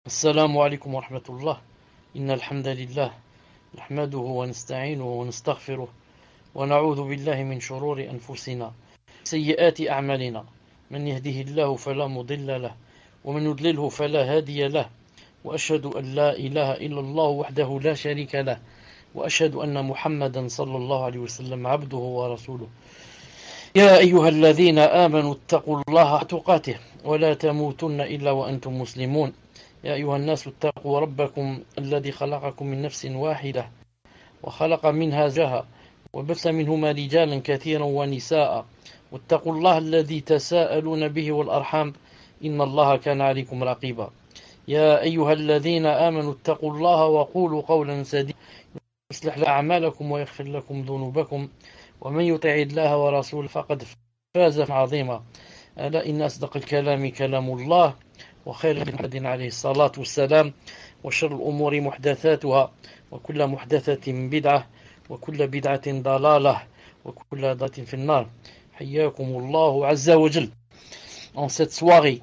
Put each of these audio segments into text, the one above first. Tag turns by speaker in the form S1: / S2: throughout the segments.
S1: السلام عليكم ورحمة الله. إن الحمد لله نحمده ونستعينه ونستغفره ونعوذ بالله من شرور أنفسنا سيئات أعمالنا. من يهده الله فلا مضل له ومن يضلله فلا هادي له، وأشهد أن لا إله إلا الله وحده لا شريك له، وأشهد أن محمدا صلى الله عليه وسلم عبده ورسوله. يا أيها الذين آمنوا اتقوا الله حق تقاته ولا تموتن إلا وأنتم مسلمون. يا أيها الناس اتقوا ربكم الذي خلقكم من نفس واحدة وخلق منها زوجها وبث منهما رجالا كثيرا ونساء، واتقوا الله الذي تساءلون به والأرحام إن الله كان عليكم رقيبا. يا أيها الذين آمنوا اتقوا الله وقولوا قولا سديدا يصلح لكم أعمالكم ويغفر لكم ذنوبكم، ومن يطع الله ورسوله فقد فاز عظيما. ألا إن أصدق الكلام كلام الله، وخير محمد عليه الصلاة والسلام، وشر الأمور محدثاتها، وكل محدثة بدعة، وكل بدعة ضلالة، وكل ضلالة في النار. حياكم الله عز وجل. En cette soirée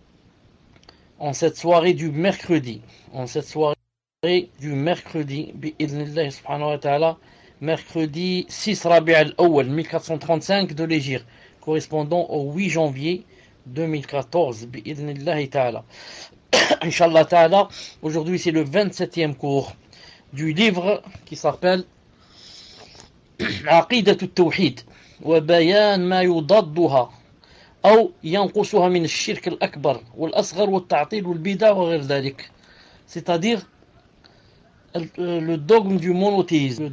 S1: du mercredi, bi'idhnillah subhanahu wa ta'ala, mercredi 6 Rabi' al-Awwal 1435 de l'Hégire, correspondant au 8 janvier 2014, bi'idhnillah ta'ala. Inch'Allah ta'ala, aujourd'hui c'est le 27e cours du livre qui s'appelle Aqidat al-Tawhid wa bayan ma yudadduha أو ينقصها من الشرك الأكبر والأصغر والتعطيل والبدع وغير ذلك. C'est-à-dire le dogme du monothéisme.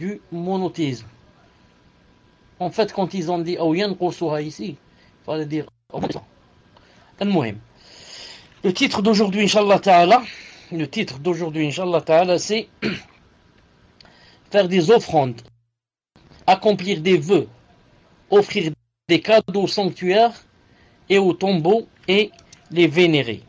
S1: En fait, quand ils ont dit أو ينقصها ici, il fallait dire المهم. Le titre d'aujourd'hui, Inch'Allah Ta'ala, c'est faire des offrandes, accomplir des vœux, offrir des cadeaux sanctuaires et aux tombeaux et les vénérer.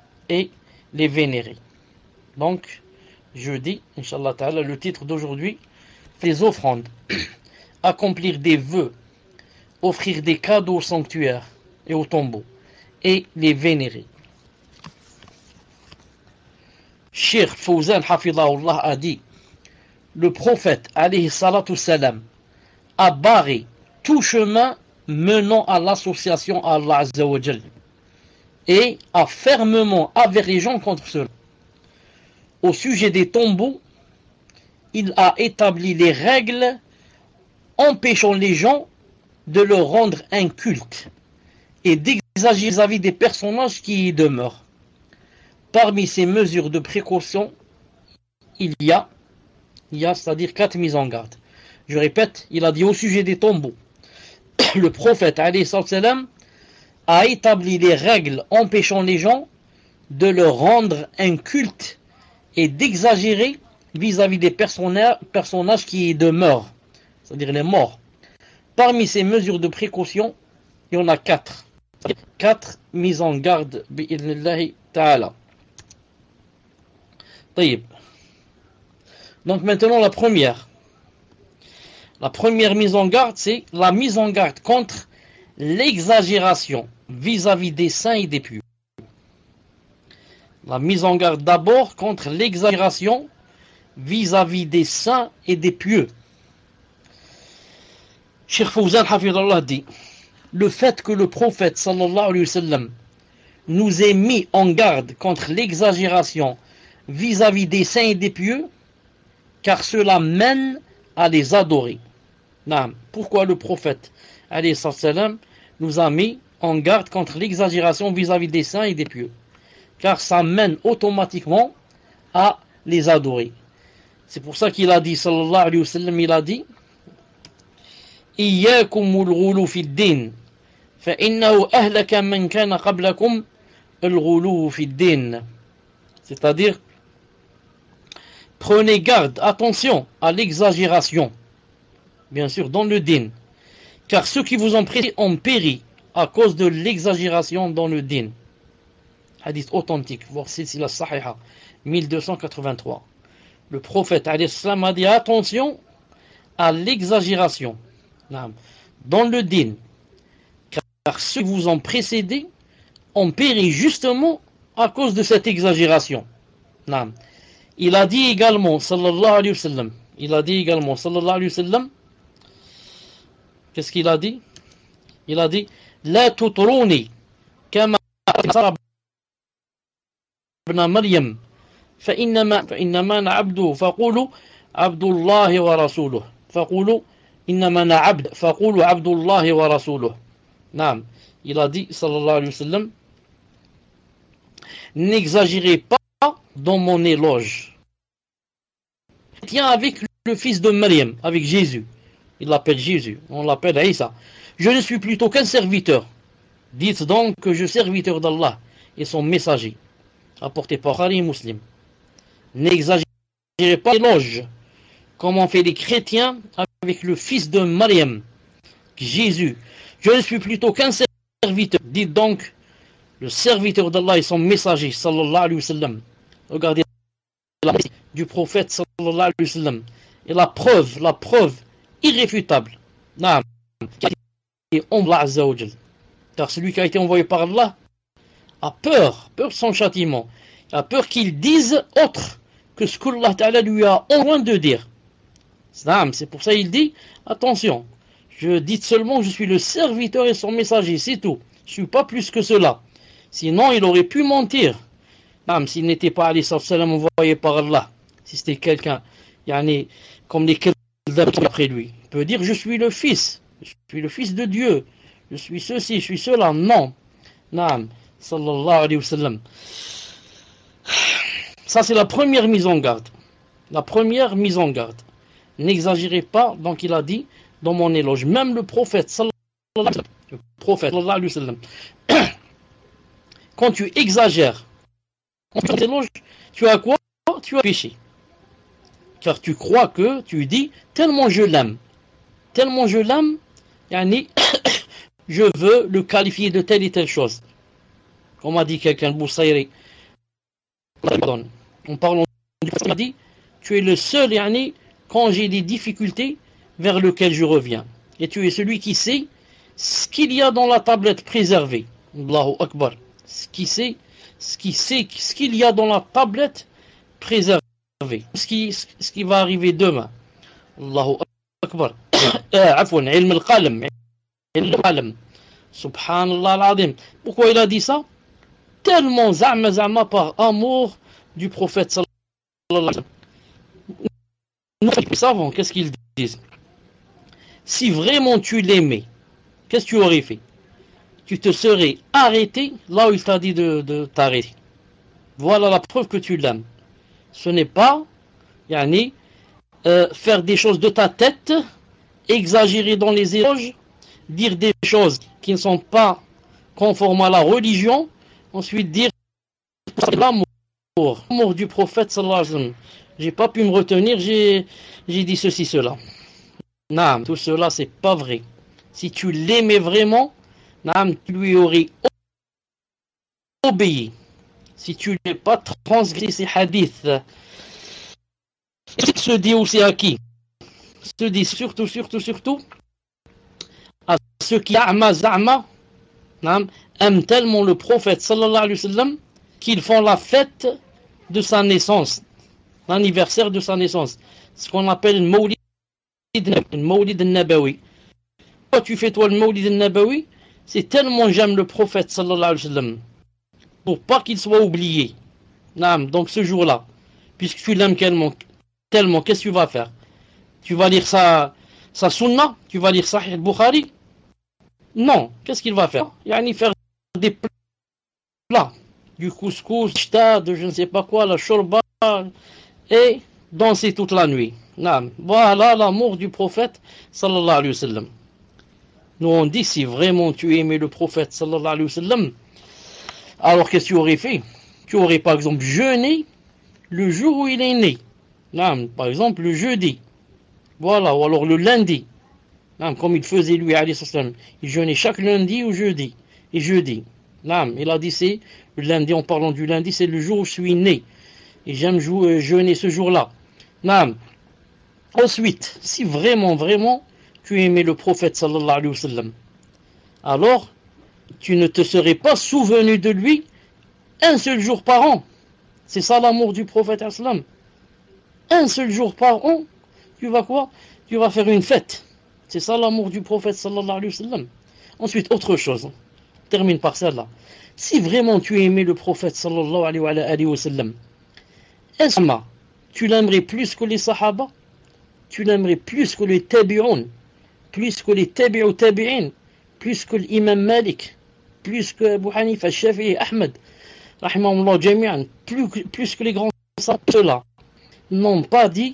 S1: Donc, jeudi, Inch'Allah Ta'ala, le titre d'aujourd'hui, les offrandes, accomplir des vœux, offrir des cadeaux sanctuaires et aux tombeaux et les vénérer. Cheikh Fawzan Hafidahullah a dit: le prophète alayhi salatu salam a barré tout chemin menant à l'association à Allah Azza wa Jal et a fermement averti les gens contre cela. Au sujet des tombeaux, il a établi les règles empêchant les gens de leur rendre un culte et d'exagérer vis-à-vis des personnages qui y demeurent. Parmi ces mesures de précaution, il y a c'est-à-dire 4 mises en garde. Je répète, il a dit au sujet des tombeaux, le prophète alayhi salam a établi les règles empêchant les gens de leur rendre un culte et d'exagérer vis-à-vis des personnages qui y demeurent, c'est-à-dire les morts. Parmi ces mesures de précaution, il y en a 4. 4 mises en garde, bi'idhnillahi ta'ala. طيب. Donc maintenant la première mise en garde, c'est la mise en garde contre l'exagération vis-à-vis des saints et des pieux. La mise en garde d'abord contre l'exagération vis-à-vis des saints et des pieux. Cheikh Fawzan Hafidallah dit: le fait que le prophète sallallahu alayhi wa sallam nous ait mis en garde contre l'exagération vis-à-vis des saints et des pieux, car cela mène à les adorer. Pourquoi le prophète alayhi salam nous a mis en garde contre l'exagération vis-à-vis des saints et des pieux? Car ça mène automatiquement à les adorer. C'est pour ça qu'il a dit, sallallahu alayhi wa sallam, il a dit: Iyyakumul ghulu fi ad-din, fa innahu ahlaka man kana qablakum al-ghulu fi ad-din. C'est-à-dire, prenez garde, attention à l'exagération, bien sûr, dans le din, car ceux qui vous ont précédés ont péri à cause de l'exagération dans le din. Hadith authentique, voir Silsila Sahiha, 1283. Le prophète alayhi salam a dit: attention à l'exagération dans le din, car ceux qui vous ont précédés ont péri justement à cause de cette exagération. Naam. Il a dit également, sallallahu alayhi wa sallam, il a dit également, sallallahu alayhi wa sallam, qu'est-ce qu'il a dit? Il a dit, la tutruni kama ibn Maryam, فإنما أنا عبده فقولوا عبد الله ورسوله فقولوا إنما أنا عبد فقولوا عبد الله ورسوله. نعم. Il a dit, sallallahu alayhi wa sallam, n'exagérez pas dans mon éloge. Tiens, avec le fils de Maryam, avec Jésus. Il l'appelle Jésus, on l'appelle Isa. Je ne suis plutôt qu'un serviteur. Dites donc que je suis serviteur d'Allah et son messager. Apporté par Bukhari et Muslim. N'exagérez pas l'éloge, comme on fait les chrétiens avec le fils de Maryam, Jésus. Je ne suis plutôt qu'un serviteur. Dites donc le serviteur d'Allah et son messager, sallallahu alayhi wa sallam. Regardez la du prophète, sallallahu alayhi wa sallam. Et la preuve irréfutable. Naam. Qui a été Allah Azza wa Jal. Car celui qui a été envoyé par Allah a peur de son châtiment. Il a peur qu'il dise autre que ce qu'Allah Ta'ala lui a envoyé de dire. C'est pour ça qu'il dit, attention, je dis seulement que je suis le serviteur et son messager, c'est tout. Je ne suis pas plus que cela. Sinon, il aurait pu mentir. S'il n'était pas alayhi salam envoyé par Allah, si c'était quelqu'un, comme les quelqu'un après lui, il peut dire, je suis le fils de Dieu, je suis ceci, je suis cela. Non. Naam, sallallahu alayhi wa sallam. Ça, c'est la première mise en garde. La première mise en garde. N'exagérez pas, donc il a dit, dans mon éloge. Même le prophète, sallallahu alayhi wa sallam, quand tu exagères, quand tu éloges, tu as quoi? Tu as péché. Car tu crois que, tu dis, tellement je l'aime, je veux le qualifier de telle et telle chose. Comme a dit quelqu'un, Boussaïri, en parlant du prophète, il a dit, tu es le seul, quand j'ai des difficultés, vers lequel je reviens. Et tu es celui qui sait ce qu'il y a dans la tablette préservée. Allahu Akbar. Ce qu'il y a dans la tablette préservée. Ce qui va arriver demain. Allahu Akbar. Afwan, ilm al-qalam. Subhanallah al-azim. Pourquoi il a dit ça? Tellement za'ma par amour du prophète sallallahu alayhi wa sallam. Nous savons, qu'est-ce qu'ils disent? Si vraiment tu l'aimais, qu'est-ce que tu aurais fait? Tu te serais arrêté là où il t'a dit de t'arrêter. Voilà la preuve que tu l'aimes. Ce n'est pas faire des choses de ta tête, exagérer dans les éloges, dire des choses qui ne sont pas conformes à la religion, ensuite dire l'amour du prophète sallallahu alayhi wa sallam. J'ai pas pu me retenir, j'ai dit ceci, cela. Non, tout cela c'est pas vrai. Si tu l'aimais vraiment, tu lui aurais obéi. Si tu n'as pas transgressé ces hadiths, il se dit aussi à qui? Se dit surtout à ceux qui za'ma aiment tellement le prophète sallallahu alayhi wa sallam qu'ils font la fête de sa naissance, l'anniversaire de sa naissance, ce qu'on appelle le Mawlid al-Nabawi. Pourquoi tu fais toi le Mawlid al-Nabawi? C'est tellement j'aime le prophète sallallahu alayhi wa sallam, pour pas qu'il soit oublié. Donc ce jour-là, puisque tu l'aimes tellement, qu'est-ce que tu vas faire? Tu vas lire sa sunna? Tu vas lire Sahih al-Bukhari? Non, qu'est-ce qu'il va faire? Faire des plats, du couscous, de je ne sais pas quoi, la shorba, et danser toute la nuit. Voilà l'amour du prophète sallallahu alayhi wa sallam. Nous on dit, si vraiment tu aimais le prophète sallallahu alayhi wa sallam, alors qu'est-ce que tu aurais fait? Tu aurais par exemple jeûné le jour où il est né. Par exemple le jeudi. Voilà, ou alors le lundi. Comme il faisait lui, alayhi salam. Il jeûnait chaque lundi ou jeudi. Et jeudi. Il a dit c'est le lundi, en parlant du lundi, c'est le jour où je suis né. Et j'aime jeûner ce jour-là. Ensuite, si vraiment tu aimais le prophète sallallahu alayhi wa sallam, alors tu ne te serais pas souvenu de lui un seul jour par an. C'est ça l'amour du prophète islam. Un seul jour par an, tu vas quoi? Tu vas faire une fête. C'est ça l'amour du prophète sallallahu alayhi wa sallam. Ensuite, autre chose. On termine par celle-là. Si vraiment tu aimais le prophète sallallahu alayhi wa sallam, est-ce que tu l'aimerais plus que les sahaba? Tu l'aimerais plus que les tabi'un, plus que les tabi'u tabi'in, plus que l'imam Malik, plus que Abu Hanifa, Shafi'i, Ahmed, rahimahullah jami'an, plus que les grands savants, ceux-là n'ont pas dit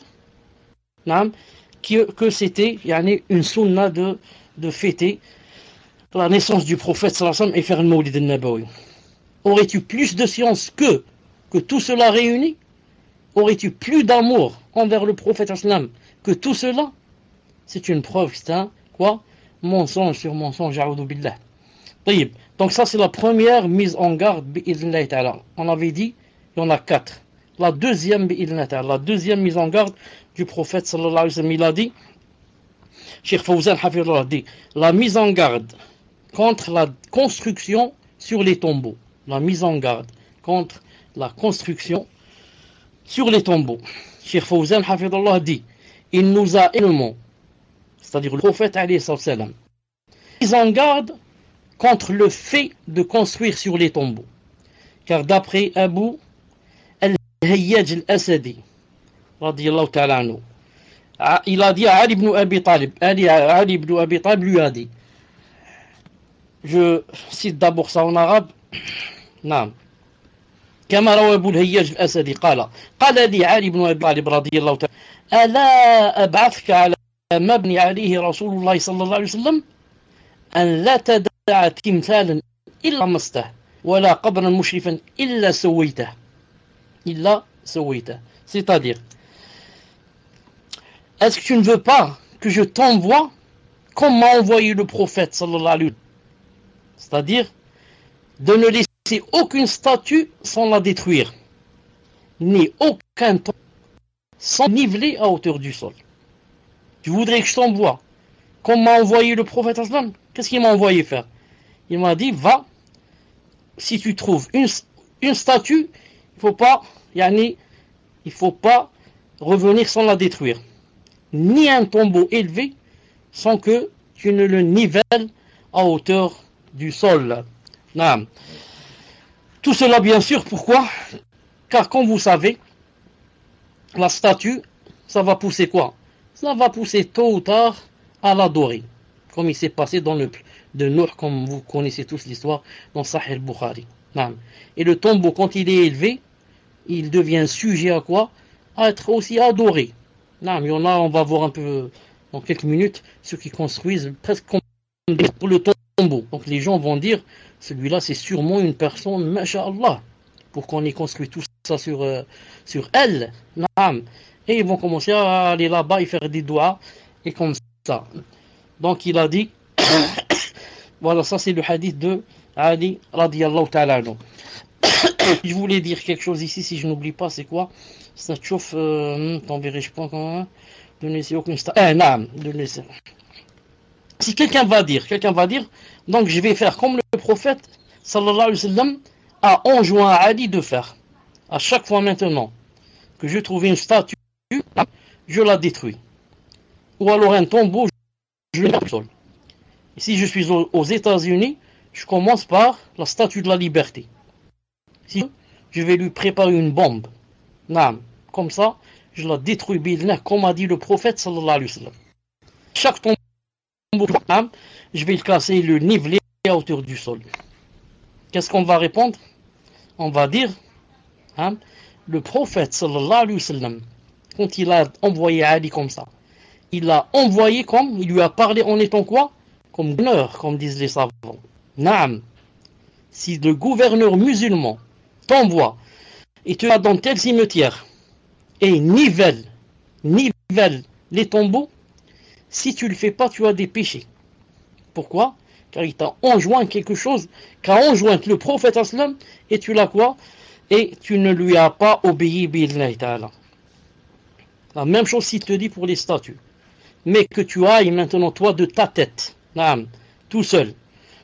S1: que c'était une sunna de fêter la naissance du prophète sallallahu alayhi wa sallam et faire le Mawlid al-Nabawi. Aurais-tu plus de science que tout cela réuni? Aurais-tu plus d'amour envers le prophète sallallahu alayhi wa sallam que tout cela? C'est une preuve, c'est un quoi? Mensonge sur mensonge, a'udhu billah. Donc ça c'est la première mise en garde, bi'idhnillahi ta'ala. On avait dit, il y en a 4. La deuxième, bi'idhnillahi ta'ala, la deuxième mise en garde du prophète sallallahu alayhi wa sallam, il a dit, Cheikh Fawzan Hafidullah dit, la mise en garde contre la construction sur les tombeaux. La mise en garde contre la construction sur les tombeaux. Cheikh Fawzan Hafidullah dit, il nous a également, c'est-à-dire le prophète alayhi salam, mise en garde contre le fait de construire sur les tombeaux. Car d'après Abu al-Hayyaj al-Asadi, radiyallahu ta'ala anhu, il a dit à Ali ibn Abi Talib, Ali ibn Abi Talib lui a dit, je cite d'abord ça en arabe, نعم كما روى أبو الهياج الأسدي قال لي علي بن أبي طالب رضي الله تعالى ألا أبعثك على مبني عليه رسول الله صلى الله عليه وسلم أن لا تدع تمثالا إلا مسته ولا قبرا مشرفا إلا سويته c'est-à-dire, est-ce que tu ne veux pas que je t'envoie comme m'a envoyé le prophète sallallahu alayhi wa sallam, c'est-à-dire de ne laisser aucune statue sans la détruire, ni aucun tombeau sans niveler à hauteur du sol. Tu voudrais que je t'envoie comme m'a envoyé le prophète sallallahu alayhi wa sallam? Qu'est-ce qu'il m'a envoyé faire? Il m'a dit, va, si tu trouves une statue, il faut pas revenir sans la détruire, ni un tombeau élevé sans que tu ne le nivelles à hauteur du sol. Naam. Tout cela bien sûr, pourquoi? Car comme vous savez, la statue, ça va pousser quoi? Ça va pousser tôt ou tard à l'adorer, comme il s'est passé dans le de Nuh, comme vous connaissez tous l'histoire dans Sahih al-Bukhari. Naam. Et le tombeau, quand il est élevé, il devient sujet à quoi? À être aussi adoré. Non, mais on va voir un peu dans quelques minutes ceux qui construisent presque comme pour le tombeau. Donc les gens vont dire, celui-là c'est sûrement une personne, masha'Allah, pour qu'on ait construit tout ça sur elle. Non. Et ils vont commencer à aller là-bas et faire des doigts et comme ça. Donc il a dit, voilà, ça c'est le hadith de Ali radiyallahu ta'ala anhu. Je voulais dire quelque chose ici, si je n'oublie pas, c'est quoi? Ça te chauffe, t'en verrai je pas quand même. De ne laisser aucune de laisser. Si quelqu'un va dire, donc je vais faire comme le prophète sallallahu alayhi wa sallam a enjoint à Ali de faire. À chaque fois maintenant que je trouve une statue, je la détruis. Ou alors un tombeau, je le mets au sol. Et si je suis aux États-Unis, je commence par la statue de la liberté. Si je vais lui préparer une bombe, comme ça, je la détruis, comme a dit le prophète sallallahu alayhi wa sallam. Chaque tombeau, je vais le casser et le niveler à hauteur du sol. Qu'est-ce qu'on va répondre? On va dire, le prophète sallallahu alayhi wa sallam, quand il a envoyé Ali comme ça, il l'a envoyé comme, il lui a parlé en étant quoi? Comme gouverneur, comme disent les savants. Naam. Si le gouverneur musulman t'envoie et te va dans tel cimetière et nivelle les tombeaux, si tu le fais pas, tu as des péchés. Pourquoi? Car il t'a enjoint quelque chose qu'a enjoint le prophète sallam et tu l'as quoi? Et tu ne lui as pas obéi bi'idhnillahi ta'ala. La même chose s'il te dit pour les statues. Mais que tu ailles maintenant toi de ta tête, tout seul,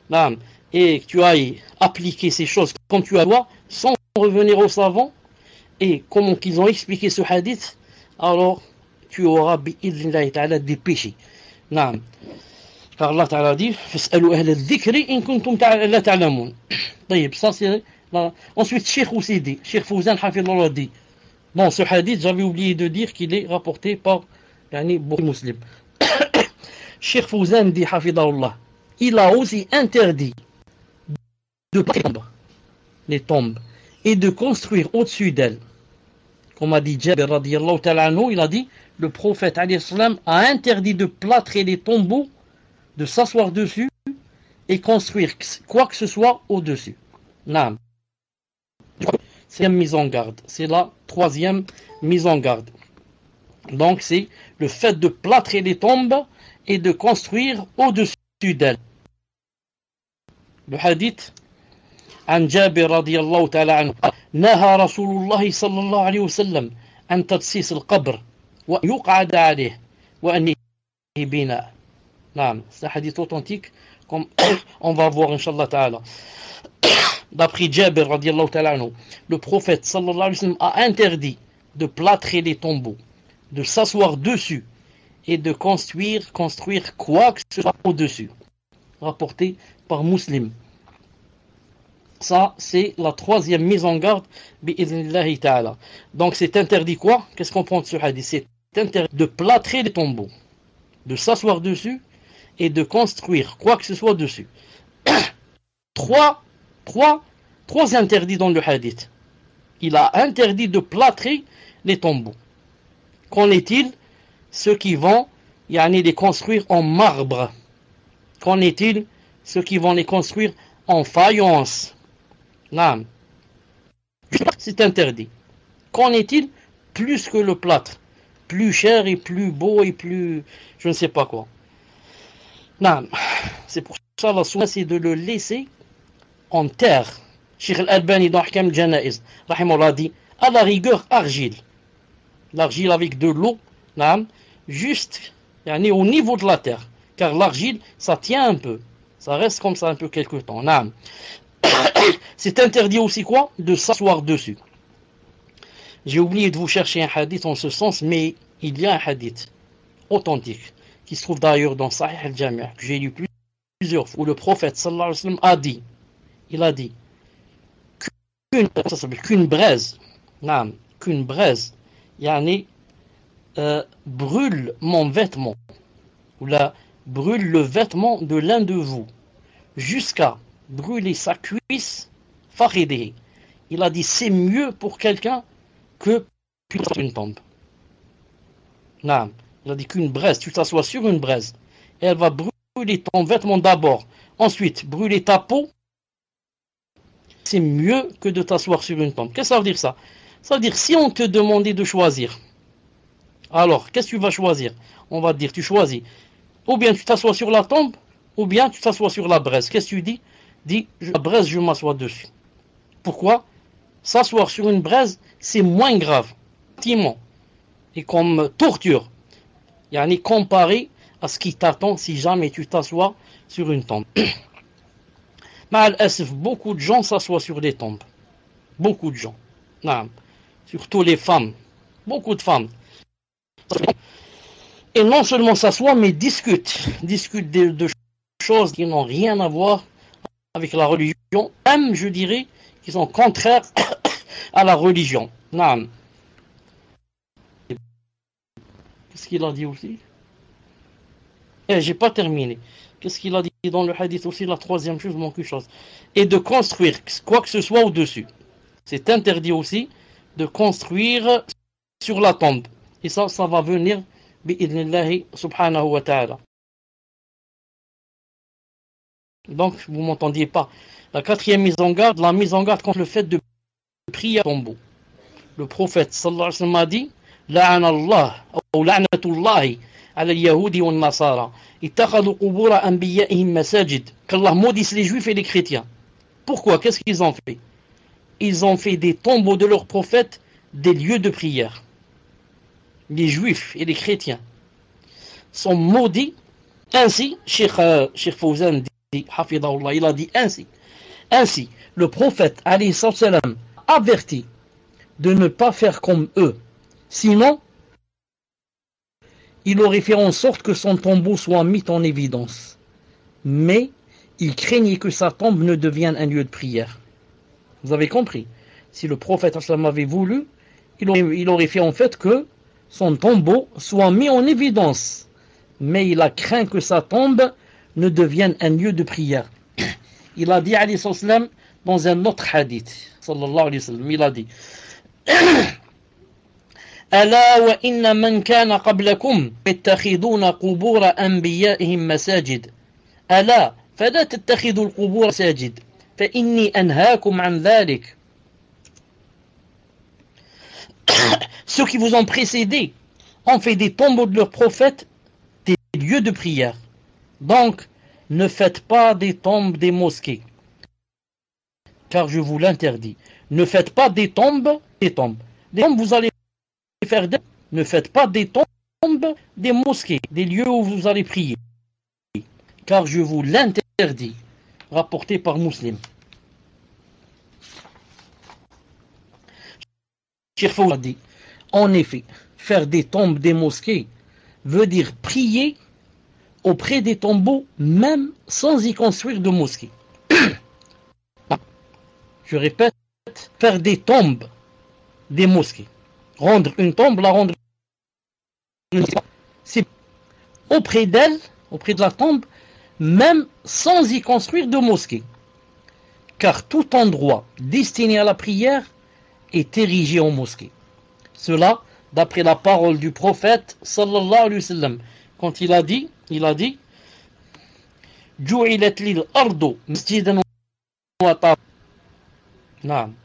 S1: et que tu ailles appliquer ces choses comme tu as droit, sans revenir au savant et comment qu'ils ont expliqué ce hadith, alors tu auras bi'idhnillahi ta'ala des péchés. Naam. Car Allah Ta'ala dit فاسألوا أهل الذكر إن كنتم لا تعلمون. طيب, ça c'est là. Ensuite, Cheikh aussi dit, Cheikh Fouzan Hafidhullah dit, bon, ce hadith, j'avais oublié de dire qu'il est rapporté par beaucoup de musulmans. Cheikh Fouzan dit Hafidhullah, il a aussi interdit de prendre les tombes et de construire au-dessus d'elles. Comme a dit Jabir radiyallahu ta'ala anhu, il a dit, le prophète alayhi salam a interdit de plâtrer les tombeaux, de s'asseoir dessus et construire quoi que ce soit au-dessus. Naam. C'est la mise en garde. C'est la troisième mise en garde. Donc c'est le fait de plâtrer les tombes et de construire au-dessus d'elles. Le hadith عن جابر رضي الله تعالى عنه نهى رسول الله صلى الله عليه وسلم عن تدسيس القبر وأن يقعد عليه وأن بناء. نعم, c'est un hadith authentique comme on va voir inchallah ta'ala. D'après Jabir radiallahu ta'ala anhu, le prophète sallallahu alayhi wa sallam a interdit de plâtrer les tombeaux, de s'asseoir dessus et de construire quoi que ce soit au-dessus. Rapporté par Muslim. Ça, c'est la troisième mise en garde bi'idhnillahi ta'ala. Donc c'est interdit quoi? Qu'est-ce qu'on prend de ce hadith? C'est interdit de plâtrer les tombeaux, de s'asseoir dessus et de construire quoi que ce soit dessus. Trois interdits dans le hadith. Il a interdit de plâtrer les tombeaux. Qu'en est-il? Ceux qui vont les construire en marbre. Qu'en est-il? Ceux qui vont les construire en faïence. Non. C'est interdit. Qu'en est-il? Plus que le plâtre. Plus cher et plus beau et plus... je ne sais pas quoi. Non. C'est pour ça la sunna, c'est de le laisser en terre. Cheikh Al-Albani dans Ahkam al-Janaiz, rahimahullah, dit à la rigueur argile. L'argile avec de l'eau, juste au niveau de la terre. Car l'argile, ça tient un peu. Ça reste comme ça un peu quelque temps. C'est interdit aussi quoi? De s'asseoir dessus. J'ai oublié de vous chercher un hadith en ce sens, mais il y a un hadith authentique qui se trouve d'ailleurs dans Sahih al-Jami' que j'ai lu plusieurs fois, où le prophète sallallahu alayhi wa sallam a dit, il a dit qu'une braise, brûle mon vêtement, ou là, brûle le vêtement de l'un de vous, jusqu'à brûler sa cuisse, farideh. Il a dit, c'est mieux pour quelqu'un que une tombe. Il a dit qu'une braise, tu t'assois sur une braise, et elle va brûler ton vêtement d'abord, ensuite brûler ta peau, c'est mieux que de t'asseoir sur une tombe. Qu'est-ce que ça veut dire ça? Ça veut dire, si on te demandait de choisir, alors, qu'est-ce que tu vas choisir? On va te dire, tu choisis. Ou bien tu t'assois sur la tombe, ou bien tu t'assois sur la braise. Qu'est-ce que tu dis? Dis, la braise, je m'assois dessus. Pourquoi? S'asseoir sur une braise, c'est moins grave, et comme torture. Comparé à ce qui t'attend si jamais tu t'assois sur une tombe. Beaucoup de gens s'assoient sur des tombes. Beaucoup de gens. Surtout les femmes. Beaucoup de femmes. Et non seulement s'assoient, mais discutent de choses qui n'ont rien à voir avec la religion. Même, je dirais, qui sont contraires à la religion. Qu'est-ce qu'il a dit aussi? J'ai pas terminé. Qu'est-ce qu'il a dit dans le hadith aussi? La troisième chose, manque une chose. Et de construire quoi que ce soit au-dessus. C'est interdit aussi de construire sur la tombe. Et ça va venir bi'idhnillahi subhanahu wa ta'ala. Donc, vous m'entendiez pas. La quatrième mise en garde, la mise en garde contre le fait de prier à tombeau. Le prophète sallallahu alayhi wa sallam a dit, la'ana Allah, ou la'natullahi, ala al-yahudi wa al-nasara, ittakhadhu qubura anbiya'ihim masajid. Qu'Allah maudisse les juifs et les chrétiens. Pourquoi? Qu'est-ce qu'ils ont fait? Ils ont fait des tombeaux de leurs prophètes des lieux de prière. Les juifs et les chrétiens sont maudits. Ainsi, Cheikh Fouzan dit, il a dit ainsi, le prophète alayhi salam avertit de ne pas faire comme eux. Sinon, il aurait fait en sorte que son tombeau soit mis en évidence. Mais il craignait que sa tombe ne devienne un lieu de prière. Vous avez compris? Si le prophète avait voulu, il aurait fait en fait que son tombeau soit mis en évidence. Mais il a craint que sa tombe ne devienne un lieu de prière. Il a dit alayhi salam dans un autre hadith, sallallahu alayhi wa sallam, il a dit ألا وإن من كان قبلكم يتخذون قبور أنبيائهم مساجد ألا فلا تتخذوا القبور مساجد فإني أنهاكم عن ذلك. Ceux qui vous ont précédés ont fait des tombeaux de leurs prophètes des lieux de prière. Donc, ne faites pas des tombes des mosquées, car je vous l'interdis. Ne faites pas des tombes. Des tombes, vous allez faire des... Ne faites pas des tombes des mosquées, des lieux où vous allez prier, car je vous l'interdis. Rapporté par Muslim. Cheikh Fawzi a dit, en effet, faire des tombes des mosquées veut dire prier auprès des tombeaux, même sans y construire de mosquée. Je répète, faire des tombes des mosquées. Rendre une tombe, la rendre c'est auprès d'elle, auprès de la tombe, même sans y construire de mosquée. Car tout endroit destiné à la prière est érigé en mosquée. Cela, d'après la parole du prophète, sallallahu alayhi wa sallam, quand il a dit, Ju'ilat lil ardu masjidan wa tahura. Naam.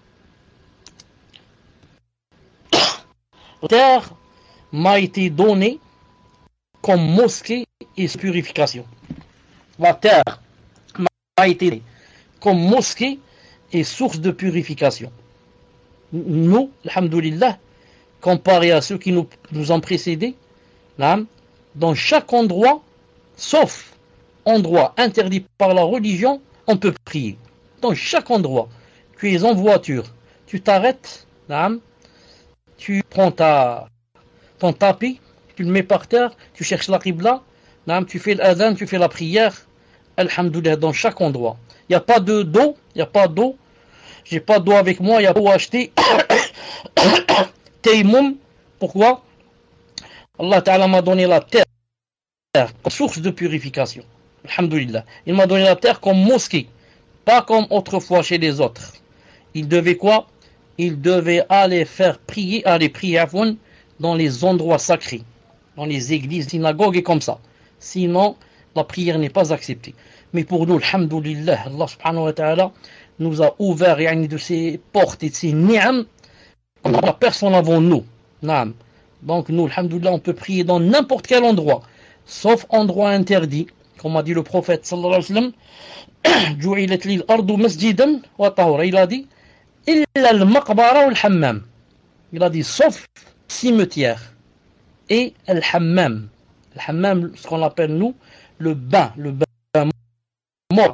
S1: La terre m'a été donnée comme mosquée et purification. La terre m'a été donnée comme mosquée et source de purification. Nous, alhamdoulilah, comparé à ceux qui nous ont précédés, dans chaque endroit, sauf endroit interdit par la religion, on peut prier. Dans chaque endroit, tu es en voiture, tu t'arrêtes, tu prends ton tapis, tu le mets par terre, tu cherches la qibla, tu fais l'adhan, tu fais la prière, alhamdoulilah, dans chaque endroit. Il n'y a pas d'eau, j'ai pas d'eau avec moi, il n'y a pas d'eau à acheter. Taïmoum, pourquoi? Allah Ta'ala m'a donné la terre comme source de purification. Alhamdulillah. Il m'a donné la terre comme mosquée, pas comme autrefois chez les autres. Il devait quoi? Il devait aller prier dans les endroits sacrés, dans les églises, synagogues et comme ça. Sinon, la prière n'est pas acceptée. Mais pour nous, alhamdulillah, Allah subhanahu wa ta'ala nous a ouvert de ses portes et de ses ni'am. La personne avant nous. Donc nous, alhamdulillah, on peut prier dans n'importe quel endroit, sauf endroit interdit, comme a dit le prophète sallallahu alayhi wa sallam, Ju'ilat lil ardu masjidan wa tahura. Il a dit, illa al-maqbara wal hammam. Il a dit, sauf cimetière et al-hammam. Le hammam, ce qu'on appelle nous, le bain mort.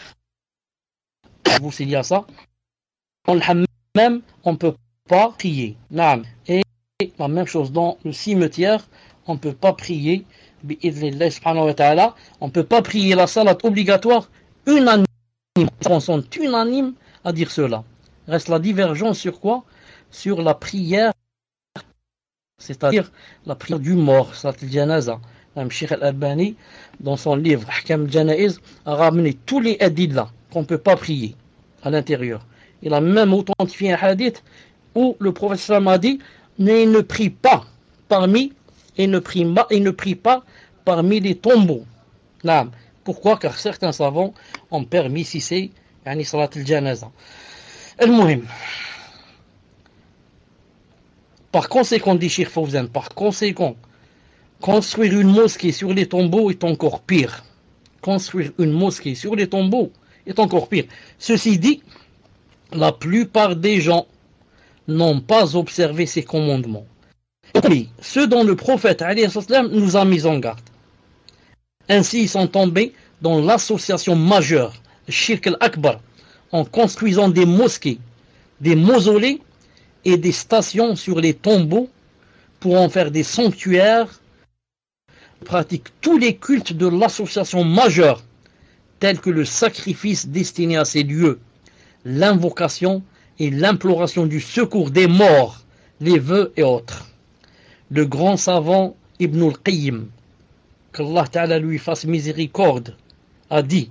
S1: Vous, s'il y a ça, dans le hammam, on peut pas prier. Et la même chose dans le cimetière, on ne peut pas prier. On ne peut pas prier la salat obligatoire unanime. On sont unanimes à dire cela. Reste la divergence sur quoi? Sur la prière, c'est-à-dire la prière du mort, salat al-janaza. Cheikh al-Albani, dans son livre Ahkam al-Janaiz, a ramené tous les hadiths là qu'on ne peut pas prier à l'intérieur. Il a même authentifié un hadith où le prophète a dit ne prie pas parmi les tombeaux. Pourquoi? Car certains savants ont permis si c'est salat al-janaza. Al-Muhim. Par conséquent, dit Cheikh Fawzan, construire une mosquée sur les tombeaux est encore pire. Construire une mosquée sur les tombeaux est encore pire. Ceci dit, la plupart des gens n'ont pas observé ces commandements. Et ceux dont le prophète nous a mis en garde. Ainsi, ils sont tombés dans l'association majeure, le Shirk al-Akbar, en construisant des mosquées, des mausolées et des stations sur les tombeaux pour en faire des sanctuaires, pratique tous les cultes de l'association majeure, tels que le sacrifice destiné à ces lieux, l'invocation et l'imploration du secours des morts, les vœux et autres. Le grand savant Ibn al-Qayyim, qu'Allah Ta'ala lui fasse miséricorde, a dit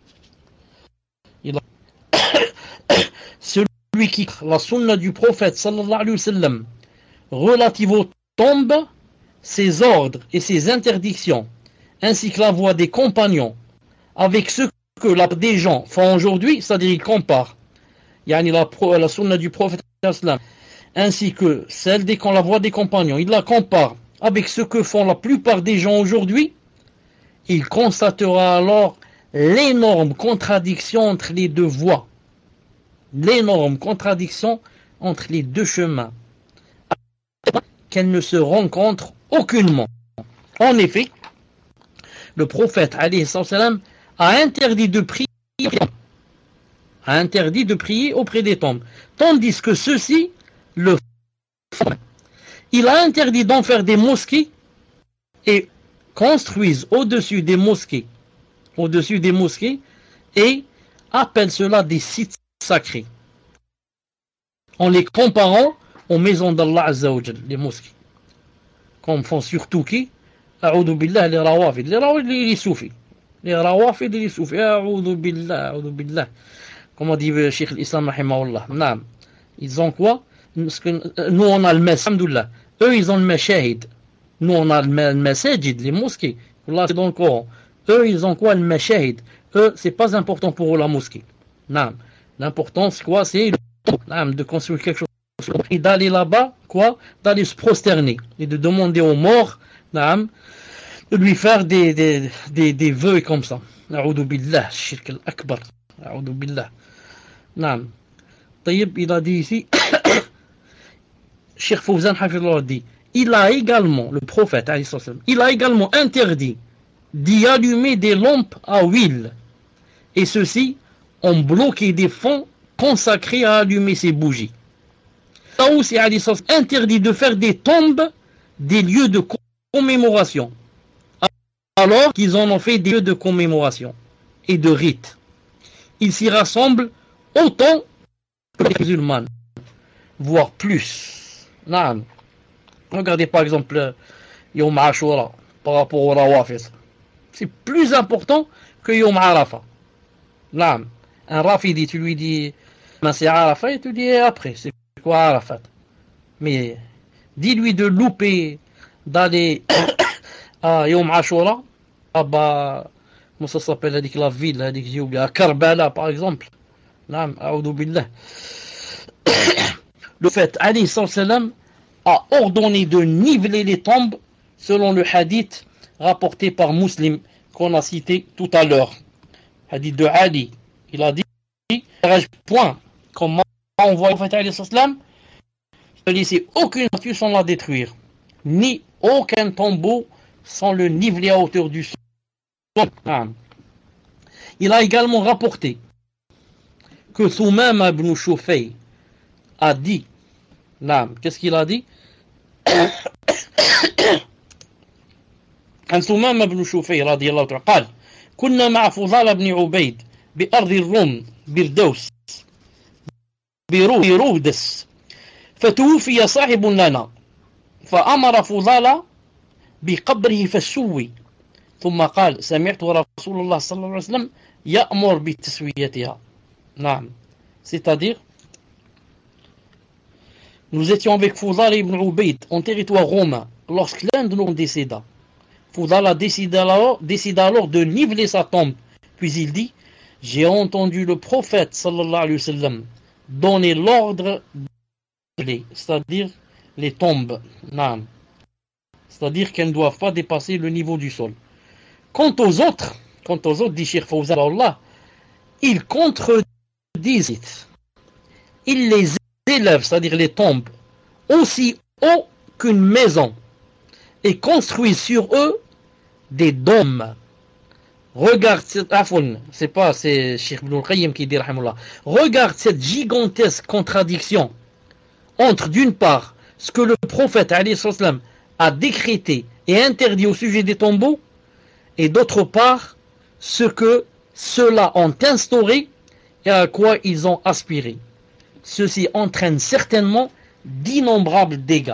S1: celui qui la sunna du prophète sallallahu alayhi wa sallam relative aux tombes, ses ordres et ses interdictions, ainsi que la voie des compagnons, avec ce que des gens font aujourd'hui, c'est-à-dire ils comparent la sunna du prophète ainsi que celle la voie des compagnons, il la compare avec ce que font la plupart des gens aujourd'hui, il constatera alors l'énorme contradiction entre les deux voies, l'énorme contradiction entre les deux chemins, qu'elles ne se rencontrent aucunement. En effet, le prophète alayhi salam a interdit de prier auprès des tombes, tandis que ceux-ci le font. Il a interdit d'en faire des mosquées et construisent au-dessus des mosquées et appellent cela des sites sacrés, en les comparant aux maisons d'Allah Azza wa Jal, les mosquées, comme font surtout qui? A'udhu billah, les rawafid, les soufis, a'udhu billah, comme a dit le Cheikh l'Islam rahimahullah. Naam. Ils ont quoi? Nous on a le masjid, eux ils ont le mashahid, nous on a le masajid, les mosquées, Allah c'est dans le Coran. Eux ils ont quoi? Le mashahid. Eux c'est pas important pour eux la mosquée. Naam. L'important c'est quoi? C'est de construire quelque chose et d'aller là-bas, quoi? D'aller se prosterner et de demander aux morts, naam, de lui faire des vœux comme ça. A'udhu billah, shirk al-akbar. A'udhu billah. Naam. Tayyib, il a dit ici, Cheikh Fawzan Hafidullah dit, il a également, le prophète, il a également interdit d'y allumer des lampes à huile. Et ceux-ci ont bloqué des fonds consacrés à allumer ces bougies. Là aussi, interdit de faire des tombes des lieux de commémoration, alors qu'ils en ont fait des lieux de commémoration et de rites. Ils s'y rassemblent autant que les musulmans, voire plus. Naam. Regardez par exemple Yom Ashura par rapport au Rawafid. C'est plus important que Yom Arafat. Naam. Un Rafidi, tu lui dis, c'est Arafat, et tu lui dis après, c'est quoi Arafat? Mais dis-lui de louper d'aller à Yom Ashura, comment ça s'appelle, la ville, à Karbala par exemple. Naam, a'udhu billah. Le fait, alayhi salam a ordonné de niveler les tombes selon le hadith rapporté par Muslim qu'on a cité tout à l'heure. Hadith de Ali. Il a dit, point, comment on voit le fait alayhi salam, ne laisser aucune statue sans la détruire, ni aucun tombeau sans le niveler à hauteur du sol. Il a également rapporté que Thumam ibn Shufay a dit, qu'est-ce qu'il a dit? عن ثمامة بن شوفي رضي الله عنه قال كنا مع فضال بن عبيد بأرض الروم بردوس برودس فتوفي صاحب لنا فأمر فضال بقبره فسوي ثم قال سمعت رسول الله صلى الله عليه وسلم يأمر بتسويتها. نعم. C'est-à-dire, nous étions avec Fudal ibn Ubayd en territoire romain lorsque l'un de nous décéda. Fudal a décidé alors de niveler sa tombe. Puis il dit, j'ai entendu le prophète sallallahu alayhi wa sallam donner l'ordre de niveler, c'est-à-dire les tombes. Naam. C'est-à-dire qu'elles ne doivent pas dépasser le niveau du sol. Quant aux autres, dit Cheikh Fawzan Allah, ils contredisent. Ils les élèvent, c'est-à-dire les tombes, aussi haut qu'une maison, et construisent sur eux des dômes. Regarde cette c'est Cheikh Ibn al-Qayyim qui dit rahimullah. Regarde cette gigantesque contradiction entre d'une part ce que le prophète alayhi salam a décrété et interdit au sujet des tombeaux, et d'autre part ce que ceux-là ont instauré et à quoi ils ont aspiré. Ceci entraîne certainement d'innombrables dégâts.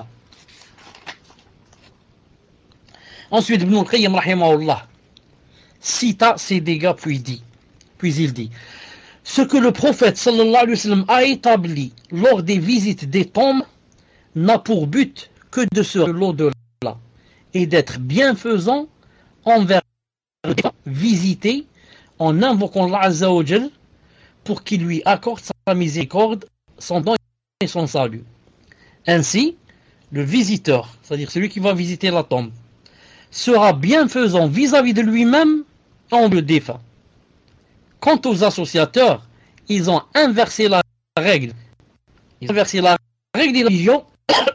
S1: Ensuite, Ibn al-Qayyim rahimahullah cita ces dégâts, puis il dit ce que le prophète sallallahu alayhi wa sallam a établi lors des visites des tombes n'a pour but que de se rendre l'au-delà et d'être bienfaisant envers les visités en invoquant Allah Azza wa Jal pour qu'il lui accorde sa miséricorde, son don et son salut. Ainsi, le visiteur, c'est-à-dire celui qui va visiter la tombe, sera bienfaisant vis-à-vis de lui-même et en le défunt. Quant aux associateurs, ils ont inversé la règle. Ils ont inversé la règle de la religion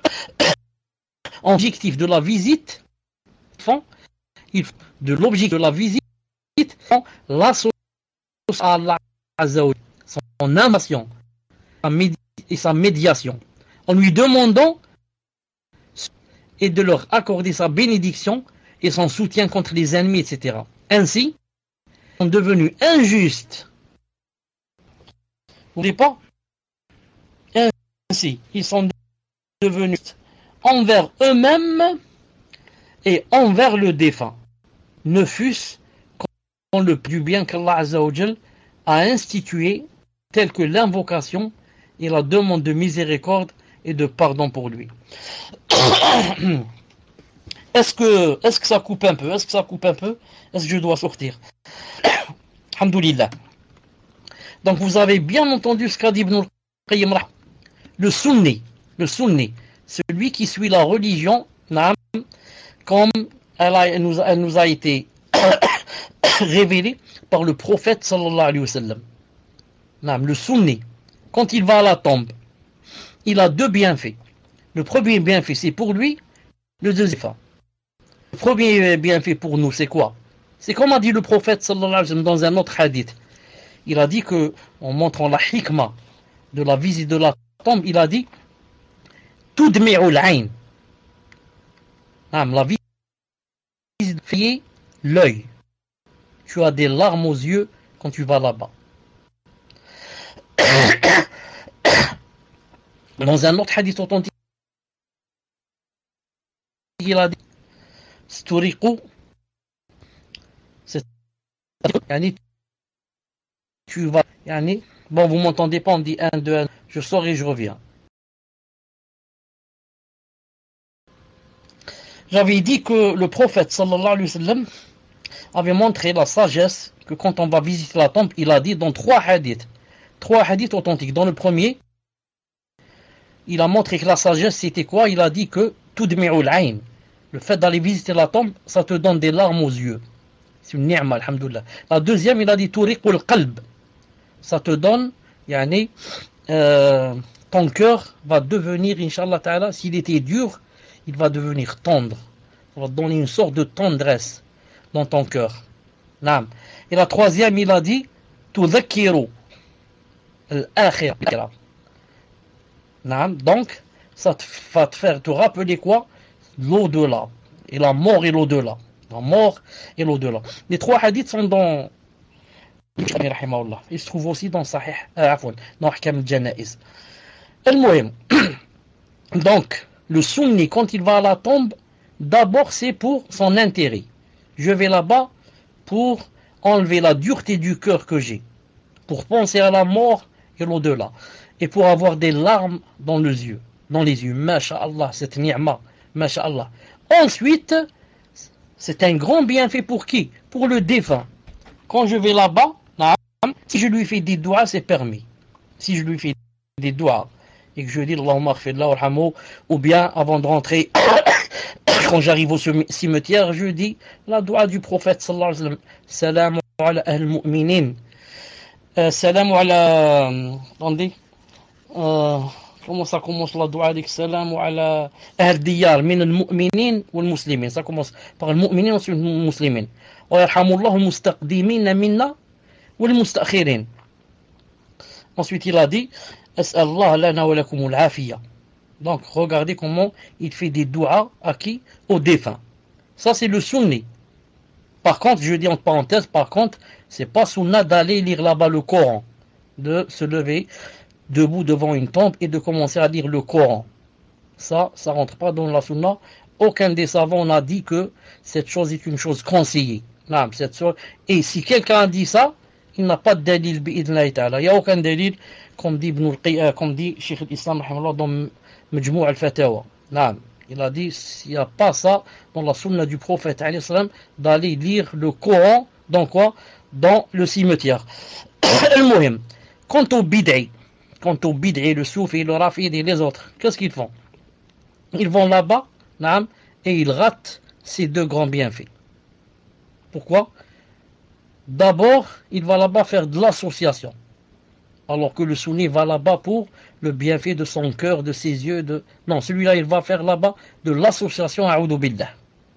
S1: en objectif de la visite, de l'objectif de la visite, l'association à Allah Azza wa Jalla, son invitation et sa médiation, en lui demandant et de leur accorder sa bénédiction et son soutien contre les ennemis, etc. Ainsi, ils sont devenus injustes. Vous ne voyez pas? Ainsi, ils sont devenus envers eux-mêmes et envers le défunt, ne fût-ce qu'en le du bien qu'Allah Azza wa Jal a institué, tel que l'invocation et la demande de miséricorde et de pardon pour lui. Est-ce que ça coupe un peu? Est-ce que je dois sortir? Alhamdulillah. Donc vous avez bien entendu ce qu'a dit Ibn al-Qayyim, le sunni, celui qui suit la religion, comme elle nous a été révélée par le prophète sallallahu alayhi wa sallam. Le sunni, quand il va à la tombe, il a deux bienfaits. Le premier bienfait, c'est pour lui. Le deuxième, le premier bienfait pour nous, c'est quoi? C'est comme a dit le prophète sallallahu alayhi wa sallam dans un autre hadith. Il a dit que, en montrant la hikmah de la visite de la tombe, il a dit Tudmi'ul ayn. La visite fait l'œil. Tu as des larmes aux yeux quand tu vas là-bas. Dans un autre hadith authentique, il a dit Sturiqu, tu vas, bon, vous m'entendez pas, on dit 1, 2, 1, je sors et je reviens. J'avais dit que le prophète sallallahu alayhi wa sallam avait montré la sagesse que quand on va visiter la tombe, il a dit dans trois hadiths authentiques. Dans le premier, il a montré que la sagesse c'était quoi? Il a dit que tudmi'ul ayn, le fait d'aller visiter la tombe, ça te donne des larmes aux yeux. C'est une ni'ma, alhamdoulilah. La deuxième, il a dit turiqul qalb, ça te donne, ton cœur va devenir, Inch'Allah ta'ala, s'il était dur, il va devenir tendre. Ça va te donner une sorte de tendresse dans ton cœur. Et la troisième, il a dit tudhakiru al-akhirah. Donc, ça va te faire te rappeler quoi? L'au-delà. Et la mort et l'au-delà. La mort et l'au-delà. Les trois hadiths sont dans il se trouve aussi dans Sahih, dans Ahkam al-Janaiz. Al-Muhim. Donc, le sunni, quand il va à la tombe, d'abord c'est pour son intérêt. Je vais là-bas pour enlever la dureté du cœur que j'ai, pour penser à la mort et l'au-delà, et pour avoir des larmes dans les yeux. Masha'Allah, cette ni'ma, Masha'Allah. Ensuite, c'est un grand bienfait pour qui? Pour le défunt. Quand je vais là-bas, si je lui fais des doigts, c'est permis. Si je lui fais des doigts et que je dis Allahumma aghfirlahu warhamhu, ou bien avant de rentrer, quand j'arrive au cimetière, je dis la doua du prophète sallallahu alayhi wa sallam, salamu ala al-mu'minin, salamu ala, attendez, comment ça commence la doua avec salamu ala al-diyar min al-mu'minin ou al-muslimin, ça commence par al-mu'minin ou al-muslimin, wa yarhamullahu al-mustaqdimin minna ou al-mustakhirin. Ensuite il a dit as'allahu lana wa lakum al-afiya. Donc regardez comment il fait des douas à qui? Aux défunts. Ça c'est le sunni. Par contre, je dis en parenthèse, par contre, c'est pas sunna d'aller lire là-bas le Coran, de se lever debout devant une tombe et de commencer à lire le Coran. Ça rentre pas dans la sunna. Aucun des savants n'a dit que cette chose est une chose conseillée. Non, et si quelqu'un a dit ça, il n'a pas de dalil bi'idnaï ta'ala. Il n'y a aucun dalil, comme dit Cheikh al-Islam dans Majmou' al-Fatawa. Non, il a dit, s'il n'y a pas ça dans la sunna du prophète d'aller lire le Coran, dans quoi? Dans le cimetière. Al-Muhim. Quant au bid'i, le soufi, le rafid et les autres, qu'est-ce qu'ils font? Ils vont là-bas, et ils ratent ces deux grands bienfaits. Pourquoi? D'abord, il va là-bas faire de l'association. Alors que le sunni va là-bas pour le bienfait de son cœur, de ses yeux. Non, celui-là, il va faire là-bas de l'association à billah.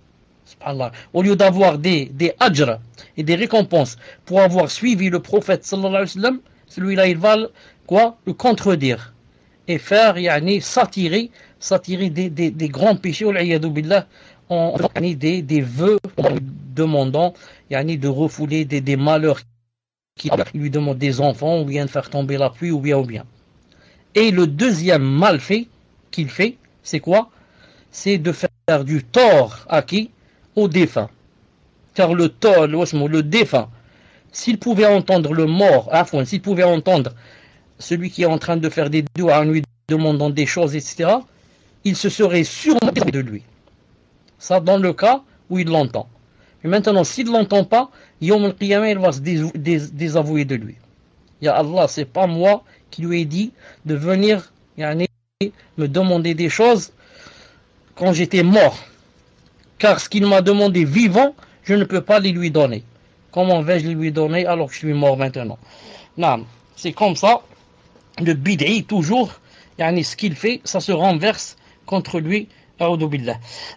S1: Au lieu d'avoir des ajr et des récompenses pour avoir suivi le prophète sallallahu alayhi wa sallam, celui-là, il va le contredire et faire s'attirer des grands péchés billah, en des vœux demandant de refouler des malheurs qui lui demandent des enfants ou bien de faire tomber la pluie ou bien. Et le deuxième malfait qu'il fait, c'est quoi? C'est de faire du tort à qui? Au défunt. Car le défunt, s'il pouvait entendre le mort, s'il pouvait entendre celui qui est en train de faire des doigts en lui demandant des choses, etc., il se serait sûrement de lui. Ça dans le cas où il l'entend. Mais maintenant, s'il ne l'entend pas, Yawm al-Qiyamah, il va se désavouer de lui. Ya Allah, c'est pas moi qui lui ai dit de venir me demander des choses quand j'étais mort. Car ce qu'il m'a demandé vivant, je ne peux pas les lui donner. Comment vais-je les lui donner alors que je suis mort maintenant? Non, c'est comme ça. Le bid'i, toujours, ce qu'il fait, ça se renverse contre lui. A'udhu billah.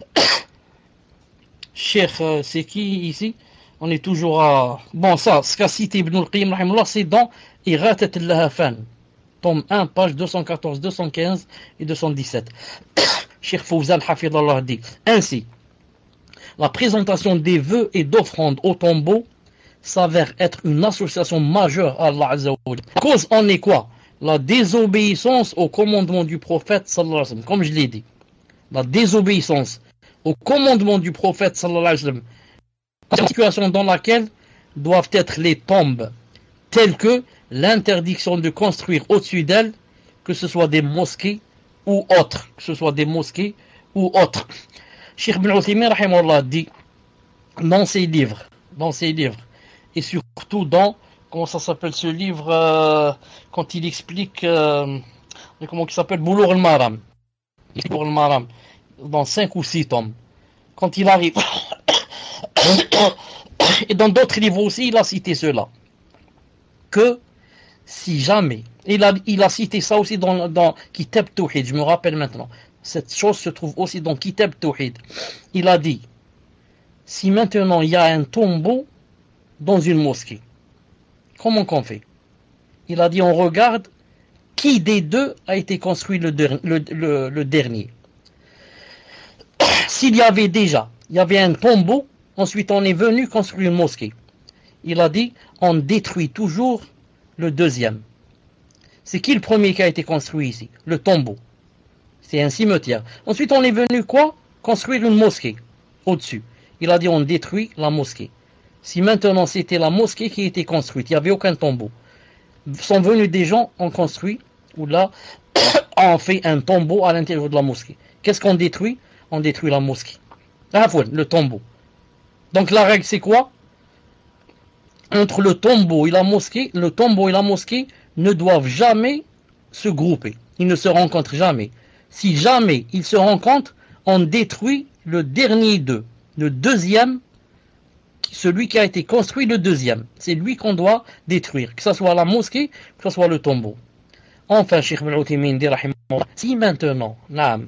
S1: Cheikh, c'est qui ici? On est toujours à... Bon, ça, ce qu'a cité Ibn al-Qayyim, c'est dans Iratat al-Lahafan, tome 1, page 214, 215 et 217. Cheikh Fawzan Hafidallah dit ainsi, la présentation des vœux et d'offrandes au tombeau s'avère être une association majeure à Allah Azza wa Jalla. La cause en est quoi? La désobéissance au commandement du prophète sallallahu alayhi wa sallam, comme je l'ai dit. La désobéissance au commandement du prophète sallallahu alayhi wa sallam, la situation dans laquelle doivent être les tombes, telles que l'interdiction de construire au-dessus d'elles, que ce soit des mosquées ou autres, Cheikh Ibn Uthaymin rahimahullah dit dans ses livres, et surtout dans, comment ça s'appelle ce livre, quand il explique, comment il s'appelle, Boulough al-Maram, dans 5 ou 6 tomes, quand il arrive, et dans d'autres livres aussi, il a cité cela, que si jamais, il a cité ça aussi dans Kitab Tawhid, je me rappelle maintenant, cette chose se trouve aussi dans Kitab Tawhid, il a dit, si maintenant il y a un tombeau dans une mosquée, comment qu'on fait? Il a dit, on regarde qui des deux a été construit le dernier. S'il y avait un tombeau, ensuite on est venu construire une mosquée. Il a dit, on détruit toujours le deuxième. C'est qui le premier qui a été construit ici? Le tombeau. C'est un cimetière. Ensuite on est venu construire une mosquée au-dessus. Il a dit, on détruit la mosquée. Si maintenant c'était la mosquée qui était construite, il n'y avait aucun tombeau. Sont venus des gens, ont construit, ou là, on fait un tombeau à l'intérieur de la mosquée. Qu'est-ce qu'on détruit? On détruit la mosquée. Le tombeau. Donc la règle c'est quoi? Entre le tombeau et la mosquée ne doivent jamais se grouper. Ils ne se rencontrent jamais. Si jamais ils se rencontrent, on détruit le dernier d'eux. Le deuxième, celui qui a été construit, le deuxième. C'est lui qu'on doit détruire. Que ce soit la mosquée, que ce soit le tombeau. Enfin, Cheikh Ibn Uthaymin dit rahimahullah, si maintenant,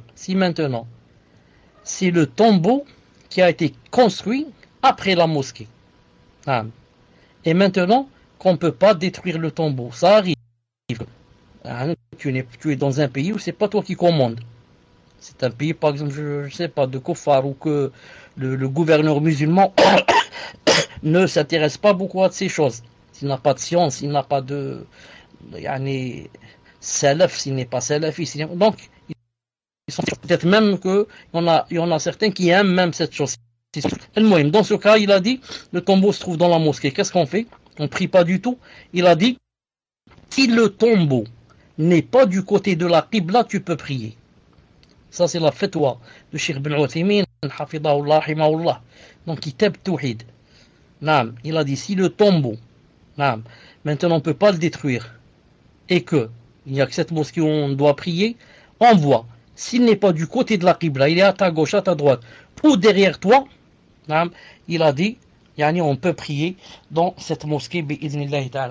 S1: c'est le tombeau qui a été construit après la mosquée. Et maintenant qu'on ne peut pas détruire le tombeau. Ça arrive. Tu es dans un pays où c'est pas toi qui commandes. c'est un pays, par exemple, je ne sais pas, de Kofar, ou que le gouverneur musulman ne s'intéresse pas beaucoup à ces choses. S'il n'a pas de science, s'il n'a pas de yani, salaf, s'il n'est pas salafiste. Donc, ils sont peut-être même qu'il y en a certains qui aiment même cette chose. Dans ce cas, il a dit, le tombeau se trouve dans la mosquée. Qu'est-ce qu'on fait? On ne prie pas du tout. Il a dit, si le tombeau n'est pas du côté de la Qibla, tu peux prier. Ça, c'est la fatwa de Cheikh Ibn Uthaymin, hafidahullah, rahimahullah. Donc, Kitab Tawhid. Il a dit, si le tombeau, maintenant on ne peut pas le détruire, et que il n'y a que cette mosquée où on doit prier, on voit, s'il n'est pas du côté de la Qibla, il est à ta gauche, à ta droite, ou derrière toi, il a dit, on peut prier dans cette mosquée, bi'idhnillahi ta'ala.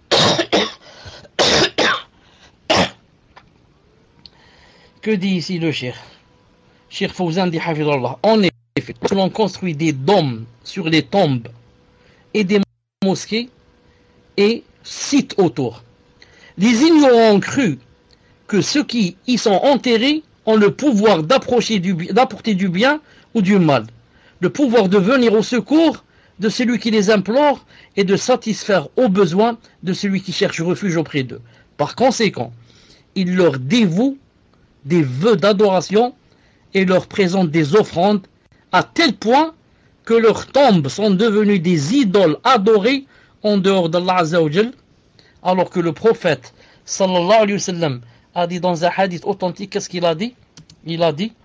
S1: Que dit ici le Cheikh? Cheikh Fawzan dit hafidallah, en effet, l'on construit des dômes sur les tombes et des mosquées et sites autour. Les ignorants ont cru que ceux qui y sont enterrés ont le pouvoir d'apporter du bien ou du mal, le pouvoir de venir au secours de celui qui les implore et de satisfaire aux besoins de celui qui cherche refuge auprès d'eux. Par conséquent, ils leur dévouent des vœux d'adoration et leur présentent des offrandes à tel point que leurs tombes sont devenues des idoles adorées en dehors d'Allah Azza wa Jal, alors que le prophète sallallahu alayhi wa sallam a dit dans un hadith authentique, qu'est-ce qu'il a dit? Il a dit,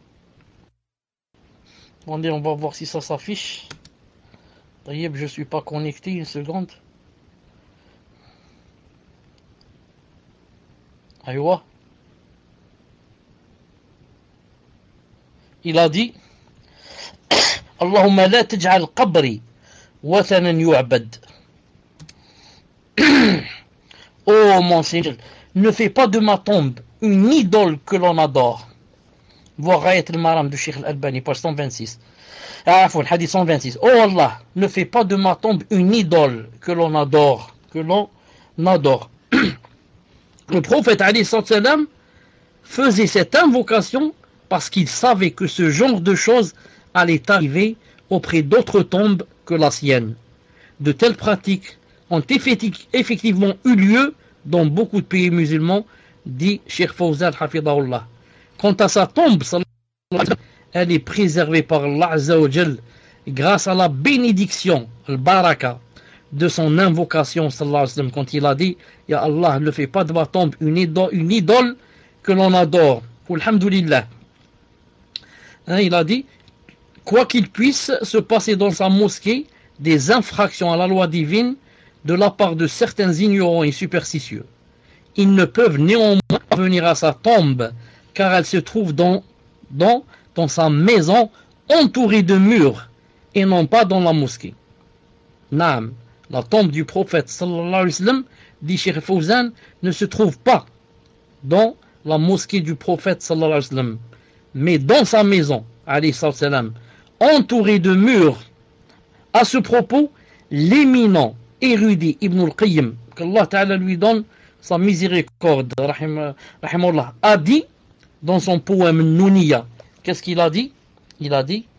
S1: attendez, on va voir si ça s'affiche. Taïeb, je ne suis pas connecté, une seconde. Aïwa. Il a dit, Allahumma la taj'al qabri wathanan yu'bad. Oh mon Seigneur, ne fais pas de ma tombe une idole que l'on adore. Voir Rayat al-Maram de Cheikh al-Albani, page 126. Hadith 126. Oh Allah, ne fais pas de ma tombe une idole que l'on adore. Le prophète alayhi salam faisait cette invocation parce qu'il savait que ce genre de choses allait arriver auprès d'autres tombes que la sienne. De telles pratiques ont effectivement eu lieu dans beaucoup de pays musulmans, dit Cheikh Fawzan hafidahullah. Quant à sa tombe, elle est préservée par Allah Azza wa Jal grâce à la bénédiction, le baraka, de son invocation sallallahu alayhi wa sallam, quand il a dit, Ya Allah, ne fais pas de ma tombe une idole que l'on adore. Alhamdulillah. Il a dit, quoi qu'il puisse se passer dans sa mosquée, des infractions à la loi divine de la part de certains ignorants et superstitieux. Ils ne peuvent néanmoins pas venir à sa tombe, car elle se trouve dans sa maison entourée de murs, et non pas dans la mosquée. Naam, la tombe du prophète sallallahu alayhi wa sallam, dit Cheikh Fawzan, ne se trouve pas dans la mosquée du prophète sallallahu alayhi wa sallam, mais dans sa maison, alayhi salam, entourée de murs. À ce propos, l'éminent érudit Ibn al-Qayyim, qu'Allah Ta'ala lui donne sa miséricorde, rahimahullah, a dit dans son poème Nouniya, qu'est-ce qu'il a dit? Il a dit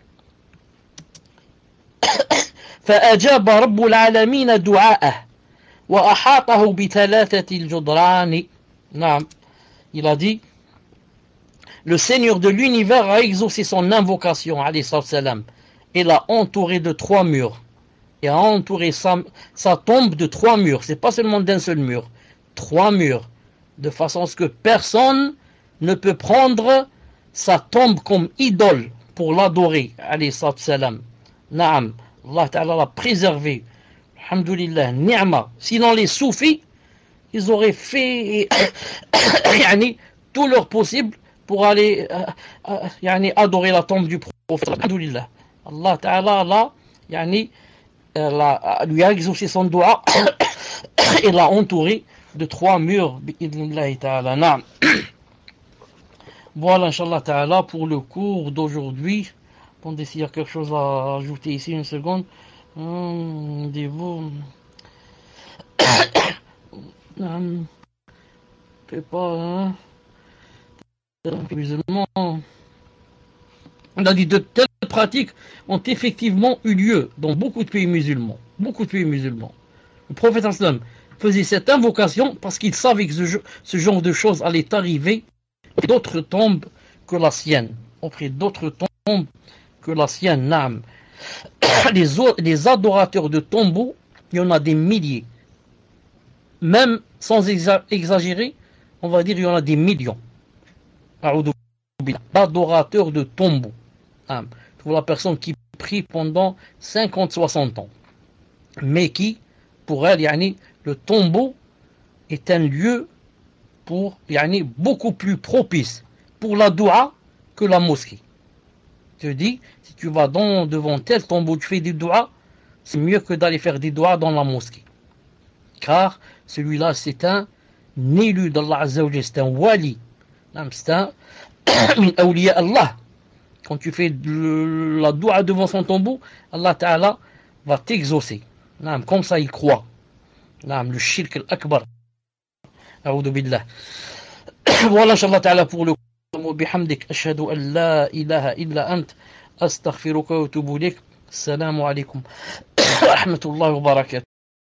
S1: فأجاب رب العالمين دعاءه وأحاطه بثلاثة الجدران. نعم. Il a dit, le Seigneur de l'univers a exaucé son invocation, alayhi salam, et l'a entouré de 3 murs. Et a entouré sa tombe de 3 murs. C'est pas seulement d'un seul mur. 3 murs. De façon à ce que personne ne peut prendre sa tombe comme idole pour l'adorer, alayhi salam. Naam. Allah Ta'ala l'a préservé. Alhamdulillah. Ni'ma. Sinon les soufis, ils auraient fait tout leur possible pour aller adorer la tombe du prophète. Alhamdulillah. Allah Ta'ala lui a exaucé son doigt et l'a entouré de 3 murs. Bi'idhnillahi ta'ala. Naam. Voilà, Inch'Allah Ta'ala, pour le cours d'aujourd'hui. Attendez s'il y a quelque chose à ajouter ici, une seconde. Dis-vous. Pas, musulmans, on a dit de telles pratiques ont effectivement eu lieu dans beaucoup de pays musulmans. Beaucoup de pays musulmans. Le prophète sallam faisait cette invocation parce qu'il savait que ce genre de choses allait arriver auprès d'autres tombes que la sienne. Auprès d'autres tombes que la sienne. Naam. Les adorateurs de tombeaux, il y en a des milliers. Même sans exagérer, on va dire il y en a des millions. D'adorateurs de tombeaux. Pour la personne qui prie pendant 50-60 ans. Mais qui, pour elle, le tombeau est un lieu pour, beaucoup plus propice pour la doua que la mosquée. Je te dis, si tu vas devant tel tombeau, tu fais des doua, c'est mieux que d'aller faire des doua dans la mosquée. Car celui-là, c'est un élu d'Allah Azza wa Jalla, c'est un wali. C'est un min awliya Allah. Quand tu fais la doua devant son tombeau, Allah Ta'ala va t'exaucer. Comme ça, il croit. Le shirk al-akbar. A'udhu billah. Voilà, Inch'Allah Ta'ala, pour le bihamdik. Ashhadu an la ilaha illa ant. Astaghfiruka wa atubu ilayk. Assalamu alaikum. Wa rahmatullahi wa barakatuh.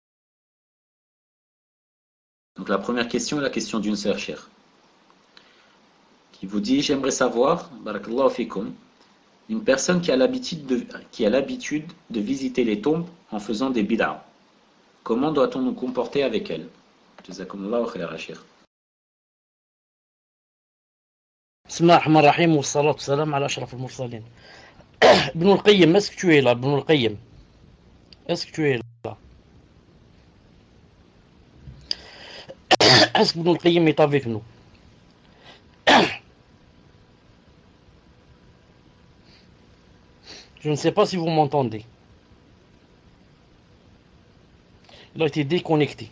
S2: Donc la première question est la question d'une sœur chère qui vous dit: j'aimerais savoir, barakallahu fikum, une personne qui a l'habitude de visiter les tombes en faisant des bid'a. Comment doit-on nous comporter avec elle? Jazakumullahu khayran cheikh.
S1: Bismillah ar-Rahman ar-Rahim wa salatu salam ala ashraf al-mursalin. Ibn al-Qayyim, est-ce que tu es là? Ibn al-Qayyim, est-ce que tu es là? Est-ce que Ibn al-Qayyim est avec nous? Je ne sais pas si vous m'entendez. Il a été déconnecté.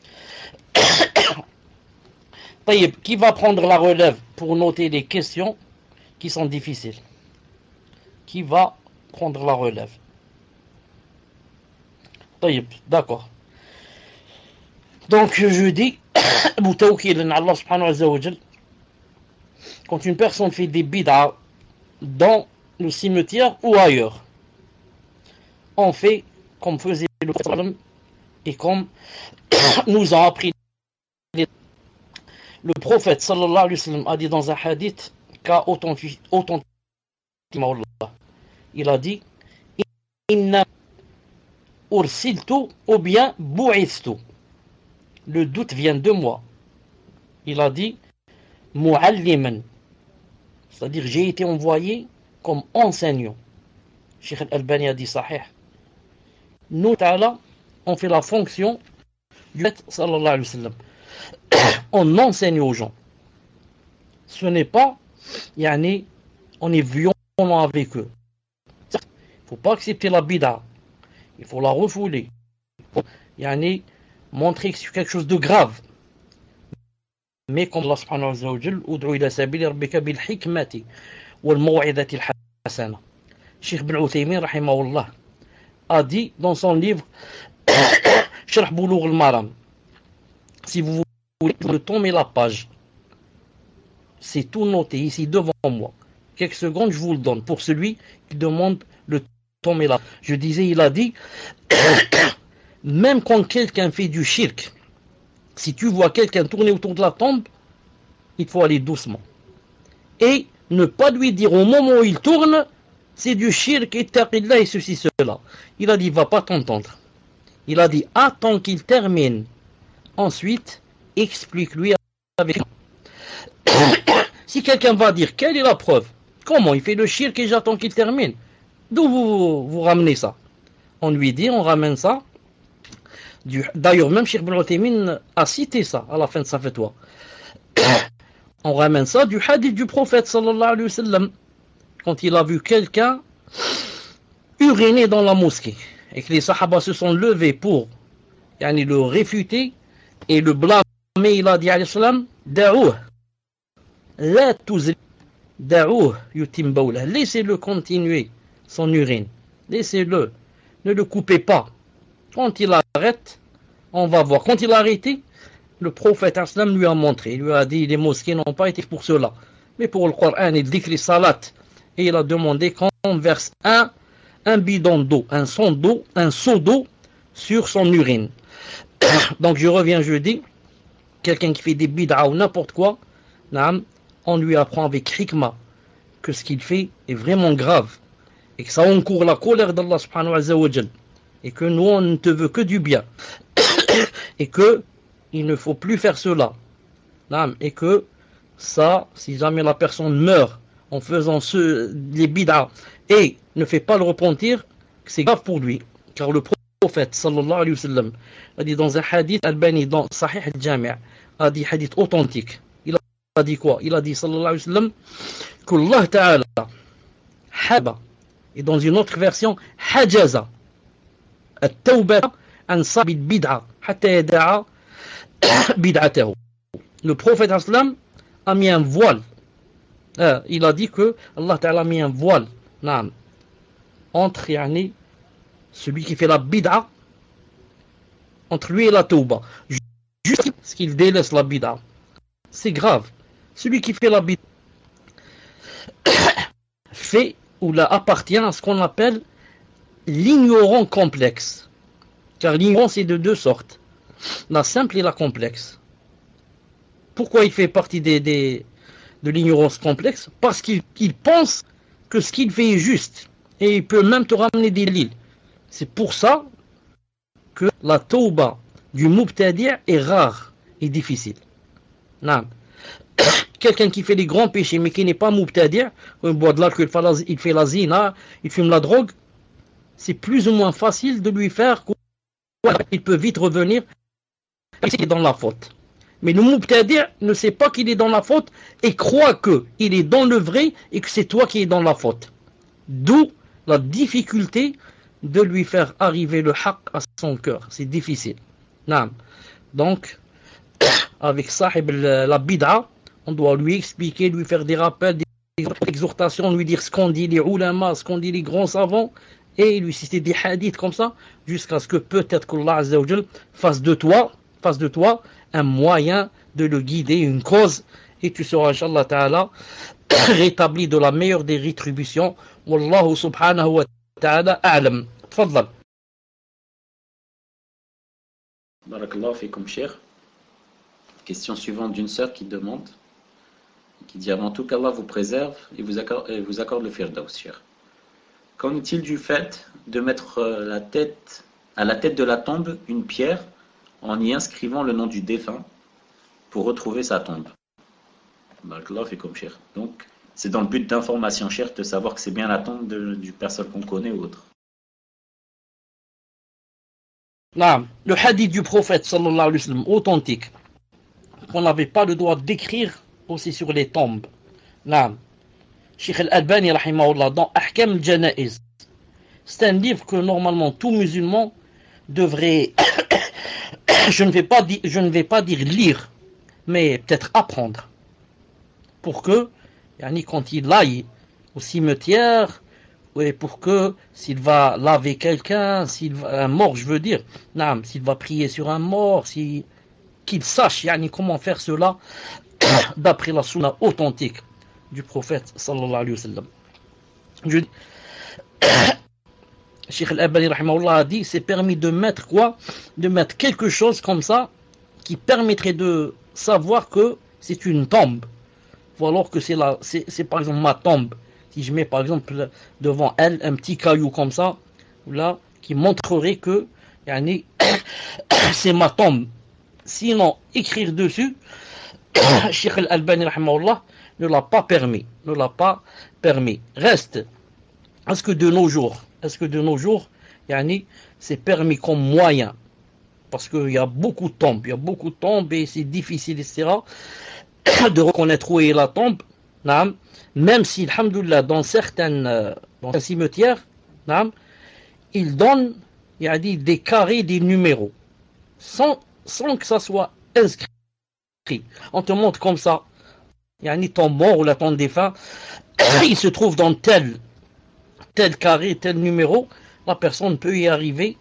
S1: Qui va prendre la relève pour noter les questions qui sont difficiles? Qui va prendre la relève? D'accord. Donc je dis, Allah subhanahu wa ta'ala, quand une personne fait des bid'a dans le cimetière ou ailleurs, on fait comme faisait le prophète et comme nous a appris le prophète sallallahu alayhi wa sallam a dit dans un hadith qu'a authentifié, il a dit: inna ursiltu ou bien bu'ithtu. Le doute vient de moi. Il a dit mu'alliman, c'est-à-dire j'ai été envoyé comme enseignant. Cheikh Al-Albani a dit sahih. Nous ta'ala, on fait la fonction du prophète sallallahu alayhi wa sallam. On enseigne aux gens. Ce n'est pas, on est violent avec eux. Il ne faut pas accepter la bid'a. Il faut la refouler. Montrer que c'est quelque chose de grave. Mais comme Allah subhanahu wa ta'ala, ud'u ila sabili rabbika bil hikmati wal maw'idati al hasana. Cheikh Ibn Uthaymin rahimahullah a dit dans son livre Sharh Bulugh al-Maram, si vous voulez le tome et la page, c'est tout noté ici devant moi. Quelques secondes, je vous le donne pour celui qui demande le tome et la page. Je disais, il a dit même quand quelqu'un fait du shirk, si tu vois quelqu'un tourner autour de la tombe, il faut aller doucement. Et ne pas lui dire au moment où il tourne, c'est du shirk et taqillah et ceci, cela. Il a dit, il ne va pas t'entendre. Il a dit, attends qu'il termine. Ensuite, explique-lui avec. Si quelqu'un va dire, quelle est la preuve? Comment il fait le shirk et j'attends qu'il termine? D'où vous ramenez ça? On lui dit, on ramène ça. D'ailleurs, même Cheikh Ibn Uthaymin a cité ça à la fin de sa fatwa. On ramène ça du hadith du prophète sallallahu alayhi wa sallam, quand il a vu quelqu'un uriner dans la mosquée et que les sahaba se sont levés pour le réfuter et le blâmer. Il a dit alayhi salam, da'ouh la tuzli da'ouh yutim bawlah, laissez-le continuer son urine, laissez-le, ne le coupez pas. Quand il arrête, on va voir. Quand il a arrêté, le prophète islam lui a montré. Il lui a dit, les mosquées n'ont pas été pour cela. Mais pour le Coran, il dit que salat, et il a demandé qu'on verse un bidon d'eau, un seau d'eau sur son urine. Donc je reviens jeudi, quelqu'un qui fait des bid'a ou n'importe quoi, on lui apprend avec hikmah que ce qu'il fait est vraiment grave et que ça encourt la colère d'Allah subhanahu wa ta'ala et que nous on ne te veut que du bien et que il ne faut plus faire cela et que ça, si jamais la personne meurt en faisant les bid'a et ne fait pas le repentir, c'est grave pour lui, car le prophète sallallahu alayhi wa sallam a dit dans un hadith Albani dans Sahih al-Jami' a dit hadith authentique, il a dit quoi? Il a dit sallallahu alayhi wa sallam que Allah ta'ala haba, et dans une autre version hajaza at-tawba an sabi bid'a hatta yada'a bid'atahu. Le prophète sallam a mis un voile, il a dit que Allah ta'ala a mis un voile entre celui qui fait la bid'a, entre lui et la tauba, juste ce qu'il délaisse la bid'a. C'est grave. Celui qui fait la bid'a fait ou là appartient à ce qu'on appelle l'ignorant complexe. Car l'ignorant c'est de deux sortes, la simple et la complexe. Pourquoi il fait partie de l'ignorance complexe? Parce qu'il pense que ce qu'il fait est juste et il peut même te ramener des lils. C'est pour ça que la tauba du mubtadi' est rare et difficile. Non. Quelqu'un qui fait les grands péchés mais qui n'est pas mubtadi', il boit de l'alcool, il fait la zina, il fume la drogue, c'est plus ou moins facile de lui faire il peut vite revenir et il est dans la faute. Mais le mubtadi' ne sait pas qu'il est dans la faute et croit qu'il est dans le vrai et que c'est toi qui es dans la faute. D'où la difficulté de lui faire arriver le haqq à son cœur. C'est difficile. Donc, avec sahib la bid'a, on doit lui expliquer, lui faire des rappels, des exhortations, lui dire ce qu'ont dit les ulama, ce qu'ont dit les grands savants, et lui citer des hadiths comme ça, jusqu'à ce que peut-être qu'Allah Azza wa Jal fasse de toi un moyen de le guider, une cause, et tu seras, Inch'Allah Ta'ala, rétabli de la meilleure des rétributions. Wallahu subhanahu wa ta'ala a'lam. Tfadlal.
S2: Barakallahu fikum, cher. Question suivante d'une sœur qui demande, qui dit avant tout qu'Allah vous préserve et vous accorde le firdaus, cher. Qu'en est-il du fait de mettre à la tête de la tombe une pierre en y inscrivant le nom du défunt pour retrouver sa tombe? Barakallahu fikum, cher. Donc, c'est dans le but d'information, cher, de savoir que c'est bien la tombe du personne qu'on connaît ou autre.
S1: Le hadith du prophète sallallahu alayhi wa sallam authentique qu'on n'avait pas le droit d'écrire aussi sur les tombes. Cheikh Al-Albani rahimahullah dans Ahkam al-Janaiz, c'est un livre que normalement tout musulman devrait je ne vais pas dire lire, mais peut-être apprendre, pour que quand il aille au cimetière, et pour que s'il va laver quelqu'un, un mort je veux dire, s'il va prier sur un mort, qu'il sache comment faire cela d'après la sunna authentique du prophète sallallahu alayhi wa sallam. Cheikh Al-Albani rahimahullah a dit c'est permis de mettre quoi? De mettre quelque chose comme ça qui permettrait de savoir que c'est une tombe, ou alors que c'est par exemple ma tombe. Si je mets par exemple devant elle un petit caillou comme ça, là, qui montrerait que c'est ma tombe. Sinon, écrire dessus, Cheikh Al-Albani rahimahullah ne l'a pas permis. Reste, est-ce que de nos jours, c'est permis comme moyen? Parce qu'il y a beaucoup de tombes, et c'est difficile, etc., de reconnaître où est la tombe. Même si, alhamdoulilah, dans certains cimetières, ils donnent des carrés, des numéros, sans que ça soit inscrit. On te montre comme ça, ton mort ou la tombe défunt, il se trouve dans tel carré, tel numéro, la personne peut y arriver.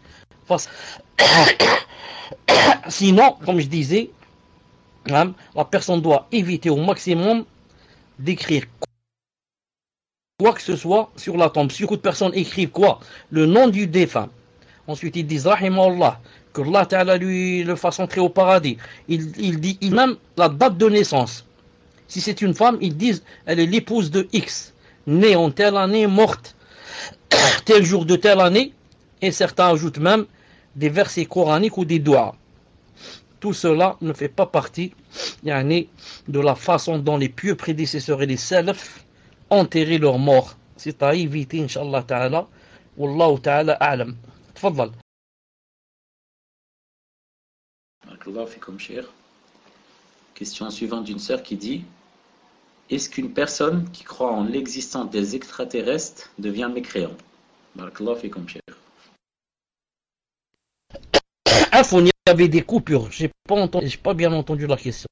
S1: Sinon, comme je disais, la personne doit éviter au maximum d'écrire quoi que ce soit sur la tombe. Si beaucoup de personnes écrivent quoi? Le nom du défunt. Ensuite, ils disent Rahimahullah, que Allah Ta'ala lui le fasse entrer au paradis. Il dit même la date de naissance. Si c'est une femme, ils disent elle est l'épouse de X, née en telle année, morte tel jour de telle année. Et certains ajoutent même des versets coraniques ou des doigts. Tout cela ne fait pas partie de la façon dont les pieux prédécesseurs et les salafs enterraient leurs morts. C'est à éviter, Inch'Allah Ta'ala. Wallahu Ta'ala a'lam. Tfaddal.
S2: Barakallahu fikum, cher. Question suivante d'une sœur qui dit: est-ce qu'une personne qui croit en l'existence des extraterrestres devient mécréant? Barakallahu fikum, cher.
S1: Il y avait des coupures. J'ai pas bien entendu la question.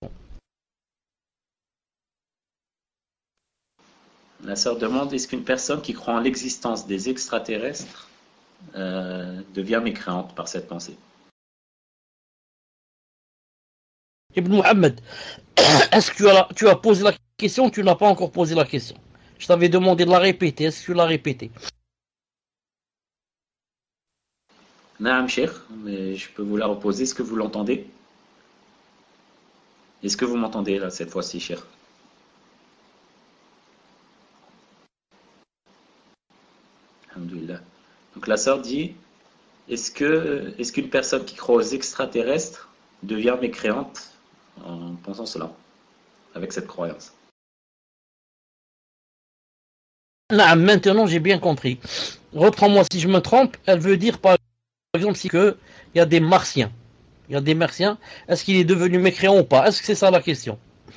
S2: La sœur demande: est-ce qu'une personne qui croit en l'existence des extraterrestres devient mécréante par cette pensée?
S1: Ibn Muhammad, est-ce que tu as posé la question ou tu n'as pas encore posé la question? Je t'avais demandé de la répéter. Est-ce que tu l'as répétée?
S2: Naam, cher, mais je peux vous la reposer. Est-ce que vous l'entendez? Est-ce que vous m'entendez là cette fois-ci, cher? Alhamdulillah. Donc la sœur dit: est-ce qu'une personne qui croit aux extraterrestres devient mécréante en pensant cela, avec cette croyance?
S1: Maintenant, j'ai bien compris. Reprends-moi si je me trompe. Elle veut dire, par exemple, si il y a des martiens. Il y a des martiens. Est-ce qu'il est devenu mécréant ou pas? Est-ce que c'est ça la question?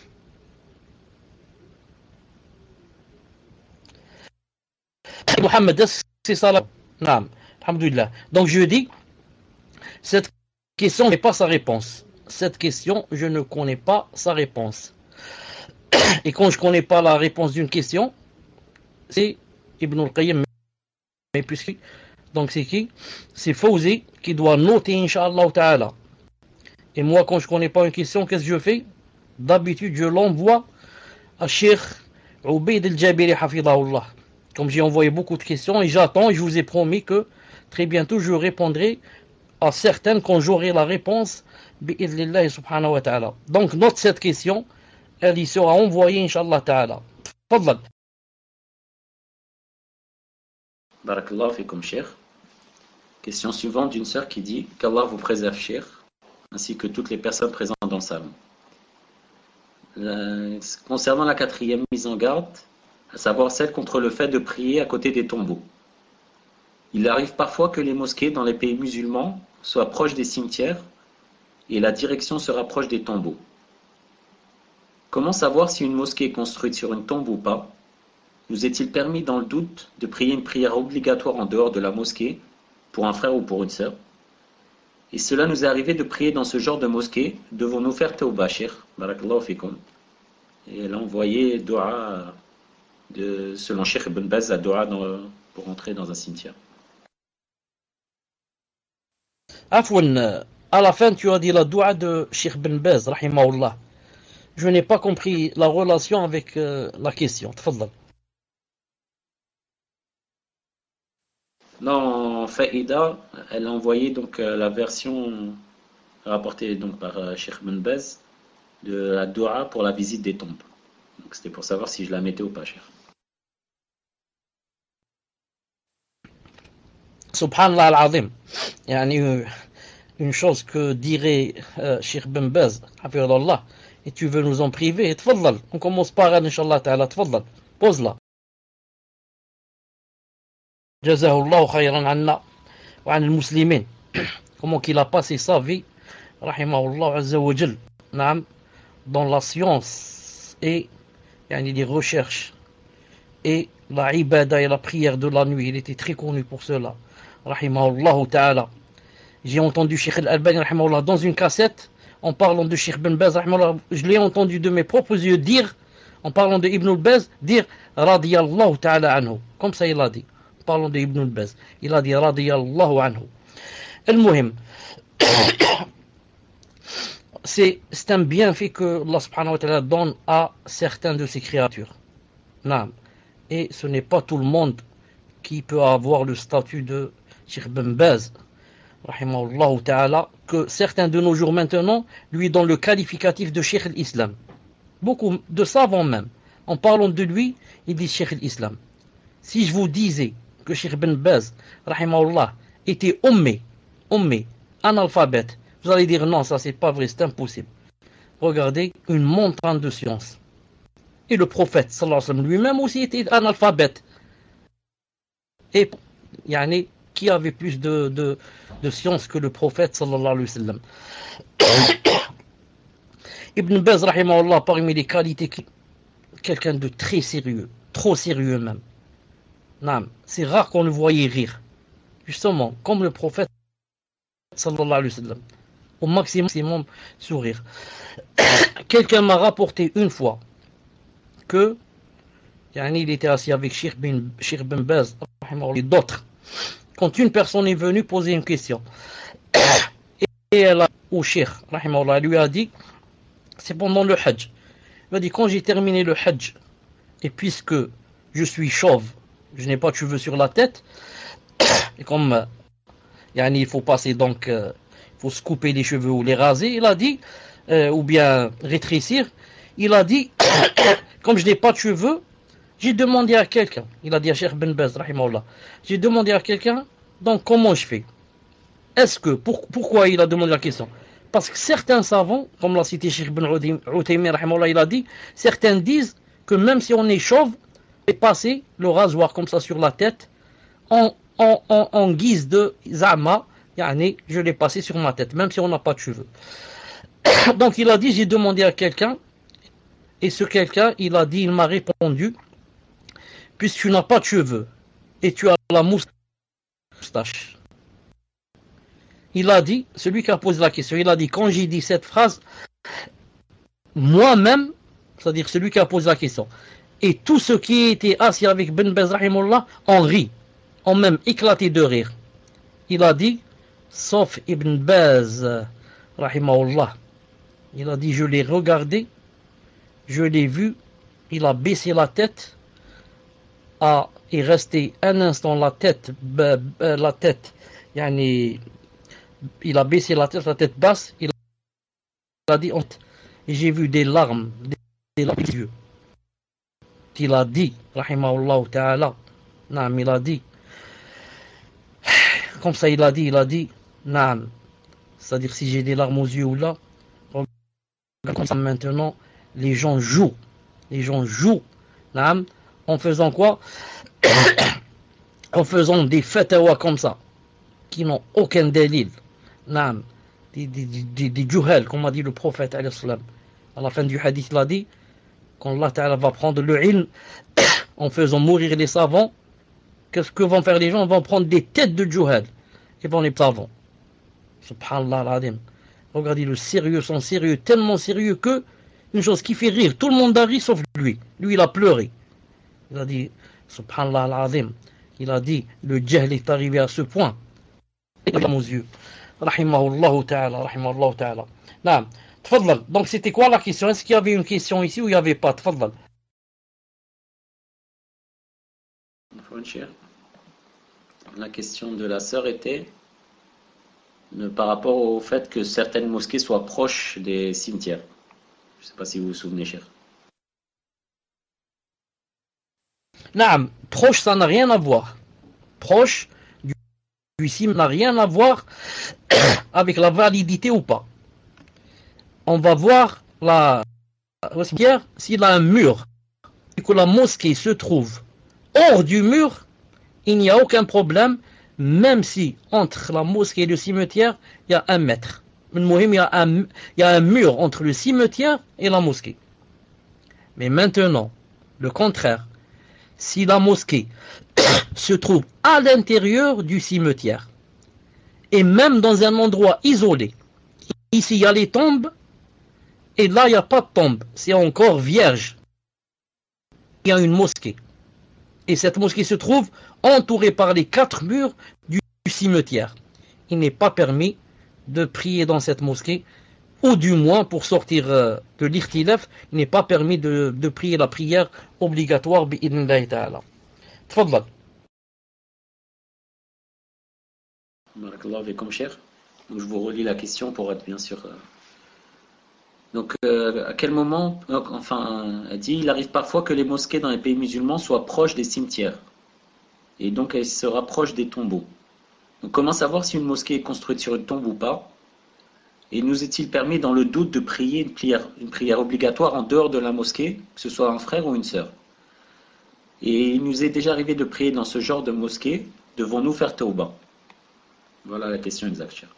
S1: Mohamed, est-ce que c'est ça la... Non. Alhamdulillah. Donc je dis, cette question, je n'ai pas sa réponse. Cette question, je ne connais pas sa réponse. Et quand je ne connais pas la réponse d'une question, c'est Ibn al-Qayyim. Mais puisque, donc c'est qui? C'est Fawzi qui doit noter, Inch'Allah Ta'ala. Et moi, quand je ne connais pas une question, qu'est-ce que je fais? D'habitude, je l'envoie à Cheikh Ubayd al-Jabiri Hafidahullah. Comme j'ai envoyé beaucoup de questions, et j'attends, et je vous ai promis que très bientôt, je répondrai à certaines quand j'aurai la réponse. Bi'idhnillahi subhanahu wa ta'ala. Donc, note cette question, elle y sera envoyée, Inch'Allah Ta'ala. Fadlal.
S2: Barakallahu fikum, cher. Question suivante d'une sœur qui dit: qu'Allah vous préserve, cher, ainsi que toutes les personnes présentes dans le salon. Concernant la quatrième mise en garde, à savoir celle contre le fait de prier à côté des tombeaux. Il arrive parfois que les mosquées dans les pays musulmans soient proches des cimetières et la direction se rapproche des tombeaux. Comment savoir si une mosquée est construite sur une tombe ou pas? Nous est-il permis dans le doute de prier une prière obligatoire en dehors de la mosquée pour un frère ou pour une sœur? Et cela nous est arrivé de prier dans ce genre de mosquée. Devons-nous faire tawbah, cher? Barakallahu fikum. Et elle a envoyé dua selon Cheikh Ibn Baz, la dua pour entrer dans un cimetière.
S1: Afwan, à la fin, tu as dit la dua de Cheikh Ibn Baz, rahimahullah. Je n'ai pas compris la relation avec la question. Tfadal.
S2: Non, Faïda, elle a envoyé donc la version rapportée donc par Cheikh Ibn Baz de la dua pour la visite des tombes. Donc c'était pour savoir si je la mettais ou pas, cher.
S1: Subhanallah al-Azim. Une chose que dirait Cheikh Ibn Baz, hafidhahullah, et tu veux nous en priver, tfadal. On commence par elle, Inch'Allah Ta'ala, tfadal. Pose-la. Jazahullahu khayran anna wa an al-muslimin. Comment qu'il a passé sa vie, rahimahullah azza wa jal, dans la science et les recherches et la ibada et la prière de la nuit. Il était très connu pour cela. Rahimahullah ta'ala. J'ai entendu Cheikh Al-Albani rahimahullah dans une cassette en parlant de Cheikh Ibn Baz rahimahullah. Je l'ai entendu de mes propres yeux dire, en parlant de Ibn al-Baz, dire radiyallahu ta'ala anhu. Comme ça il a dit. En parlant de Ibn al-Baz. Il a dit radiyallahu anhu. Al-Muhim. c'est un bienfait que Allah subhanahu wa ta'ala donne à certains de ses créatures. Naam. Et ce n'est pas tout le monde qui peut avoir le statut de Cheikh Ben Baz, rahimahullah ta'ala, que certains de nos jours maintenant lui donnent le qualificatif de Cheikh l'Islam. Beaucoup de savants même, en parlant de lui, ils disent Cheikh l'Islam. Si je vous disais que Cheikh Ben Baz, rahimahullah, était ummi, analphabète, vous allez dire non, ça c'est pas vrai, c'est impossible. Regardez, une montagne de science. Et le prophète, sallallahu alayhi wa sallam, lui-même aussi était analphabète. Et, yani, qui avait plus de science que le prophète, sallallahu alayhi wa sallam. Ibn Baz, rahimahullah, parmi les qualités, quelqu'un de très sérieux, trop sérieux même. Non, c'est rare qu'on le voyait rire. Justement, comme le prophète, sallallahu alayhi wa sallam. Au maximum sourire. Quelqu'un m'a rapporté une fois que il était assis avec Cheikh Ben Baz et d'autres. Quand une personne est venue poser une question et elle a, au Cheikh lui a dit, c'est pendant le Hajj. Il a dit, quand j'ai terminé le Hajj et puisque je suis chauve, je n'ai pas de cheveux sur la tête, et comme il faut passer donc faut se couper les cheveux ou les raser, il a dit, ou bien rétrécir, il a dit, comme je n'ai pas de cheveux, j'ai demandé à quelqu'un, il a dit à Cheikh Ben Baz, rahimahullah, j'ai demandé à quelqu'un, donc comment je fais? Est-ce que, pourquoi il a demandé la question? Parce que certains savants, comme l'a cité Cheikh Ben Uthaymin, rahimahullah, il a dit, certains disent que même si on est chauve, et passer le rasoir comme ça sur la tête, en guise de zama, je l'ai passé sur ma tête, même si on n'a pas de cheveux. Donc il a dit, j'ai demandé à quelqu'un, et ce quelqu'un, il a dit, il m'a répondu, puisque tu n'as pas de cheveux, et tu as la moustache. Il a dit, celui qui a posé la question, il a dit, quand j'ai dit cette phrase, moi-même, c'est-à-dire celui qui a posé la question, et tous ceux qui étaient assis avec Ben Baz, rahimahullah, ont ri, ont même éclaté de rire. Il a dit, sauf Ibn Baz, rahimahullah. Il a dit, je l'ai regardé, je l'ai vu, il a baissé la tête, est resté un instant la tête, il a baissé la tête basse, il a dit, et j'ai vu des larmes, des yeux. Il a dit, rahimahullah ta'ala, naam, il a dit, comme ça il a dit, naam, c'est-à-dire si j'ai des larmes aux yeux ou là, comme ça maintenant, les gens jouent, naam, en faisant quoi? En faisant des fatwas comme ça, qui n'ont aucun délil, naam, des juhal, comme a dit le prophète, alayhi salam. À la fin du hadith, il a dit, quand Allah Ta'ala va prendre le ilm, en faisant mourir les savants, qu'est-ce que vont faire les gens? Ils vont prendre des têtes de juhal, et vont les savants. Subhanallah al-Adim. Regardez le sérieux, son sérieux, tellement sérieux que, une chose qui fait rire, tout le monde a ri sauf lui. Lui, il a pleuré. Il a dit, Subhanallah al-Adim. Il a dit, le jahl est arrivé à ce point. Et aux yeux. Rahimahullah ta'ala. Naam. Tfadlal. Donc c'était quoi la question? Est-ce qu'il y avait une question ici ou il n'y avait pas? Tfadlal.
S2: La question de la sœur était par rapport au fait que certaines mosquées soient proches des cimetières. Je ne sais pas si vous vous souvenez, cher.
S1: Naam. Proche, ça n'a rien à voir. Proche du cimetière n'a rien à voir avec la validité ou pas. On va voir le cimetière s'il a un mur et que la mosquée se trouve hors du mur, il n'y a aucun problème, même si entre la mosquée et le cimetière, il y a 1 mètre. Il y a un mur entre le cimetière et la mosquée. Mais maintenant, le contraire, si la mosquée se trouve à l'intérieur du cimetière, et même dans un endroit isolé, ici il y a les tombes, et là il n'y a pas de tombe, c'est encore vierge. Il y a une mosquée. Et cette mosquée se trouve entourée par les 4 murs du cimetière. Il n'est pas permis de prier dans cette mosquée. ou du moins pour sortir de l'ikhtilaf, il n'est pas permis de prier la prière obligatoire bi'idhnillahi ta'ala. Tfadlal.
S2: Barakallahu fikum, cher. Donc, je vous relis la question pour être bien sûr. Donc, à quel moment, enfin, elle dit, il arrive parfois que les mosquées dans les pays musulmans soient proches des cimetières. Et donc, elles se rapprochent des tombeaux. Donc, comment savoir si une mosquée est construite sur une tombe ou pas? Et nous est-il permis, dans le doute, de prier une prière obligatoire en dehors de la mosquée, que ce soit un frère ou une sœur? Et il nous est déjà arrivé de prier dans ce genre de mosquée, devons-nous faire tauba? Voilà la question exacte, cher.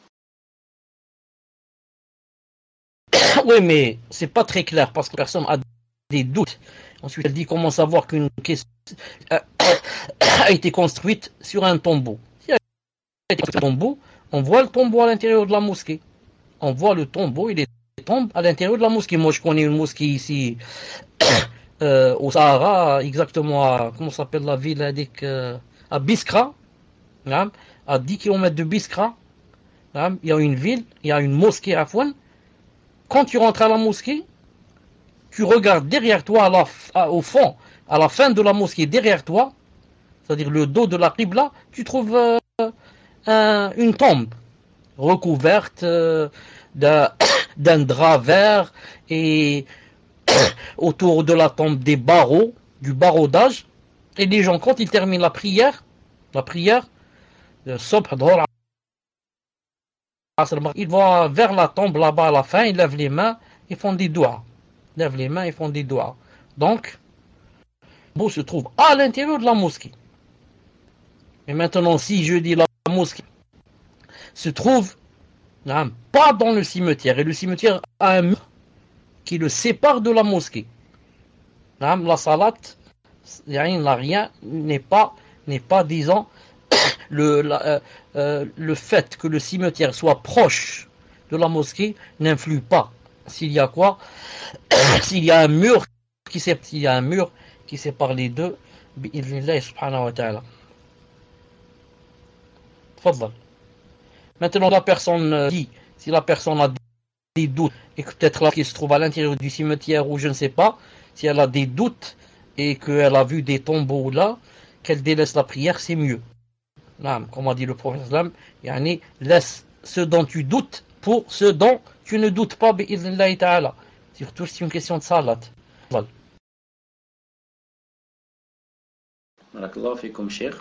S1: Oui, mais c'est pas très clair parce que personne a des doutes. Ensuite, elle dit comment savoir qu'une question a été construite sur un tombeau. Si elle a été construite sur un tombeau, on voit le tombeau à l'intérieur de la mosquée. On voit le tombeau, il est tombe à l'intérieur de la mosquée. Moi, je connais une mosquée ici au Sahara, exactement à, comment s'appelle la ville, à Biskra, à 10 km de Biskra. Il y a une ville, il y a une mosquée à Fouane. Quand tu rentres à la mosquée, tu regardes derrière toi, au fond, à la fin de la mosquée, derrière toi, c'est-à-dire le dos de la qibla, tu trouves une tombe recouverte d'un drap vert et autour de la tombe des barreaux, du barreaudage. Et les gens, quand ils terminent la prière, ils vont vers la tombe là-bas à la fin, ils lèvent les mains, ils font des doigts. Donc, le tombeau se trouve à l'intérieur de la mosquée. Et maintenant, si je dis la mosquée se trouve pas dans le cimetière, et le cimetière a un mur qui le sépare de la mosquée, la salat, n'est pas, disons, le fait que le cimetière soit proche de la mosquée n'influe pas. S'il y a quoi? S'il y a un mur qui sépare les deux, bi'idhnillahi subhanahu wa ta'ala. Tfadlal. Maintenant, la personne dit, si la personne a des doutes, et que peut-être là qui se trouve à l'intérieur du cimetière ou je ne sais pas, si elle a des doutes et qu'elle a vu des tombeaux là, qu'elle délaisse la prière, c'est mieux. Comme a dit le prophète, laisse ce dont tu doutes pour ce dont tu ne doutes pas, bi'idhnillahi ta'ala. Surtout c'est une question de salat.
S2: Barakallahu fikum, cher.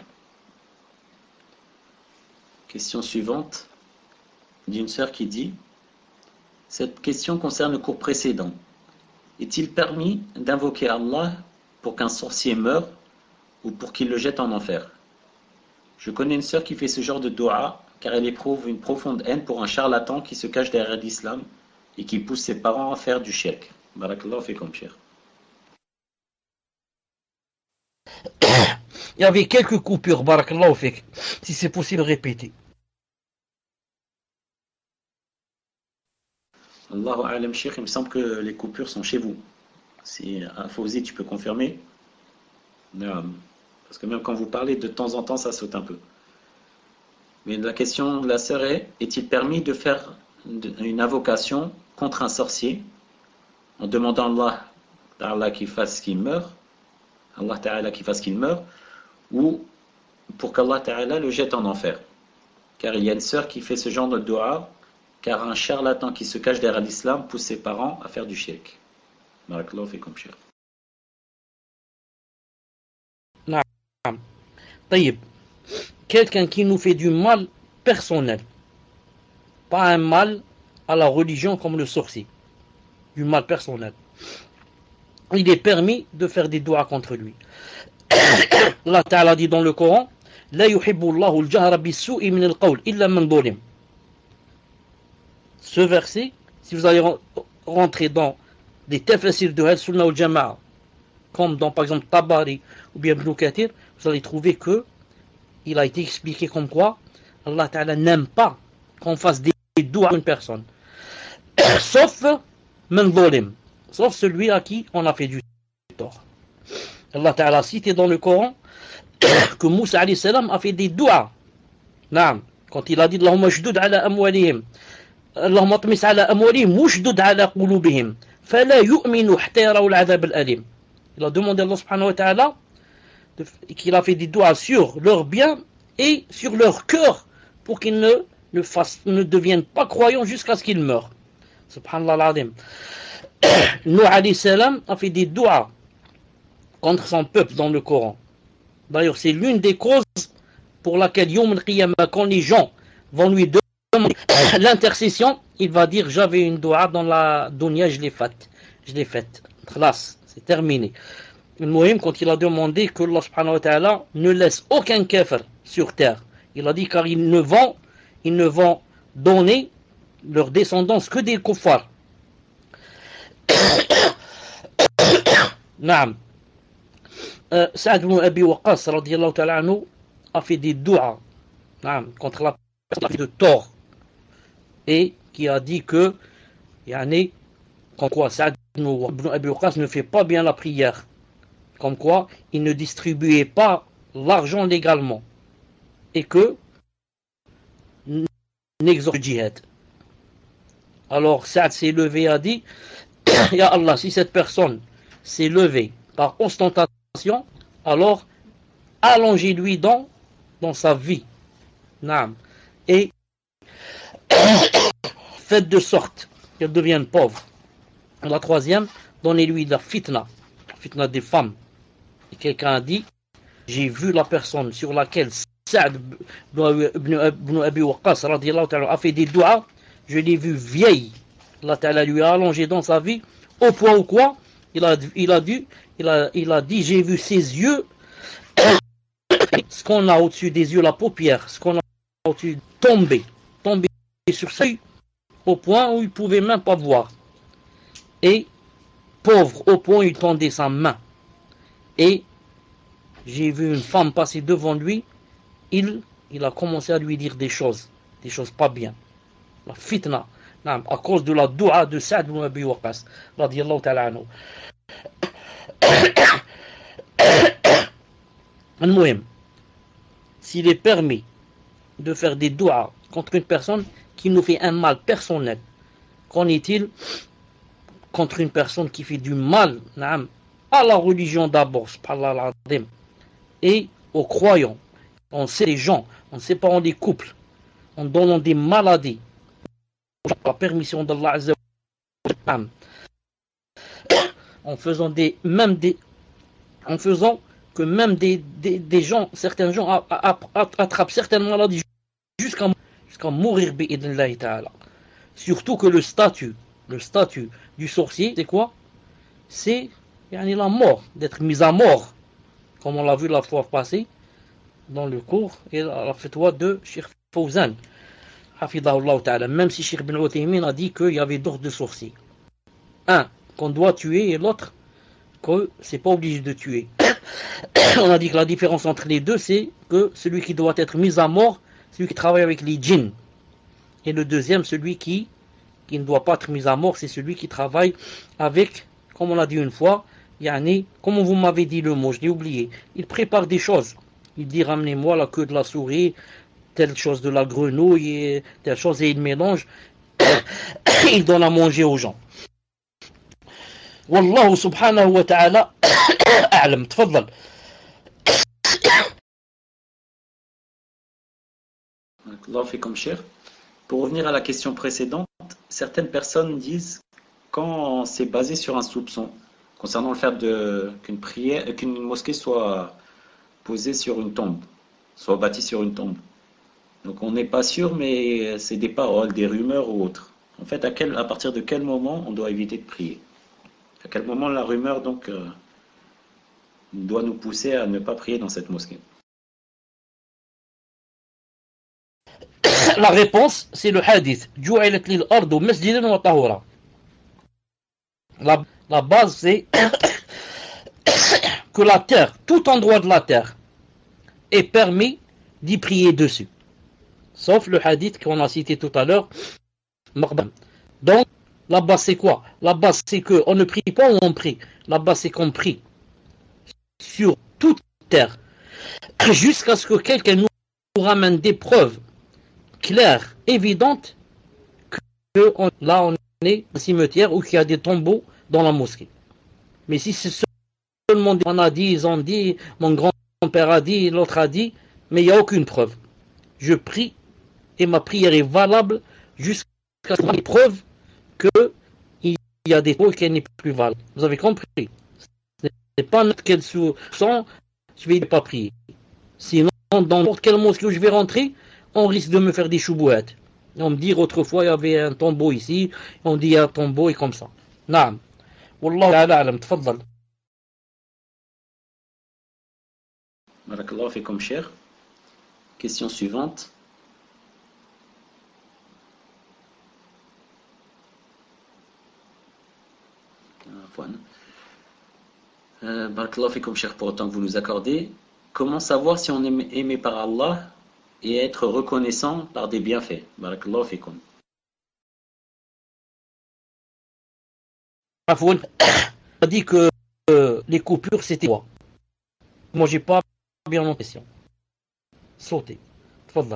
S2: Question suivante d'une sœur qui dit: cette question concerne le cours précédent. Est-il permis d'invoquer Allah pour qu'un sorcier meure ou pour qu'il le jette en enfer? Je connais une sœur qui fait ce genre de dua car elle éprouve une profonde haine pour un charlatan qui se cache derrière l'islam et qui pousse ses parents à faire du shirk. Barakallahu fikum, cher.
S1: Il y avait quelques coupures, barakallahu fik, si c'est possible répéter.
S2: Allahu a'lam, Cheikh, il me semble que les coupures sont chez vous. Si Fawzi, tu peux confirmer? Parce que même quand vous parlez, de temps en temps, ça saute un peu. Mais la question de la sœur est: est-il permis de faire une invocation contre un sorcier en demandant à Allah Ta'ala qu'il fasse qu'il meure, Allah Ta'ala qu'il fasse qu'il meure, ou pour qu'Allah Ta'ala le jette en enfer? Car il y a une sœur qui fait ce genre de dua car un charlatan qui se cache derrière l'islam pousse ses parents à faire du shirk. Barakallahu fikum, cher.
S1: Taïb. Quelqu'un qui nous fait du mal personnel, pas un mal à la religion comme le sorcier, du mal personnel, il est permis de faire des doigts contre lui. Allah Ta'ala dit dans le Coran: La yuhibbu Allahu al-jahra bis-su'i min al-qawl illa man zulim. Ce verset, si vous allez rentrer dans les tafsir de Al-Sunnah al-Jama'a, comme dans par exemple Tabari ou bien Ibn Kathir, vous allez trouver que il a été expliqué comme quoi Allah Ta'ala n'aime pas qu'on fasse des doigts à une personne, sauf man zulim, sauf celui à qui on a fait du tort. Allah Ta'ala a cité dans le Coran que Moussa alayhi salam a fait des doigts. Quand il a dit Allahumma jdud ala amwalihim, اللهم اطمس على أموالهم واشدد على قلوبهم فلا يؤمنوا حتى يروا العذاب الأليم. Il a demandé à Allah subhanahu wa ta'ala qu'il a fait des doigts sur leurs biens et sur leur cœur pour qu'ils ne deviennent pas croyants jusqu'à ce qu'ils meurent. Subhanallah al-Azim. Nuh alayhi salam a fait des doigts contre son peuple dans le Coran. D'ailleurs, c'est l'une des causes pour laquelle Yom al-Qiyamah, quand les gens vont lui demander l'intercession, il va dire j'avais une doua dans la dunya, je l'ai faite. Khlas, c'est terminé. Le Mohim, quand il a demandé que Allah subhanahu wa ta'ala ne laisse aucun kafir sur terre, il a dit car ils ne vont donner leur descendance que des kuffars. Naam. Saad ibn Abi Waqqas radiyallahu ta'ala anhu a fait des doua contre la personne de tort et qui a dit que comme quoi Saad ibn Abi Waqqas ne fait pas bien la prière, comme quoi il ne distribuait pas l'argent légalement et que n'exhorte le djihad. Alors Saad s'est levé et a dit Ya Allah, si cette personne s'est levée par ostentation, alors allongez-lui dans sa vie. Naam. Et faites de sorte qu'elle devienne pauvre. La troisième, donnez-lui la fitna des femmes. Et quelqu'un a dit, j'ai vu la personne sur laquelle Saad ibn Abi Waqqas radiyallahu ta'ala a fait des doigts, je l'ai vu vieille. Allah ta'ala lui a allongé dans sa vie, au point où quoi, il a dit, j'ai vu ses yeux, ce qu'on a au-dessus des yeux, la paupière, ce qu'on a au-dessus, tomber sur sa vie, au point où il ne pouvait même pas voir. Et pauvre, au point où il tendait sa main. Et j'ai vu une femme passer devant lui, il a commencé à lui dire des choses pas bien. La fitna, à cause de la doua de Saad ibn Abi Waqqas, radiyallahu ta'ala anhu. S'il est permis de faire des douas contre une personne qui nous fait un mal personnel, qu'en est-il contre une personne qui fait du mal à la religion d'abord, et aux croyants? On sait les gens, on séparant des couples, en donnant des maladies, la permission d'Allah Azza wa Jalla, en faisant que même des gens, certains gens attrapent certaines maladies jusqu'à mourir bi'idnillahi ta'ala. Surtout que le statut du sorcier, c'est quoi? C'est la mort, d'être mis à mort, comme on l'a vu la fois passée dans le cours et la fatwa de Cheikh Fawzan, hafidahullah ta'ala, même si Cheikh Ibn Uthaymin a dit qu'il y avait d'autres de sorciers. Un qu'on doit tuer et l'autre que c'est pas obligé de tuer. On a dit que la différence entre les deux, c'est que celui qui doit être mis à mort, celui qui travaille avec les djinns. Et le deuxième, celui qui ne doit pas être mis à mort, c'est celui qui travaille avec, comme on l'a dit une fois, comme vous m'avez dit le mot, je l'ai oublié, il prépare des choses. Il dit ramenez-moi la queue de la souris, telle chose de la grenouille, telle chose, et il mélange, il donne à manger aux gens. Wallahu subhanahu wa ta'ala a'lam. Tfaddal.
S2: Allah fait comme cher. Pour revenir à la question précédente, certaines personnes disent quand c'est basé sur un soupçon concernant le fait qu'une mosquée soit posée sur une tombe, soit bâtie sur une tombe. Donc on n'est pas sûr, mais c'est des paroles, des rumeurs ou autres. En fait, à partir de quel moment on doit éviter de prier? À quel moment la rumeur donc doit nous pousser à ne pas prier dans cette mosquée?
S1: La réponse, c'est le hadith. Ju'ilat lil ardu masjidan wa tahura. La base, c'est que la terre, tout endroit de la terre, est permis d'y prier dessus. Sauf le hadith qu'on a cité tout à l'heure. Donc, la base, c'est quoi? La base, c'est qu'on ne prie pas ou on prie. La base, c'est qu'on prie sur toute terre. Jusqu'à ce que quelqu'un nous ramène des preuves claires, évidentes, là on est un cimetière où il y a des tombeaux dans la mosquée. Mais si c'est seulement on a dit, ils ont dit, mon grand-père a dit, l'autre a dit, mais il n'y a aucune preuve. Je prie et ma prière est valable jusqu'à ce qu'il y ait une preuve qu'il y a des choses qui n'est plus valable. Vous avez compris? Ce n'est pas n'importe quel sang, je ne vais pas prier. Sinon, dans n'importe quelle mosquée où je vais rentrer, on risque de me faire des choubouettes. On me dit autrefois il y avait un tombeau ici, on dit il y a un tombeau et comme ça. Naam. Wallahu ta'ala alam, tfaddal.
S2: Barakallahu fikum, cher. Question suivante. Barakallahu fikum, cher, pour autant que vous nous accordez. Comment savoir si on est aimé par Allah et être reconnaissant par des bienfaits? Barakallahu fikum.
S1: Afoun a dit que les coupures c'était quoi? Moi j'ai pas bien l'impression. Sauter. Tfaddal.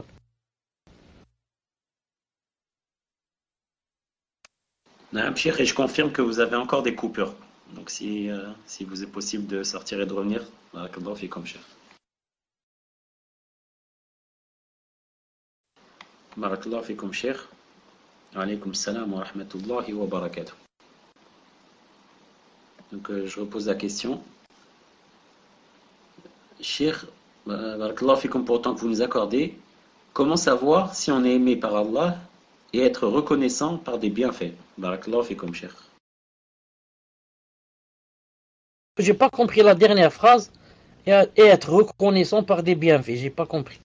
S2: Naam, cher, et je confirme que vous avez encore des coupures. Donc si vous est possible de sortir et de revenir, barakallahu fikum, cher. Barakallahu fikum, cher. Alaykoum salam wa rahmatullahi wa barakatuh. Donc je repose la question. Cher, barakallahu fikum, pour autant que vous nous accordez, comment savoir si on est aimé par Allah et être reconnaissant par des bienfaits? Barakallahu fikum, cher.
S1: J'ai pas compris la dernière phrase et être reconnaissant par des bienfaits. J'ai pas compris.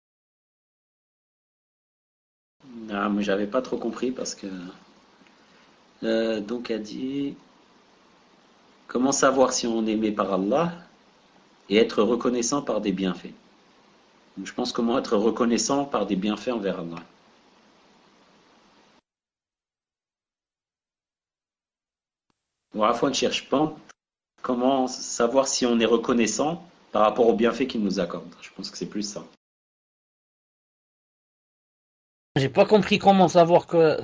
S2: Ah, moi j'avais pas trop compris parce que donc elle dit comment savoir si on est aimé par Allah et être reconnaissant par des bienfaits. Donc, je pense comment être reconnaissant par des bienfaits envers Allah. Ou à la fois on ne cherche pas comment savoir si on est reconnaissant par rapport aux bienfaits qu'il nous accorde. Je pense que c'est plus ça.
S1: J'ai pas compris comment savoir que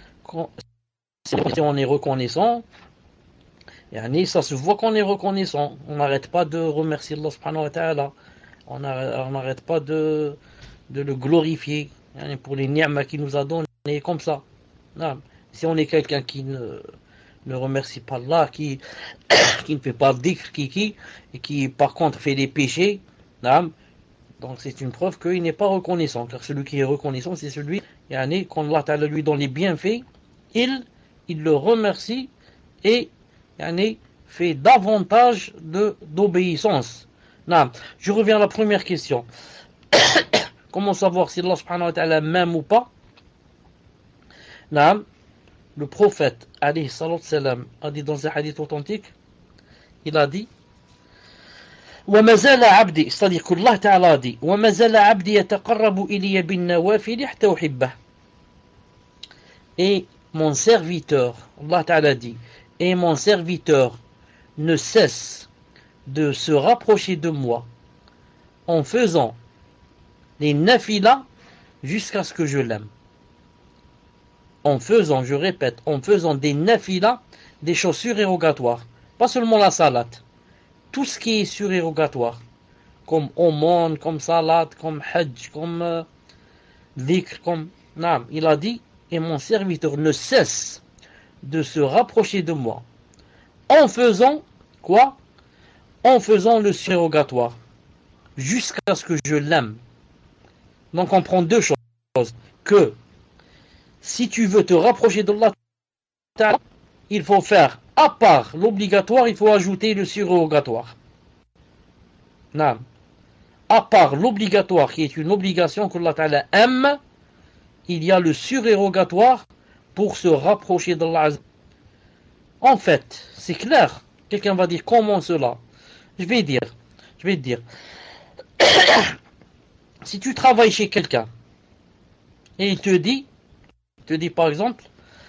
S1: si on est reconnaissant. Yani, ça se voit qu'on est reconnaissant. On n'arrête pas de remercier Allah subhanahu wa ta'ala. On n'arrête pas de le glorifier. Yani, pour les ni'mas qu'il nous a donné comme ça. Non. Si on est quelqu'un qui ne remercie pas Allah, qui ne fait pas de dhikr, et qui par contre fait des péchés, non, donc c'est une preuve qu'il n'est pas reconnaissant. Car celui qui est reconnaissant, c'est celui yani, quand Allah ta'ala lui donne les bienfaits, il le remercie et yani, fait davantage d'obéissance. Non. Je reviens à la première question. Comment savoir si Allah subhanahu wa ta'ala m'aime ou pas? Non. Le prophète alayhi salatu salam a dit dans un hadith authentique, il a dit وما زال عبدي, c'est-à-dire que Allah ta'ala a dit وما زال عبدي يتقرب إلي بالنوافل حتى أحبه. Et mon serviteur, Allah ta'ala dit, et mon serviteur ne cesse de se rapprocher de moi en faisant les nafilas jusqu'à ce que je l'aime. En faisant, je répète, en faisant des nafilas, des choses surérogatoires. Pas seulement la salade. Tout ce qui est surérogatoire. Comme aumône, comme salade, comme hajj, comme dhikr, comme... Non, il a dit, et mon serviteur ne cesse de se rapprocher de moi. En faisant quoi? En faisant le surérogatoire. Jusqu'à ce que je l'aime. Donc on prend deux choses. Que si tu veux te rapprocher d'Allah, il faut faire, à part l'obligatoire, il faut ajouter le surérogatoire. Non. À part l'obligatoire, qui est une obligation que Allah Ta'ala aime, il y a le surérogatoire pour se rapprocher d'Allah. En fait, c'est clair. Quelqu'un va dire, comment cela? Je vais te dire. Si tu travailles chez quelqu'un, et il te dit par exemple,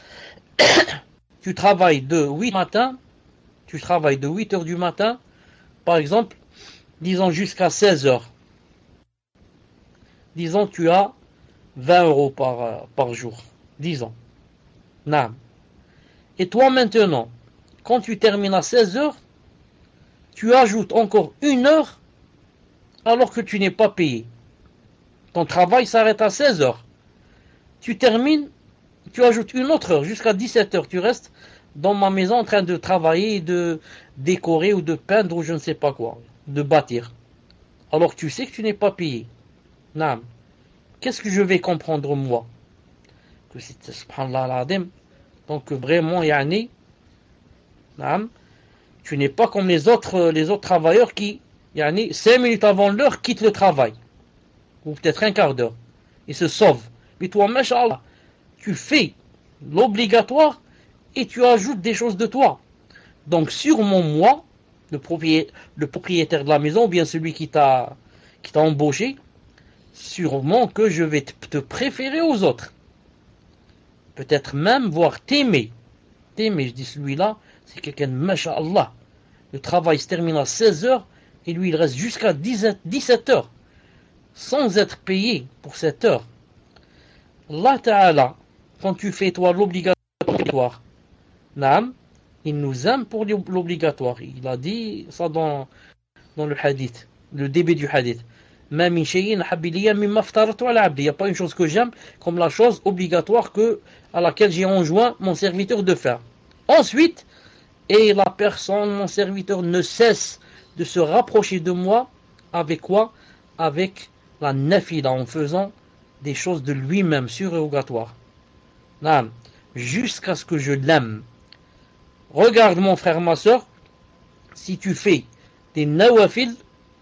S1: tu travailles de 8 heures du matin, par exemple, disons jusqu'à 16 heures. Disons tu as 20 € par jour. Disons. Naam. Et toi maintenant, quand tu termines à 16 heures, tu ajoutes encore 1 heure alors que tu n'es pas payé. Ton travail s'arrête à 16 heures. Tu termines, tu ajoutes 1 autre heure jusqu'à 17 heures. Tu restes dans ma maison en train de travailler, de décorer ou de peindre ou je ne sais pas quoi, de bâtir. Alors que tu sais que tu n'es pas payé. Naam. Qu'est-ce que je vais comprendre moi? Que c'est subhanallah al-azim. Donc vraiment, yani, naam, tu n'es pas comme les autres travailleurs qui, yani, 5 minutes avant l'heure, quittent le travail. Ou peut-être un quart d'heure. Ils se sauvent. Mais toi, mashallah, tu fais l'obligatoire et tu ajoutes des choses de toi. Donc sûrement moi, le propriétaire de la maison, ou bien celui qui t'a embauché, sûrement que je vais te préférer aux autres. Peut-être même voir t'aimer. T'aimer, je dis celui-là, c'est quelqu'un de mashallah. Le travail se termine à 16 heures et lui il reste jusqu'à 17 heures sans être payé pour cette heure. Allah Ta'ala, quand tu fais toi l'obligatoire, naam, il nous aime pour l'obligatoire. Il a dit ça dans le hadith, le début du hadith. Il n'y a pas une chose que j'aime comme la chose obligatoire à laquelle j'ai enjoint mon serviteur de faire. Ensuite, et la personne, mon serviteur, ne cesse de se rapprocher de moi avec quoi? Avec la nafila, en faisant des choses de lui-même surérogatoires. Jusqu'à ce que je l'aime. Regarde mon frère, ma soeur, si tu fais des nawafil,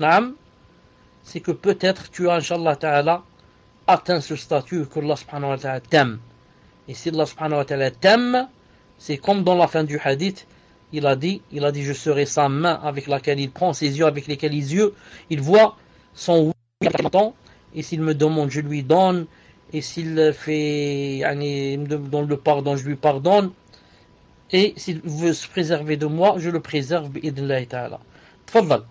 S1: c'est que peut-être tu as, Inch'Allah Ta'ala, atteint ce statut que Allah subhanahu wa ta'ala t'aime. Et si Allah subhanahu wa ta'ala t'aime, c'est comme dans la fin du hadith, il a dit, je serai sa main avec laquelle il prend, ses yeux avec lesquels il voit son oui, et s'il me demande, je lui donne, et s'il me donne le pardon, je lui pardonne, et s'il veut se préserver de moi, je le préserve, bi'idnillahi ta'ala. Tfaddal.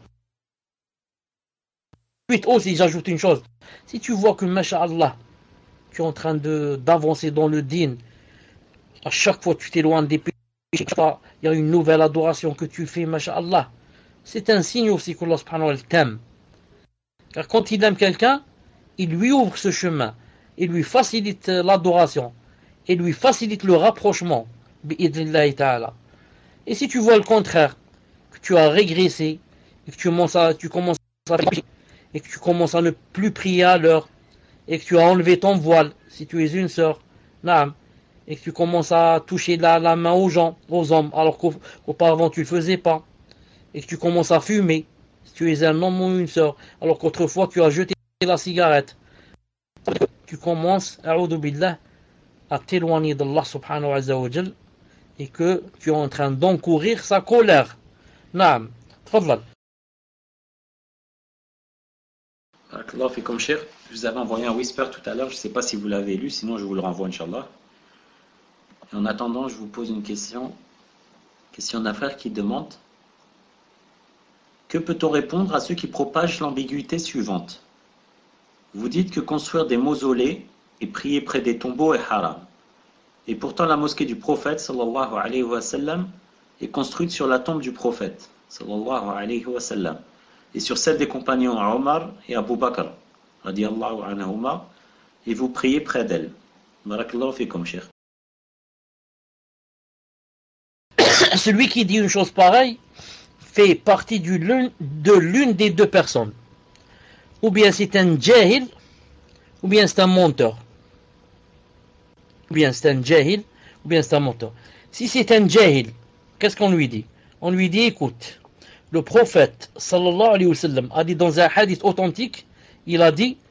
S1: Ensuite aussi, j'ajoute une chose. Si tu vois que, masha'Allah, tu es en train d'avancer dans le din, à chaque fois tu t'éloignes des péchés, il y a une nouvelle adoration que tu fais, masha'Allah, c'est un signe aussi que Allah subhanahu wa ta'ala t'aime. Car quand il aime quelqu'un, il lui ouvre ce chemin, il lui facilite l'adoration, il lui facilite le rapprochement, bi'idnillahi ta'ala. Et si tu vois le contraire, que tu as régressé, et que tu commences à et que tu commences à ne plus prier à l'heure, et que tu as enlevé ton voile, si tu es une sœur, et que tu commences à toucher la main aux gens, aux hommes, alors qu'auparavant tu ne le faisais pas, et que tu commences à fumer, si tu es un homme ou une sœur, alors qu'autrefois tu as jeté la cigarette, tu commences, a'udhu billah, à t'éloigner d'Allah subhanahu wa ta'ala, et que tu es en train d'encourir sa colère. Naam, tfadlal.
S2: Barakallahu fikum, cher. Je vous avais envoyé un whisper tout à l'heure, je ne sais pas si vous l'avez lu, sinon je vous le renvoie, Inch'Allah. Et en attendant, je vous pose une question d'un frère qui demande: que peut-on répondre à ceux qui propagent l'ambiguïté suivante? Vous dites que construire des mausolées et prier près des tombeaux est haram. Et pourtant la mosquée du prophète, sallallahu alayhi wa sallam, est construite sur la tombe du prophète, sallallahu alayhi wa sallam, et sur celle des compagnons Omar et Abu Bakr, radiyallahu anhuma, et vous priez près d'elle. Barakallahu fikum, cher.
S1: Celui qui dit une chose pareille fait partie de l'une des deux personnes. Ou bien c'est un jahil, ou bien c'est un menteur. Ou bien c'est un jahil, ou bien c'est un menteur. Si c'est un jahil, qu'est-ce qu'on lui dit? On lui dit, écoute, le prophète sallallahu alayhi wa sallam a dit dans un hadith authentique, il a dit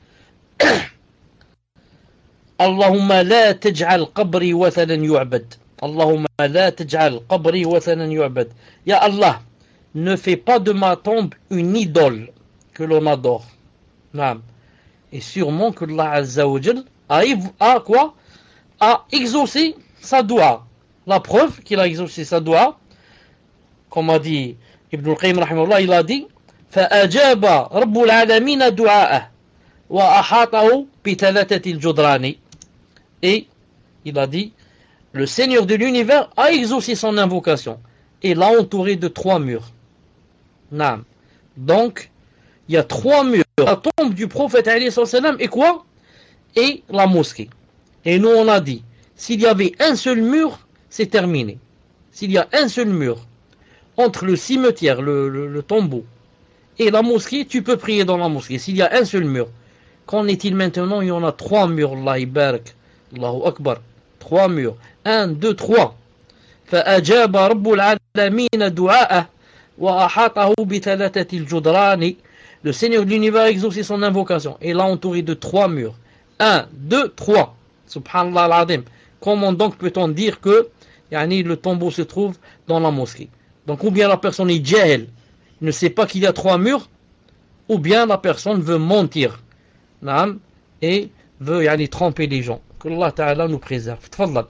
S1: Allahumma la taj'al qabri wathanan yu'bad. Allahumma la taj'al qabri wathanan yu'bad. Ya Allah, ne fais pas de ma tombe une idole que l'on adore. Naam. Et sûrement que Allah Azza wa Jal a quoi? A exaucé sa doua. La preuve qu'il a exaucé sa doua, comme a dit Ibn al-Qayyim rahimahullah, il a dit فأجاب رب العالمين دعاءه وأحاطه بثلاثة الجدران. Et il a dit Le Seigneur de l'univers a exaucé son invocation et l'a entouré de 3 murs. Naam. Donc, il y a 3 murs. La tombe du prophète alayhi salam et quoi? Et la mosquée. Et nous on a dit, s'il y avait un seul mur, c'est terminé. S'il y a un seul mur entre le cimetière, le tombeau, et la mosquée, tu peux prier dans la mosquée. S'il y a un seul mur. Qu'en est-il maintenant? Il y en a 3 murs. Allah ibarak. Allahu Akbar. 3 murs. 1, 2, 3. فأجاب رب العالمين دعاءه وأحاطه بثلاثة الجدران. Le Seigneur de l'univers a exaucé son invocation et l'a entouré de 3 murs. 1, 2, 3. Subhanallah al-Azim. Comment donc peut-on dire que le tombeau se trouve dans la mosquée? Donc ou bien la personne est jahil, ne sait pas qu'il y a 3 murs, ou bien la personne veut mentir et veut tromper les gens. Que Allah Ta'ala nous préserve. Tfadlal.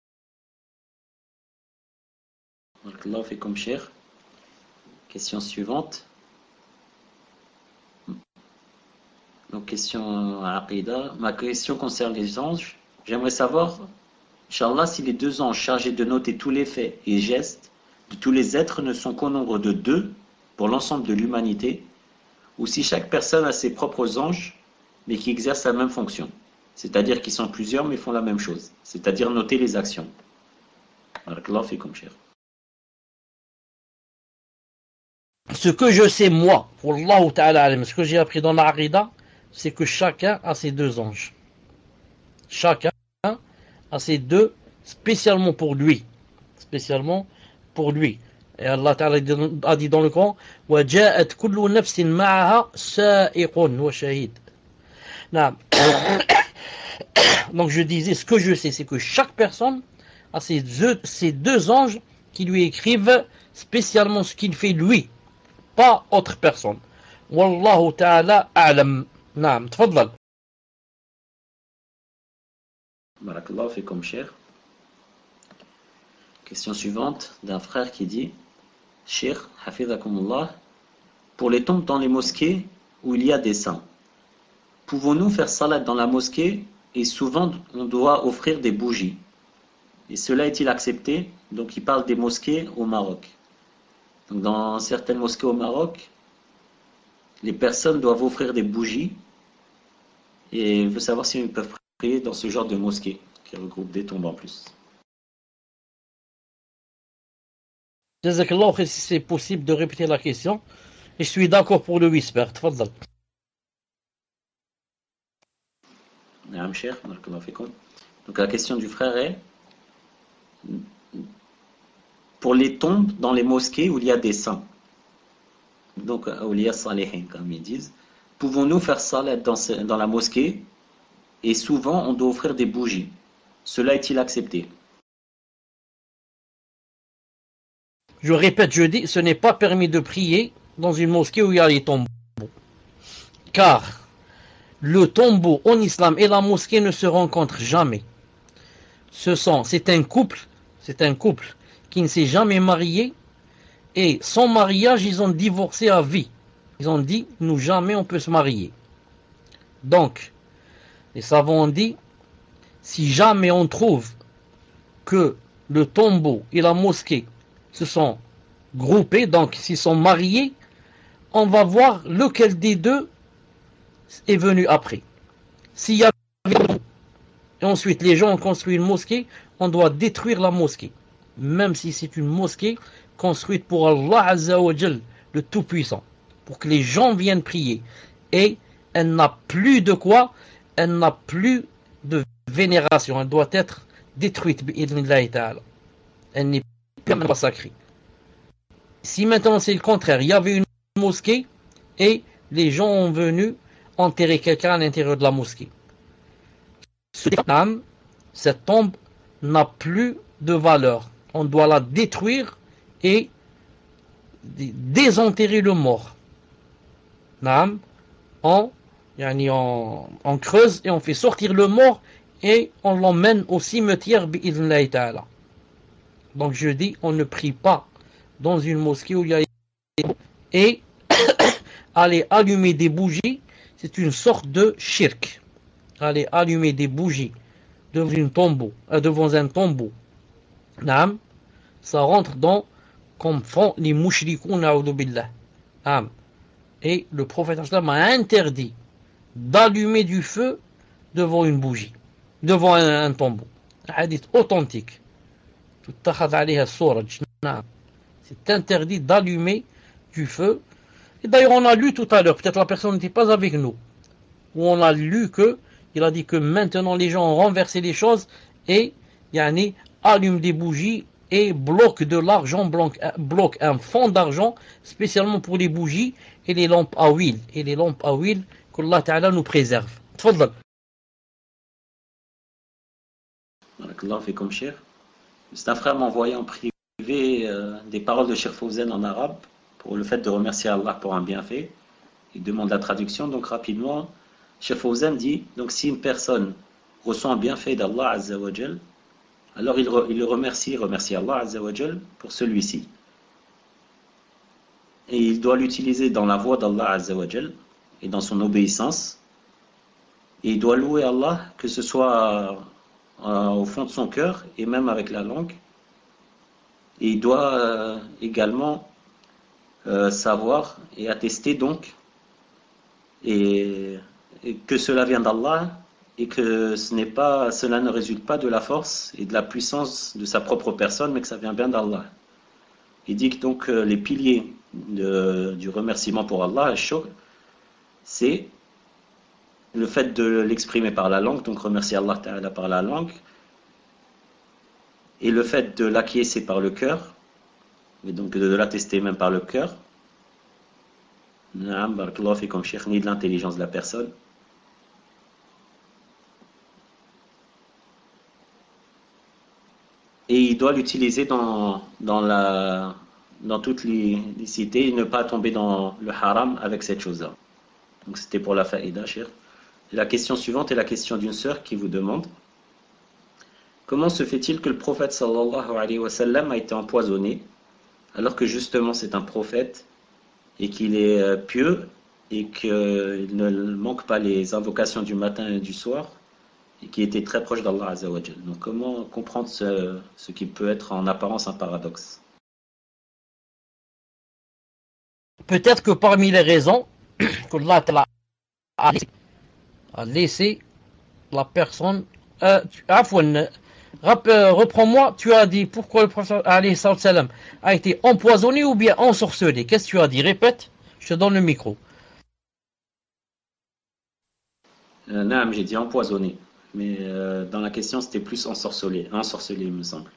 S2: Barakallahu fikum, cher. Question suivante. Donc, question à Aqida. Ma question concerne les anges. J'aimerais savoir, Inch'Allah, si les 2 anges chargés de noter tous les faits et gestes de tous les êtres ne sont qu'au nombre de 2 pour l'ensemble de l'humanité, ou si chaque personne a ses propres anges, mais qui exercent la même fonction. C'est-à-dire qu'ils sont plusieurs, mais font la même chose. C'est-à-dire noter les actions. Barakallahu fikum, cher.
S1: Ce que je sais, moi, pour Allah Ta'ala, ce que j'ai appris dans la Aqida, c'est que chacun a ses 2 anges. Chacun a ses 2, spécialement pour lui. Spécialement pour lui. Et Allah Ta'ala a dit dans le Coran, وَجَاءَتْ كُلُّ نَفْسٍ مَعَهَا سَائِقٌ وَشَهِيدٌ. Donc je disais, ce que je sais, c'est que chaque personne a ses 2 anges qui lui écrivent spécialement ce qu'il fait lui, pas autre personne. Wallahu ta'ala a'lam. Naam, tfadlal.
S2: Barakallahu fikum, cher. Question suivante d'un frère qui dit, Cheikh, hafizakumullah, pour les tombes dans les mosquées où il y a des saints, pouvons-nous faire salat dans la mosquée et souvent on doit offrir des bougies? Et cela est-il accepté? Donc il parle des mosquées au Maroc. Donc dans certaines mosquées au Maroc, les personnes doivent offrir des bougies et il veut savoir si ils peuvent prier dans ce genre de mosquée qui regroupe des tombes en plus.
S1: Jazakallah, si c'est possible de répéter la question. Et je suis d'accord pour le whisper. Tfadlal.
S2: Naam, cher, barakallahu fikum. Donc la question du frère est, pour les tombes dans les mosquées où il y a des saints, donc awliya salihin comme ils disent, pouvons-nous faire salat dans la mosquée et souvent on doit offrir des bougies? Cela est-il accepté?
S1: Je répète, je dis, ce n'est pas permis de prier dans une mosquée où il y a les tombeaux. Car le tombeau en islam et la mosquée ne se rencontrent jamais. C'est un couple qui ne s'est jamais marié et sans mariage, ils ont divorcé à vie. Ils ont dit, nous jamais on peut se marier. Donc, les savants ont dit, si jamais on trouve que le tombeau et la mosquée se sont groupés, donc s'ils sont mariés, on va voir lequel des 2 est venu après. S'il y a et ensuite les gens ont construit une mosquée, on doit détruire la mosquée, même si c'est une mosquée construite pour Allah Azza wa Jal, le Tout-Puissant, pour que les gens viennent prier. Et elle n'a plus de quoi? Elle n'a plus de vénération. Elle doit être détruite. Elle n'est pas sacrée. Si maintenant c'est le contraire, il y avait une mosquée et les gens ont venu enterrer quelqu'un à l'intérieur de la mosquée, cette tombe n'a plus de valeur. On doit la détruire et désenterrer le mort. On creuse et on fait sortir le mort et on l'emmène au cimetière. Donc je dis, on ne prie pas dans une mosquée où il y a et aller allumer des bougies, c'est une sorte de shirk. Aller allumer des bougies devant un tombeau, Naam, ça rentre dans comme font les mouchrikoun na'oudou billah. Naam. Et le prophète a interdit d'allumer du feu devant une bougie, devant un tombeau. Un hadith authentique. C'est interdit d'allumer du feu. Et d'ailleurs, on a lu tout à l'heure, peut-être la personne n'était pas avec nous, où on a lu il a dit que maintenant les gens ont renversé les choses et allument des bougies et bloquent de l'argent, bloquent un fonds d'argent spécialement pour les bougies et les lampes à huile. Et les lampes à huile qu'Allah Ta'ala nous préserve. Tfadal.
S2: Barakallahu fikum, Cheikh. C'est un frère m'a envoyé en privé des paroles de Cheikh Fawzan en arabe pour le fait de remercier Allah pour un bienfait. Il demande la traduction, donc rapidement. Cheikh Fawzan dit, donc si une personne reçoit un bienfait d'Allah Azza wa Jal, alors il le remercie Allah Azza wa Jal pour celui-ci. Et il doit l'utiliser dans la voie d'Allah Azza wa Jal et dans son obéissance. Et il doit louer Allah, que ce soit au fond de son cœur et même avec la langue. Et il doit également savoir et attester donc et que cela vient d'Allah et que cela ne résulte pas de la force et de la puissance de sa propre personne, mais que ça vient bien d'Allah. Il dit que donc les piliers du remerciement pour Allah, c'est le fait de l'exprimer par la langue, donc remercier Allah Ta'ala par la langue, et le fait de l'acquiescer par le cœur, et donc de l'attester même par le cœur. Naam, barakallahu fikum, Cheikh, ni de l'intelligence de la personne. Et il doit l'utiliser dans toute licité et ne pas tomber dans le haram avec cette chose-là. Donc c'était pour la faïda, Cheikh. La question suivante est la question d'une sœur qui vous demande: comment se fait-il que le prophète sallallahu alayhi wa sallam a été empoisonné alors que justement c'est un prophète et qu'il est pieux et qu'il ne manque pas les invocations du matin et du soir et qui était très proche d'Allah Azza wa Jal. Donc comment comprendre ce qui peut être en apparence un paradoxe?
S1: Peut-être que parmi les raisons qu'Allah a laissé la personne... reprends-moi, tu as dit pourquoi le prophète a été empoisonné ou bien ensorcelé. Qu'est-ce que tu as dit? Répète, je te donne le micro.
S2: Non, j'ai dit empoisonné. Mais dans la question, c'était plus ensorcelé, il me semble.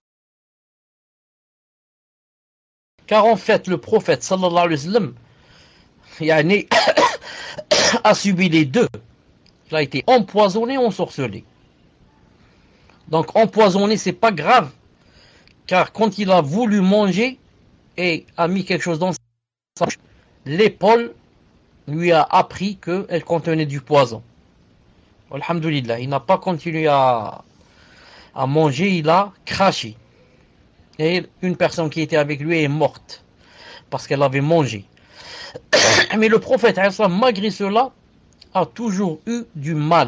S1: Car en fait, le prophète sallallahu alayhi wa sallam a subi les deux. Il a été empoisonné ou ensorcelé. Donc empoisonné, c'est pas grave, car quand il a voulu manger et a mis quelque chose dans sa bouche, l'épaule lui a appris qu'elle contenait du poison. Alhamdulillah, il n'a pas continué à manger, il a craché. Et une personne qui était avec lui est morte parce qu'elle avait mangé. Mais le prophète, malgré cela, a toujours eu du mal.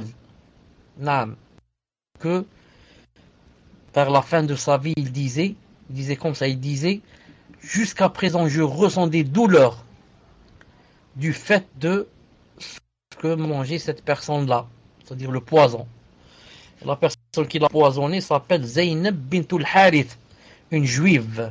S1: Que vers la fin de sa vie, il disait comme ça, il disait: jusqu'à présent, je ressens des douleurs du fait de ce que mangeait cette personne-là, c'est-à-dire le poison. La personne qui l'a poisonné s'appelle Zaynab bintul Harith, une juive.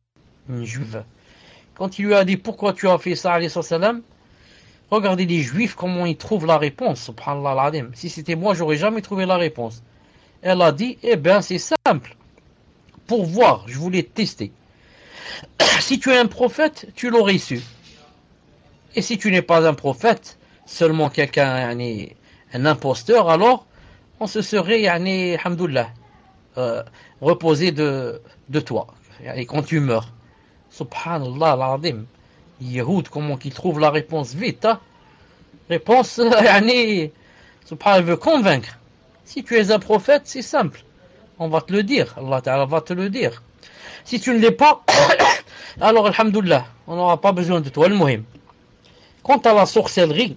S1: Quand il lui a dit pourquoi tu as fait ça, alayhi salam, regardez les juifs comment ils trouvent la réponse, subhanallah al-azim. Si c'était moi, j'aurais jamais trouvé la réponse. Elle a dit: eh bien c'est simple, pour voir, je voulais tester. Si tu es un prophète, tu l'aurais su. Et si tu n'es pas un prophète, seulement quelqu'un, un imposteur, alors on se serait, alhamdoulilah, reposé de toi, quand tu meurs. Subhanallah al-azim. Yahoud, comment qu'ils trouvent la réponse vite, hein? Réponse, subhanallah, veut convaincre. Si tu es un prophète, c'est simple. On va te le dire. Allah Ta'ala va te le dire. Si tu ne l'es pas, alors, alhamdoulilah, on n'aura pas besoin de toi. Al-Muhim. Quant à la sorcellerie,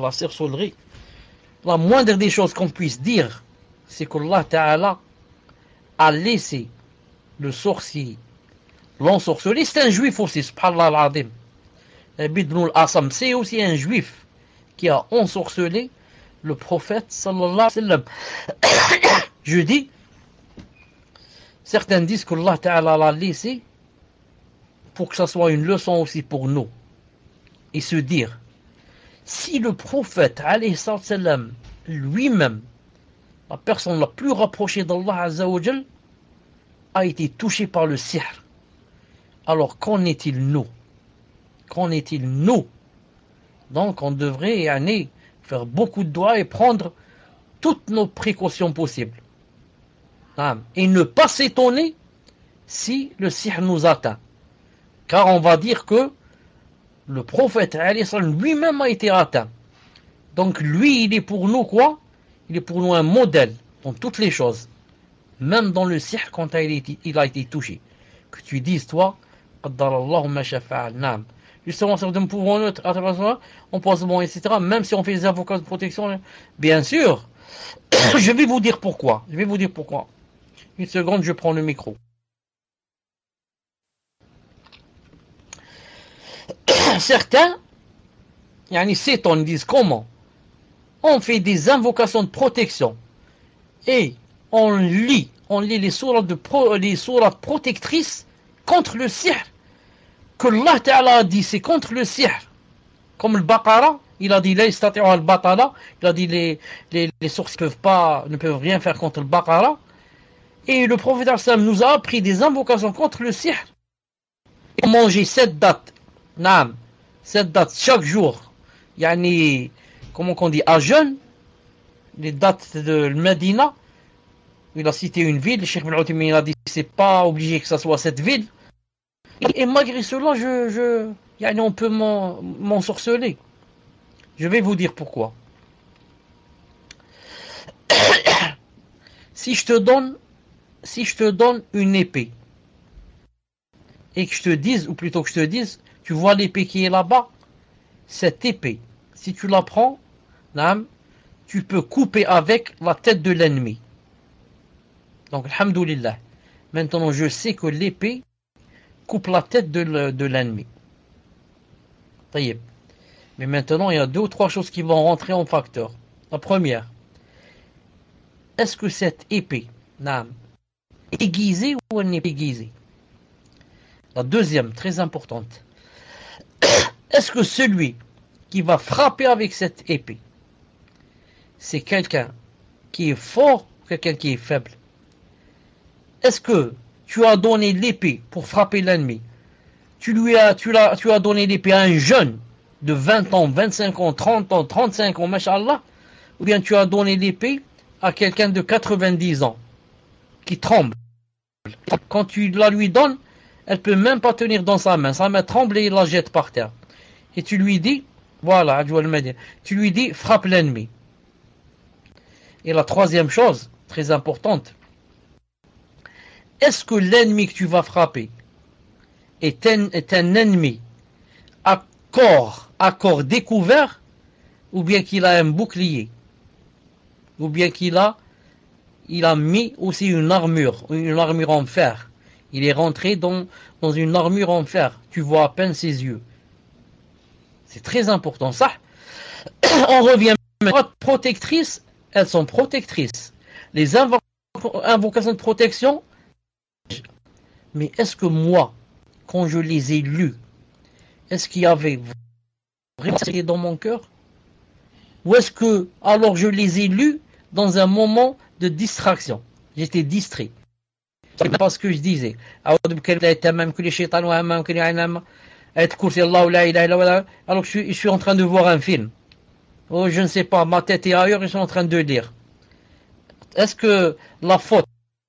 S1: la moindre des choses qu'on puisse dire, c'est qu'Allah Ta'ala a laissé le sorcier, l'ensorcelé, c'est un juif aussi, subhanallah al-azim. Ibn al-Asam, c'est aussi un juif qui a ensorcelé le prophète sallallahu alayhi wa sallam. Je dis, certains disent qu'Allah Ta'ala l'a laissé pour que ça soit une leçon aussi pour nous. Et se dire, si le prophète alayhi wa sallam lui-même, la personne la plus rapprochée d'Allah Azza wa Jal, a été touché par le sihr, alors qu'en est-il nous? Qu'en est-il nous? Donc on devrait faire beaucoup de doigts et prendre toutes nos précautions possibles. Et ne pas s'étonner si le sihr nous atteint. Car on va dire que le prophète lui-même a été atteint. Donc lui, il est pour nous quoi? Il est pour nous un modèle dans toutes les choses. Même dans le sihr quand il a été touché. Que tu dises toi, Qaddarallahu ma shafa'al, naam. Justement, ça donne pouvoir neutre, on pense bon, etc. Même si on fait des avocats de protection, bien sûr. Je vais vous dire pourquoi. Une seconde, je prends le micro. Certains, s'étonnent, disent comment on fait des invocations de protection et on lit les sourates protectrices contre le sihr. Que Allah Ta'ala a dit, c'est contre le sihr. Comme le Baqara, il a dit, il a dit les sorciers ne peuvent rien faire contre le Baqara. Et le prophète sallam nous a appris des invocations contre le sihr. Et manger 7 dates. Naam. 7 dates chaque jour. Comment on dit, à jeûne. Les dates de Medina. Il a cité une ville. Le Cheikh Ibn Uthaymin a dit, c'est pas obligé que ça soit cette ville. Et malgré cela, on peut m'ensorceler. Je vais vous dire pourquoi. Si je te donne une épée, et que je te dise, ou plutôt que je te dise, tu vois l'épée qui est là-bas, cette épée, si tu la prends, tu peux couper avec la tête de l'ennemi. Donc, alhamdoulilah. Maintenant, je sais que l'épée coupe la tête de l'ennemi. Mais maintenant, il y a 2 ou 3 choses qui vont rentrer en facteur. La première, est-ce que cette épée est aiguisée ou elle n'est pas aiguisée? La deuxième, très importante, est-ce que celui qui va frapper avec cette épée, c'est quelqu'un qui est fort ou quelqu'un qui est faible? Est-ce que tu as donné l'épée pour frapper l'ennemi? Tu as donné l'épée à un jeune de 20 ans, 25 ans, 30 ans, 35 ans, mashallah, ou bien tu as donné l'épée à quelqu'un de 90 ans qui tremble. Quand tu la lui donnes, elle peut même pas tenir dans sa main tremble et il la jette par terre. Et tu lui dis, voilà, tu lui dis, frappe l'ennemi. Et la troisième chose, très importante, est-ce que l'ennemi que tu vas frapper est un ennemi à corps découvert, ou bien qu'il a un bouclier, ou bien qu'il a mis aussi une armure en fer. Il est rentré dans une armure en fer. Tu vois à peine ses yeux. C'est très important, ça. On revient maintenant. Protectrices, elles sont protectrices. Les invocations de protection, mais est-ce que moi, quand je les ai lues, est-ce qu'il y avait vraiment dans mon cœur? Ou est-ce que, alors je les ai lues dans un moment de distraction? J'étais distrait. C'est pas ce que je disais. Alors je suis en train de voir un film. Oh, je ne sais pas, ma tête est ailleurs, je suis en train de lire. Est-ce que la faute,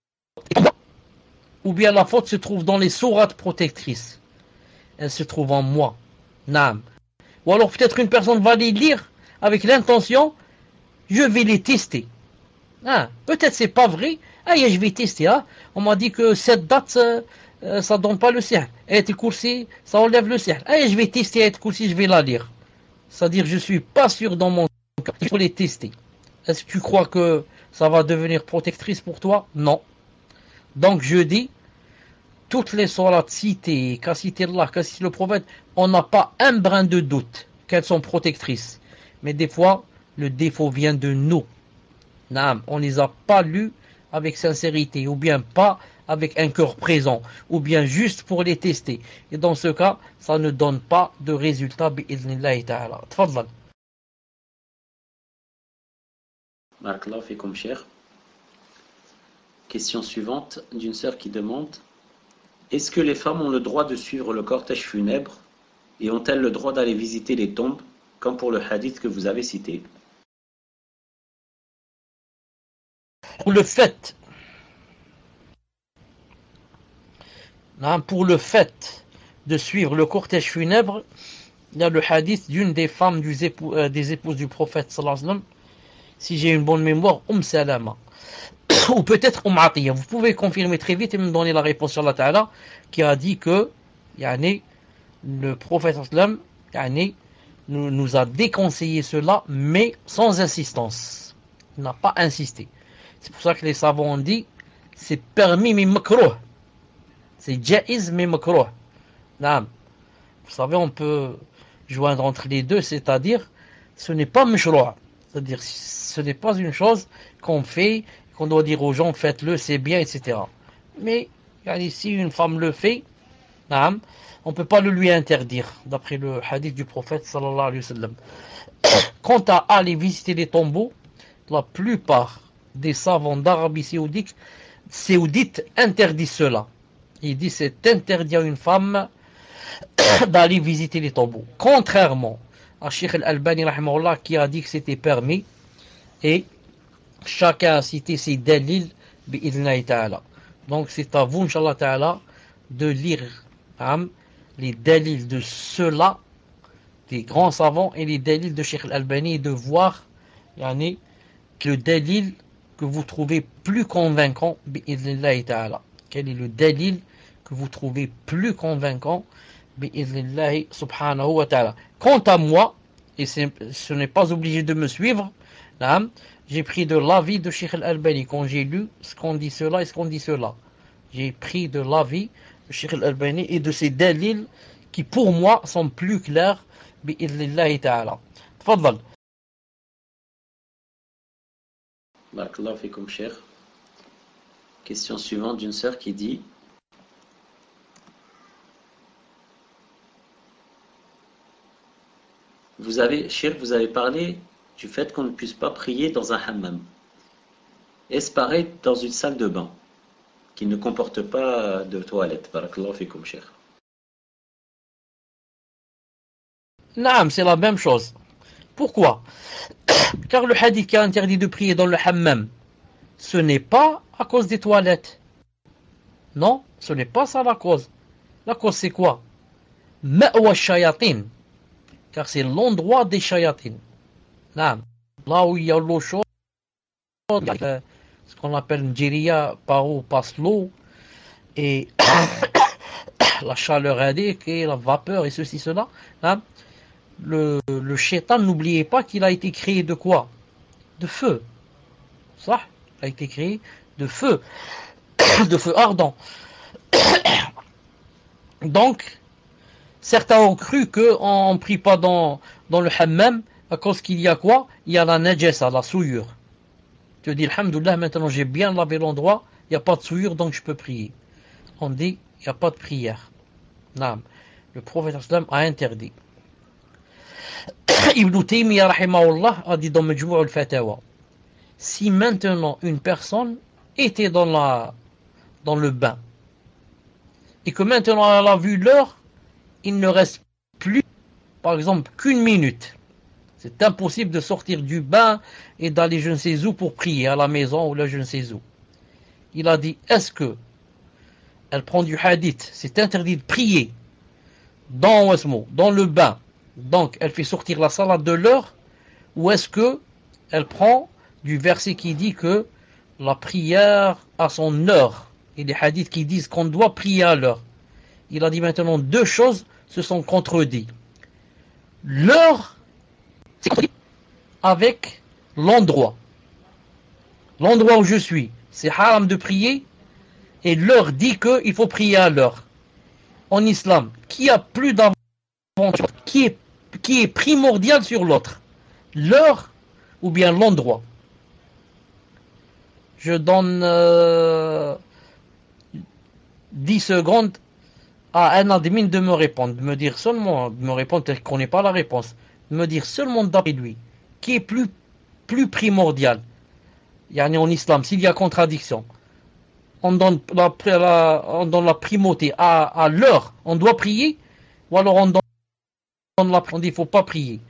S1: ou bien la faute se trouve dans les sourates protectrices? Elle se trouve en moi. Naam. Ou alors peut-être une personne va les lire avec l'intention, je vais les tester. Peut-être c'est pas vrai. Je vais tester. On m'a dit que cette date, ça donne pas le sihr. Ayat al-Kursi, ça enlève le sihr. Je vais tester Ayat al-Kursi, je vais la lire. C'est-à-dire, je suis pas sûr dans mon cœur. Il faut les tester. Est-ce que tu crois que ça va devenir protectrice pour toi? Non. Donc je dis, toutes les sourates citées, qu'a cité Allah, qu'a cité le prophète, on n'a pas un brin de doute qu'elles sont protectrices. Mais des fois, le défaut vient de nous. Naam, on ne les a pas lues avec sincérité, ou bien pas avec un cœur présent, ou bien juste pour les tester. Et dans ce cas, ça ne donne pas de résultat, bi'idhnillahi ta'ala. Tfadlal.
S2: Barakallahu fikum, cher. Question suivante d'une sœur qui demande: est-ce que les femmes ont le droit de suivre le cortège funèbre et ont-elles le droit d'aller visiter les tombes, comme pour le hadith que vous avez cité?
S1: Pour le fait de suivre le cortège funèbre, il y a le hadith d'une des femmes des épouses du prophète sallallahu alayhi wa sallam, si j'ai une bonne mémoire, Salama, ou peut-être Atiyya. Vous pouvez confirmer très vite et me donner la réponse sur Allah Ta'ala, qui a dit que le prophète sallallahu alayhi wa sallam nous a déconseillé cela, mais sans insistance. Il n'a pas insisté. C'est pour ça que les savants ont dit c'est permis mais makruh. C'est jaiz mais makruh. Naam. Vous savez, on peut joindre entre les deux, c'est-à-dire ce n'est pas mashru'. C'est-à-dire ce n'est pas une chose qu'on fait, qu'on doit dire aux gens faites-le, c'est bien, etc. Mais si une femme le fait, naam, on ne peut pas le lui interdire, d'après le hadith du prophète sallallahu alayhi wa sallam. Quant à aller visiter les tombeaux, la plupart des savants d'Arabie saoudite interdisent cela. Il dit c'est interdit à une femme d'aller visiter les tombeaux. Contrairement à Cheikh Al-Albani rahimahullah, qui a dit que c'était permis, et chacun a cité ses dalils bi'idhnillahi ta'ala. Donc c'est à vous, Inch'Allah ta'ala, de lire les dalils de ceux-là, des grands savants, et les dalils de Cheikh Al-Albani, et de voir le dalil que vous trouvez plus convaincant bi'idhnillahi ta'ala. Quel est le dalil que vous trouvez plus convaincant bi'idhnillahi subhanahu wa ta'ala. Quant à moi, et ce n'est pas obligé de me suivre, j'ai pris de l'avis de Cheikh Al-Albani quand j'ai lu ce qu'on dit cela et ce qu'on dit cela. J'ai pris de l'avis de Cheikh Al-Albani et de ses dalils qui pour moi sont plus clairs bi'idhnillahi ta'ala. Tfadhal.
S2: Barakallahu fikum, cher. Question suivante d'une sœur qui dit: vous avez parlé du fait qu'on ne puisse pas prier dans un hammam. Est-ce pareil dans une salle de bain qui ne comporte pas de toilette? Barakallahu fikum, cher.
S1: Naam, c'est la même chose. Pourquoi? Car le hadith qui a interdit de prier dans le hammam, ce n'est pas à cause des toilettes. Non, ce n'est pas ça la cause. La cause c'est quoi? Ma'wa shayatin. Car c'est l'endroit des shayatin. Là où il y a l'eau chaude, ce qu'on appelle Njiriya, par où passe l'eau, et la chaleur indique, et la vapeur, et ceci, cela. Le shaitan, n'oubliez pas qu'il a été créé de quoi? De feu. Ça, il a été créé de feu. De feu ardent. Donc, certains ont cru qu'on ne prie pas dans le hammam à cause qu'il y a quoi? Il y a la najasa, la souillure. Tu dis, alhamdoulilah, maintenant j'ai bien lavé l'endroit, il n'y a pas de souillure, donc je peux prier. On dit, il n'y a pas de prière. Non. Le prophète a interdit. Ibn Taymiyyah rahimahullah a dit dans Majmou' al-Fatawa, si maintenant une personne était dans le bain et que maintenant elle a vu l'heure, il ne reste plus, par exemple, qu'une minute. C'est impossible de sortir du bain et d'aller je ne sais où pour prier à la maison ou là je ne sais où. Il a dit, est-ce que elle prend du hadith, c'est interdit de prier dans le bain, donc elle fait sortir la salat de l'heure, ou est-ce que elle prend du verset qui dit que la prière a son heure, et des hadiths qui disent qu'on doit prier à l'heure. Il a dit maintenant deux choses se sont contredites. L'heure, c'est avec l'endroit. L'endroit où je suis, c'est haram de prier, et l'heure dit qu'il faut prier à l'heure. En islam, qui a plus d'avantage, qui est primordial sur l'autre, l'heure ou bien l'endroit? Je donne 10 secondes à un admin de me répondre, de me dire seulement, de me répondre tel qu'on n'ait pas la réponse, de me dire seulement d'après lui, qui est plus primordial. Yani en islam, s'il y a contradiction, on donne la primauté à l'heure, on doit prier, ou alors on donne la primauté, il ne faut pas prier.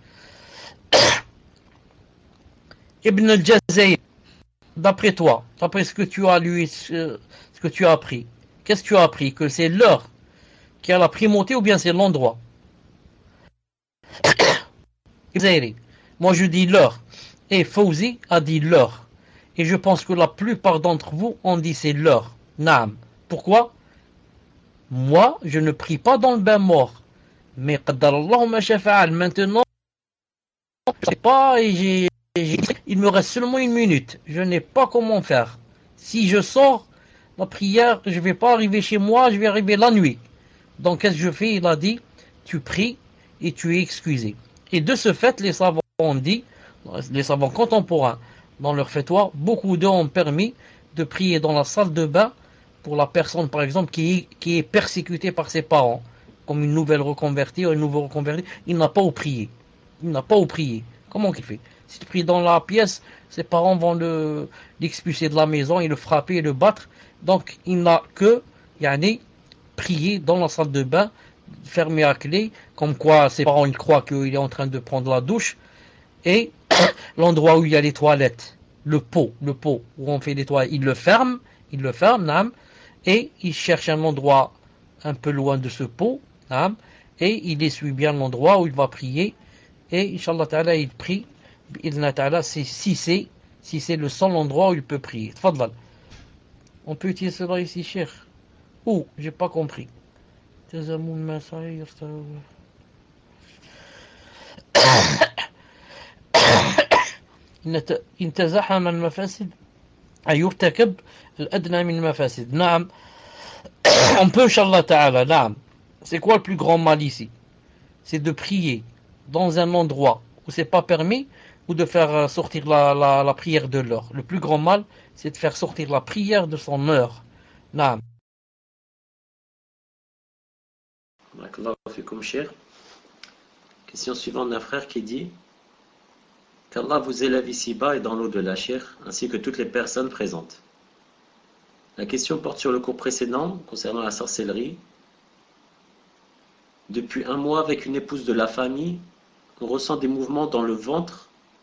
S1: Ibn al-Jazayr, d'après toi, d'après ce que tu as lu, ce que tu as appris, qu'est-ce que tu as appris? Que c'est l'heure qui a la primauté ou bien c'est l'endroit? Moi je dis l'heure, et Fawzi a dit l'heure. Et je pense que la plupart d'entre vous ont dit c'est l'heure. Naam. Pourquoi? Moi, je ne prie pas dans le bain mort. Mais qaddarallahu ma shafa'al. Maintenant, je sais pas, et il me reste seulement 1 minute. Je n'ai pas comment faire. Si je sors, la prière, je ne vais pas arriver chez moi, je vais arriver la nuit. Donc qu'est-ce que je fais? Il a dit, tu pries et tu es excusé. Et de ce fait, les savants ont dit, les savants contemporains, dans leur fatwa, beaucoup d'eux ont permis de prier dans la salle de bain pour la personne, par exemple, qui est persécutée par ses parents, comme une nouvelle reconvertie ou un nouveau reconverti. Il n'a pas où prier. Il n'a pas où prier. Comment qu'il fait? S'il prie dans la pièce, ses parents vont l'expulser de la maison, et le frapper et le battre. Donc, il n'a que prier dans la salle de bain, fermé à clé, comme quoi ses parents ils croient qu'il est en train de prendre la douche, et l'endroit où il y a les toilettes, le pot où on fait les toilettes, il le ferme, naam, et il cherche un endroit un peu loin de ce pot, naam, et il essuie bien l'endroit où il va prier, et Inch'Allah Ta'ala il prie, si c'est le seul endroit où il peut prier. Tfadlal. On peut utiliser cela ici, cher. Ou, j'ai pas compris. إن تزاحم المفاسد يرتكب الأدنى من المفاسد. نعم. On peut, Inch'Allah Ta'ala, naam. C'est quoi le plus grand mal ici? C'est de prier dans un endroit où c'est pas permis, ou de faire sortir la prière de l'heure. Le plus grand mal, c'est de faire sortir la prière de son heure. Naam.
S2: Barakallahu fikum, cher. Question suivante d'un frère qui dit: qu'Allah vous élève ici-bas et dans l'au-delà, cher, ainsi que toutes les personnes présentes. La question porte sur le cours précédent concernant la sorcellerie. Depuis 1 mois, avec une épouse de la famille, on ressent des mouvements dans le ventre.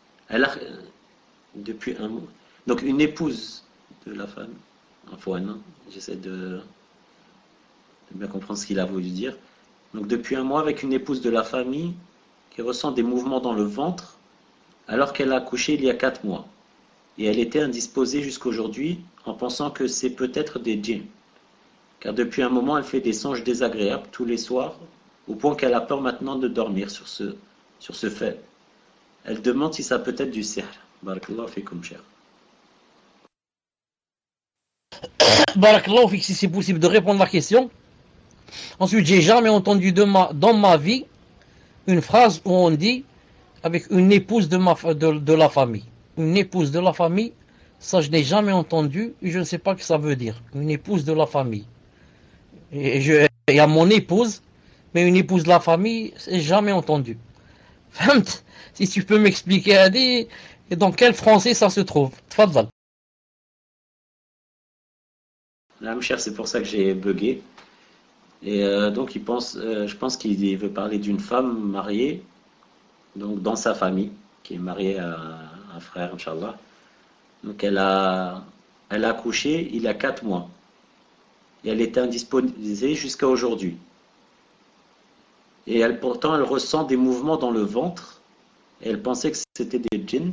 S2: Depuis 1 mois. Donc une épouse de la famille. J'essaie de bien comprendre ce qu'il a voulu dire. Donc depuis 1 mois, avec une épouse de la famille qui ressent des mouvements dans le ventre, alors qu'elle a accouché il y a 4 mois. Et elle était indisposée jusqu'aujourd'hui en pensant que c'est peut-être des djinns. Car depuis un moment, elle fait des songes désagréables tous les soirs, au point qu'elle a peur maintenant de dormir sur ce fait. Elle demande si ça peut être du sihr. Barakallahu fikum, cher.
S1: Barakallahu fik, si c'est possible de répondre à la question. Ensuite, j'ai jamais entendu dans ma vie une phrase où on dit avec une épouse de la famille. Une épouse de la famille, ça je n'ai jamais entendu et je ne sais pas ce que ça veut dire. Une épouse de la famille. Et il y a mon épouse, mais une épouse de la famille, j'ai jamais entendu. Si tu peux m'expliquer, Adi, et dans quel français ça se trouve? Tfadal.
S2: Là, cher, c'est pour ça que j'ai bugué. Et donc, je pense qu'il veut parler d'une femme mariée, donc dans sa famille, qui est mariée à un frère, Inch'Allah. Donc, elle a accouché il y a 4 mois. Et elle était indisposée jusqu'à aujourd'hui. Et pourtant, elle ressent des mouvements dans le ventre. Et elle pensait que c'était des djinns.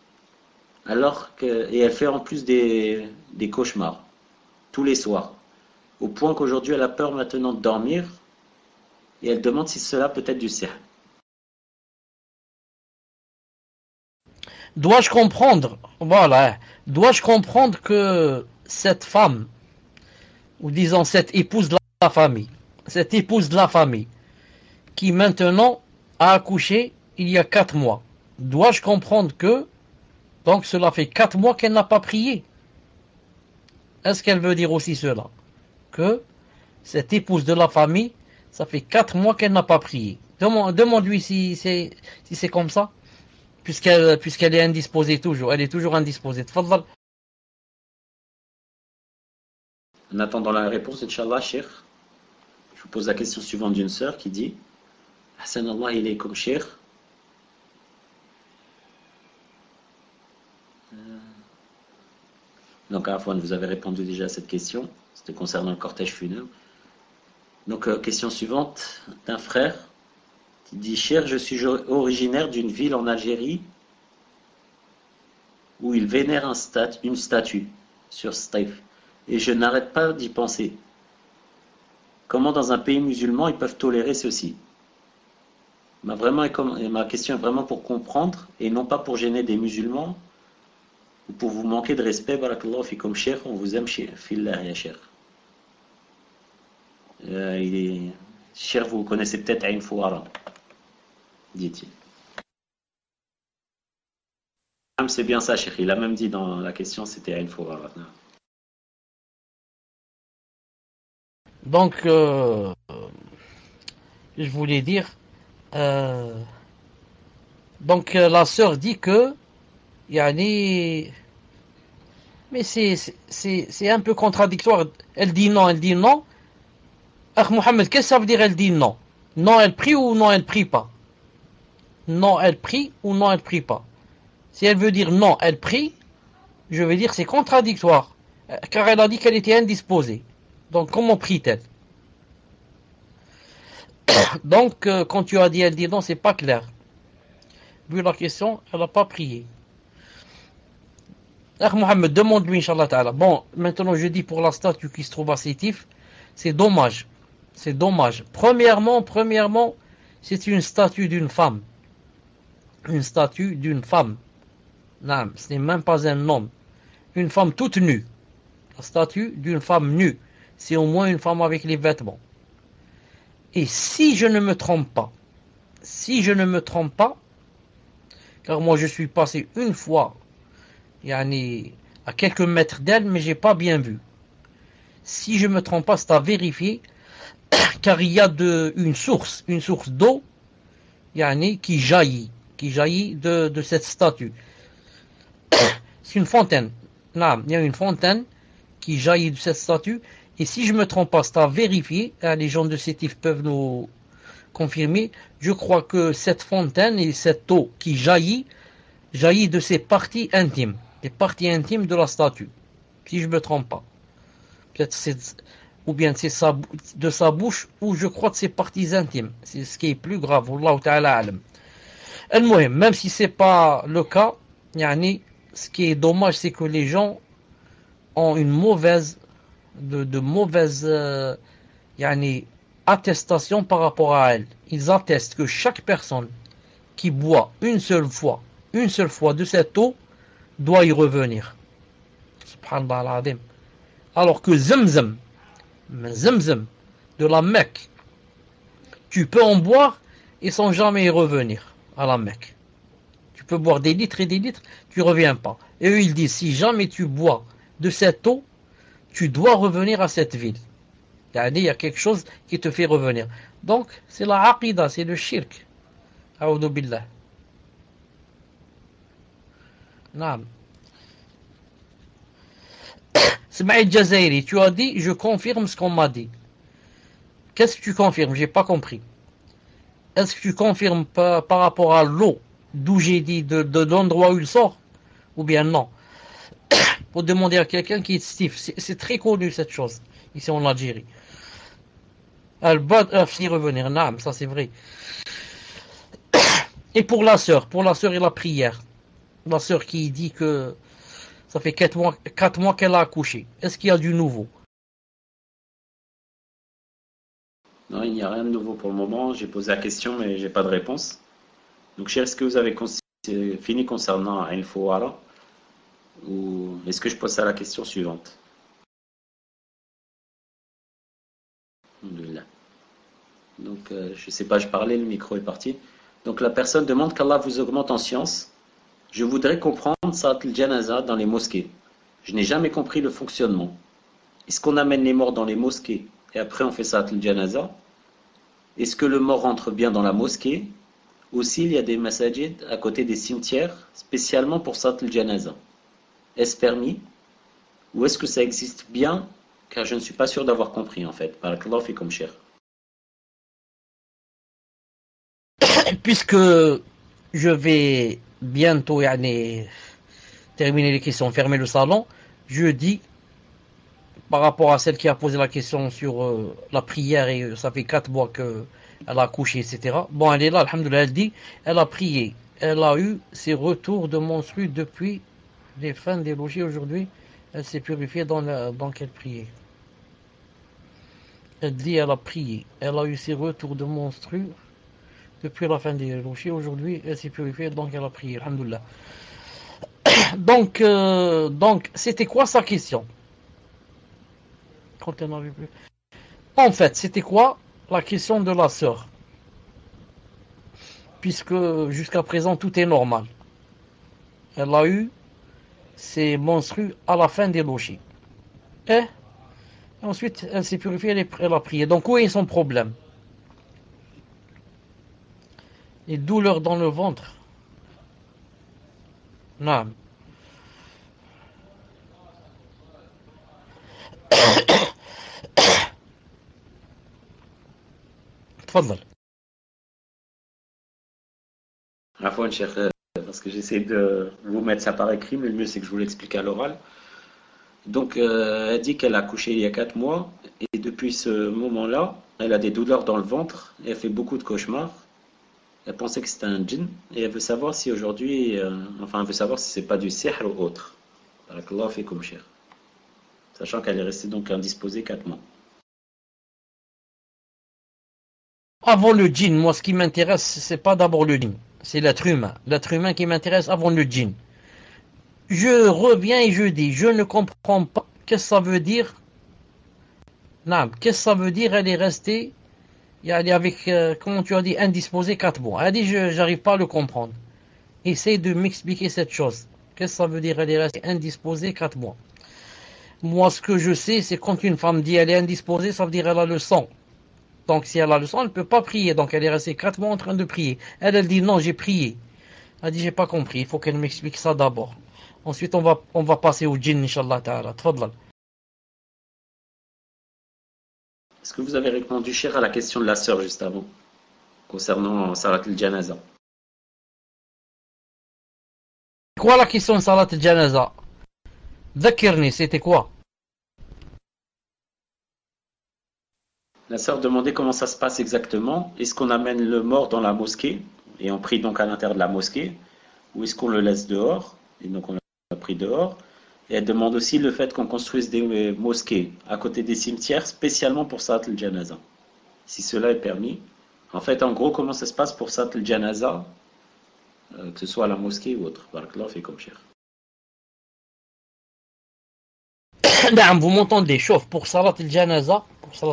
S2: Et elle fait en plus des cauchemars. Tous les soirs. Au point qu'aujourd'hui, elle a peur maintenant de dormir. Et elle demande si cela peut être du sihr.
S1: Dois-je comprendre que cette femme ou disons cette épouse de la famille, cette épouse de la famille, qui maintenant a accouché il y a 4 mois, dois-je comprendre que, donc cela fait 4 mois qu'elle n'a pas prié? Est-ce qu'elle veut dire aussi cela? Que cette épouse de la famille, ça fait 4 mois qu'elle n'a pas prié. Demande-lui si c'est comme ça, puisqu'elle est indisposée toujours, elle est toujours indisposée. Tfadal.
S2: En attendant la réponse, Inch'Allah, Cheikh, je vous pose la question suivante d'une sœur qui dit Hassan Allah ilaykum, Cheikh. Donc, Afwan, vous avez répondu déjà à cette question. C'était concernant le cortège funèbre. Donc, question suivante d'un frère qui dit Cheikh, je suis originaire d'une ville en Algérie où il vénère une statue sur Staif et je n'arrête pas d'y penser. Comment dans un pays musulman ils peuvent tolérer ceci? Ma question est vraiment pour comprendre et non pas pour gêner des musulmans ou pour vous manquer de respect. Barakallahu fikum, Cheikh, on vous aime, fillah ya Cheikh. Cheikh, vous connaissez peut-être Ain Fouara, dit-il. C'est bien ça, Cheikh. Il a même dit dans la question, c'était Ain Fouara.
S1: Donc, je voulais dire, donc la sœur dit que, yani, mais c'est un peu contradictoire. Elle dit non, elle dit non. Ah, Mohamed, qu'est-ce que ça veut dire elle dit non? Non, elle prie ou non, elle prie pas? Non, elle prie ou non, elle prie pas? Si elle veut dire non, elle prie, je vais dire c'est contradictoire. Car elle a dit qu'elle était indisposée. Donc, comment prie-t-elle? Donc, quand tu as dit elle dit non, c'est pas clair. Vu la question, elle n'a pas prié. Ah, Mohamed, demande-lui, Inch'Allah Ta'ala. Bon, maintenant, je dis pour la statue qui se trouve à Sétif, c'est dommage. C'est dommage. Premièrement, c'est une statue d'une femme. Une statue d'une femme. Non, ce n'est même pas un homme. Une femme toute nue. La statue d'une femme nue. C'est au moins une femme avec les vêtements. Et si je ne me trompe pas, car moi je suis passé une fois, yani, à quelques mètres d'elle, mais j'ai pas bien vu. Si je me trompe pas, c'est à vérifier, car il y a une source d'eau, yani, qui jaillit de cette statue. C'est une fontaine. Là, il y a une fontaine qui jaillit de cette statue. Et si je me trompe pas, c'est à vérifier, les gens de Sétif peuvent nous confirmer, je crois que cette fontaine et cette eau qui jaillit de ses parties intimes, les parties intimes de la statue, si je me trompe pas. Peut-être c'est, ou bien c'est de sa bouche, ou je crois de ses parties intimes. C'est ce qui est plus grave, Wallahu ta'ala alam. Même si c'est pas le cas, yani, ce qui est dommage, c'est que les gens ont une mauvaise yani, attestation par rapport à elle. Ils attestent que chaque personne qui boit une seule fois de cette eau doit y revenir. Subhanallah al-Azim. Alors que Zamzam de la Mecque, tu peux en boire et sans jamais y revenir à la Mecque. Tu peux boire des litres et des litres, tu ne reviens pas. Et eux, ils disent, si jamais tu bois de cette eau, tu dois revenir à cette ville. Il y a quelque chose qui te fait revenir. Donc, c'est la aqida, c'est le shirk. A'udhu billah. Naam. Smaïd Jazairi, tu as dit, je confirme ce qu'on m'a dit. Qu'est-ce que tu confirmes? J'ai pas compris. Est-ce que tu confirmes par rapport à l'eau, d'où j'ai dit, de l'endroit où il sort? Ou bien non? Pour demander à quelqu'un qui est stif. C'est très connu cette chose, ici en Algérie. Al-Bad y revenir, naam, ça c'est vrai. Et pour la sœur et la prière. La sœur qui dit que ça fait 4 mois qu'elle a accouché. Est-ce qu'il y a du nouveau?
S2: Non, il n'y a rien de nouveau pour le moment. J'ai posé la question, mais j'ai pas de réponse. Donc, cher, est-ce que vous avez fini concernant Ain Fouara? Ou est-ce que je pose à la question suivante? Alhamdulillah. Donc, je sais pas, je parlais, le micro est parti. Donc, la personne demande qu'Allah vous augmente en science. Je voudrais comprendre Salat al-Janaza dans les mosquées. Je n'ai jamais compris le fonctionnement. Est-ce qu'on amène les morts dans les mosquées et après on fait Salat al-Janaza? Est-ce que le mort rentre bien dans la mosquée? Aussi, il y a des masajid à côté des cimetières, spécialement pour Salat al-Janaza. Est-ce permis? Ou est-ce que ça existe bien? Car je ne suis pas sûr d'avoir compris en fait. Barakallahu fikum cher.
S1: Puisque je vais bientôt terminer les questions, fermer le salon, je dis, par rapport à celle qui a posé la question sur la prière, et ça fait 4 mois qu'elle a accouché, etc. Bon, elle est là, alhamdoulilah, elle dit, elle a prié, elle a eu ses retours de menstrues depuis les fins des logis aujourd'hui, elle s'est purifiée dans quelle prière? Elle dit, elle a prié, elle a eu ses retours de menstrues depuis la fin des logis aujourd'hui, elle s'est purifiée, donc elle a prié, alhamdoulilah. Donc, c'était quoi sa question? Quand elle n'avait plus. En fait, c'était quoi la question de la sœur? Puisque jusqu'à présent tout est normal. Elle a eu ses menstrues à la fin des logis. Et ensuite, elle s'est purifiée, elle a prié. Donc, où est son problème? Les douleurs dans le ventre. Non. تفضل.
S2: Afwan, cher, parce que j'essaie de vous mettre ça par écrit, mais le mieux c'est que je vous l'explique à l'oral. Donc, elle dit qu'elle a accouché il y a 4 mois, et depuis ce moment-là, elle a des douleurs dans le ventre, et elle fait beaucoup de cauchemars. Elle pensait que c'était un djinn, et elle veut savoir si aujourd'hui, elle veut savoir si c'est pas du sihr ou autre. Barakallahu fikum cher. Sachant qu'elle est restée donc indisposée 4 mois.
S1: Avant le djinn, moi ce qui m'intéresse, c'est pas d'abord le djinn, c'est l'être humain. L'être humain qui m'intéresse avant le djinn. Je reviens et je dis, je ne comprends pas qu'est-ce que ça veut dire. Non, qu'est-ce que ça veut dire, elle est restée, elle est avec, comment tu as dit, indisposée 4 mois. Elle a dit, j'arrive pas à le comprendre. Essaye de m'expliquer cette chose. Qu'est-ce que ça veut dire, elle est restée indisposée 4 mois. Moi, ce que je sais, c'est quand une femme dit elle est indisposée, ça veut dire elle a le sang. Donc, si elle a le sang, elle ne peut pas prier. Donc, elle est restée 4 mois en train de prier. Elle dit non, j'ai prié. Elle dit, j'ai pas compris. Il faut qu'elle m'explique ça d'abord. Ensuite, on va passer au djinn, Inch'Allah ta'ala. Tfadlal.
S2: Est-ce que vous avez répondu cher à la question de la sœur juste avant, concernant Salat al-Janaza?
S1: Quoi la question de Salat al-Janaza? Dhakirni, c'était quoi?
S2: La sœur demandait comment ça se passe exactement. Est-ce qu'on amène le mort dans la mosquée et on prie donc à l'intérieur de la mosquée, ou est-ce qu'on le laisse dehors et donc on l'a pris dehors? Et elle demande aussi le fait qu'on construise des mosquées à côté des cimetières spécialement pour Salat al-Janaza. Si cela est permis. En fait, en gros, comment ça se passe pour Salat al-Janaza, que ce soit à la mosquée ou autre. Barakallahu fikum cher.
S1: Vous m'entendez, chauffe, pour Salat al-Janaza,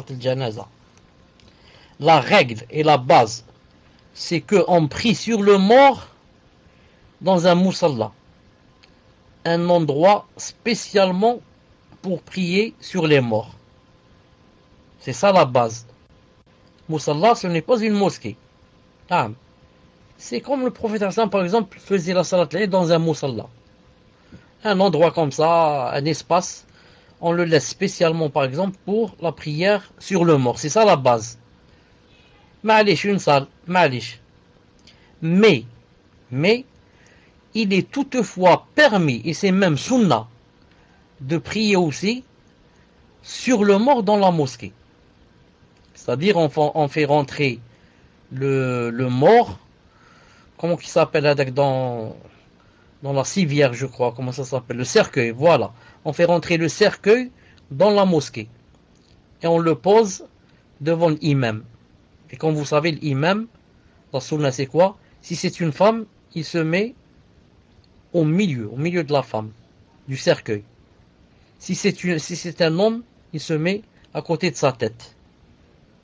S1: la règle et la base, c'est qu'on prie sur le mort dans un musalla, un endroit spécialement pour prier sur les morts. C'est ça la base. Musalla, ce n'est pas une mosquée. C'est comme le prophète Hassan, par exemple, faisait la salat dans un musalla. Un endroit comme ça, un espace, on le laisse spécialement, par exemple, pour la prière sur le mort. C'est ça la base. Ma'alish, une salle, ma'alish. Mais, il est toutefois permis, et c'est même sunna, de prier aussi sur le mort dans la mosquée. C'est-à-dire, on fait rentrer le mort, comment il s'appelle dans la civière, je crois, comment ça s'appelle, le cercueil, voilà. On fait rentrer le cercueil dans la mosquée. Et on le pose devant l'imam. Et comme vous savez, l'imam, la sunna c'est quoi? Si c'est une femme, il se met au milieu de la femme, du cercueil. Si c'est un homme, il se met à côté de sa tête.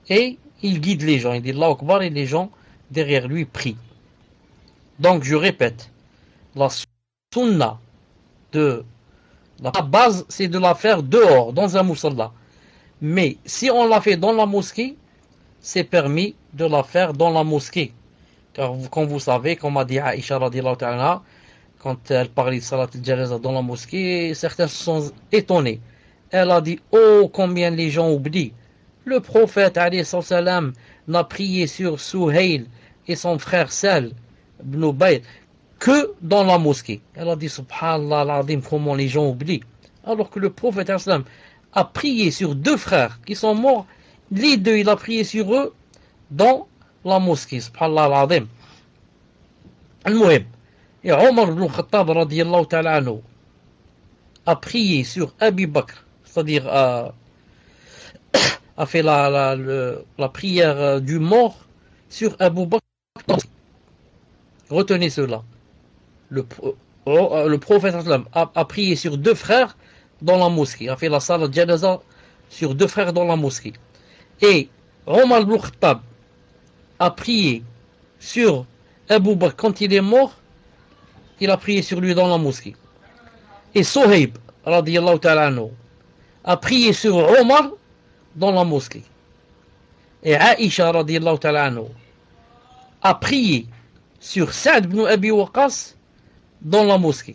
S1: et il guide les gens. Il dit Allahu Akbar et les gens derrière lui prient. Donc je répète, la sunna de la base, c'est de la faire dehors, dans un musalla. Mais si on l'a fait dans la mosquée, c'est permis de la faire dans la mosquée. Car comme vous savez, comme a dit Aïcha radiyallahu ta'ala, quand elle parlait de salat al-janaza dans la mosquée, certains se sont étonnés. Elle a dit, oh combien les gens oublient. Le prophète alayhi salam n'a prié sur Suhail et son frère Sal ibn Ubayy que dans la mosquée. Elle a dit, subhanallah al-azim, comment les gens oublient. Alors que le prophète alayhi salam a prié sur deux frères qui sont morts, les deux, il a prié sur eux dans la mosquée, subhanallah al-azim. Al-Muhim. Et Omar ibn Khattab radiyallahu ta'ala anhu a prié sur Abi Bakr, c'est-à-dire a fait la prière du mort sur Abu Bakr. Retenez cela. Le prophète a prié sur deux frères dans la mosquée, a fait la salat janaza sur deux frères dans la mosquée. Et Omar ibn Khattab a prié sur Abu Bakr quand il est mort, il a prié sur lui dans la mosquée. Et Suhaib, radiyallahu ta'ala anhu, a prié sur Omar dans la mosquée. Et Aïcha, radiyallahu ta'ala anhu, a prié sur Sa'd ibn Abi Waqqas dans la mosquée.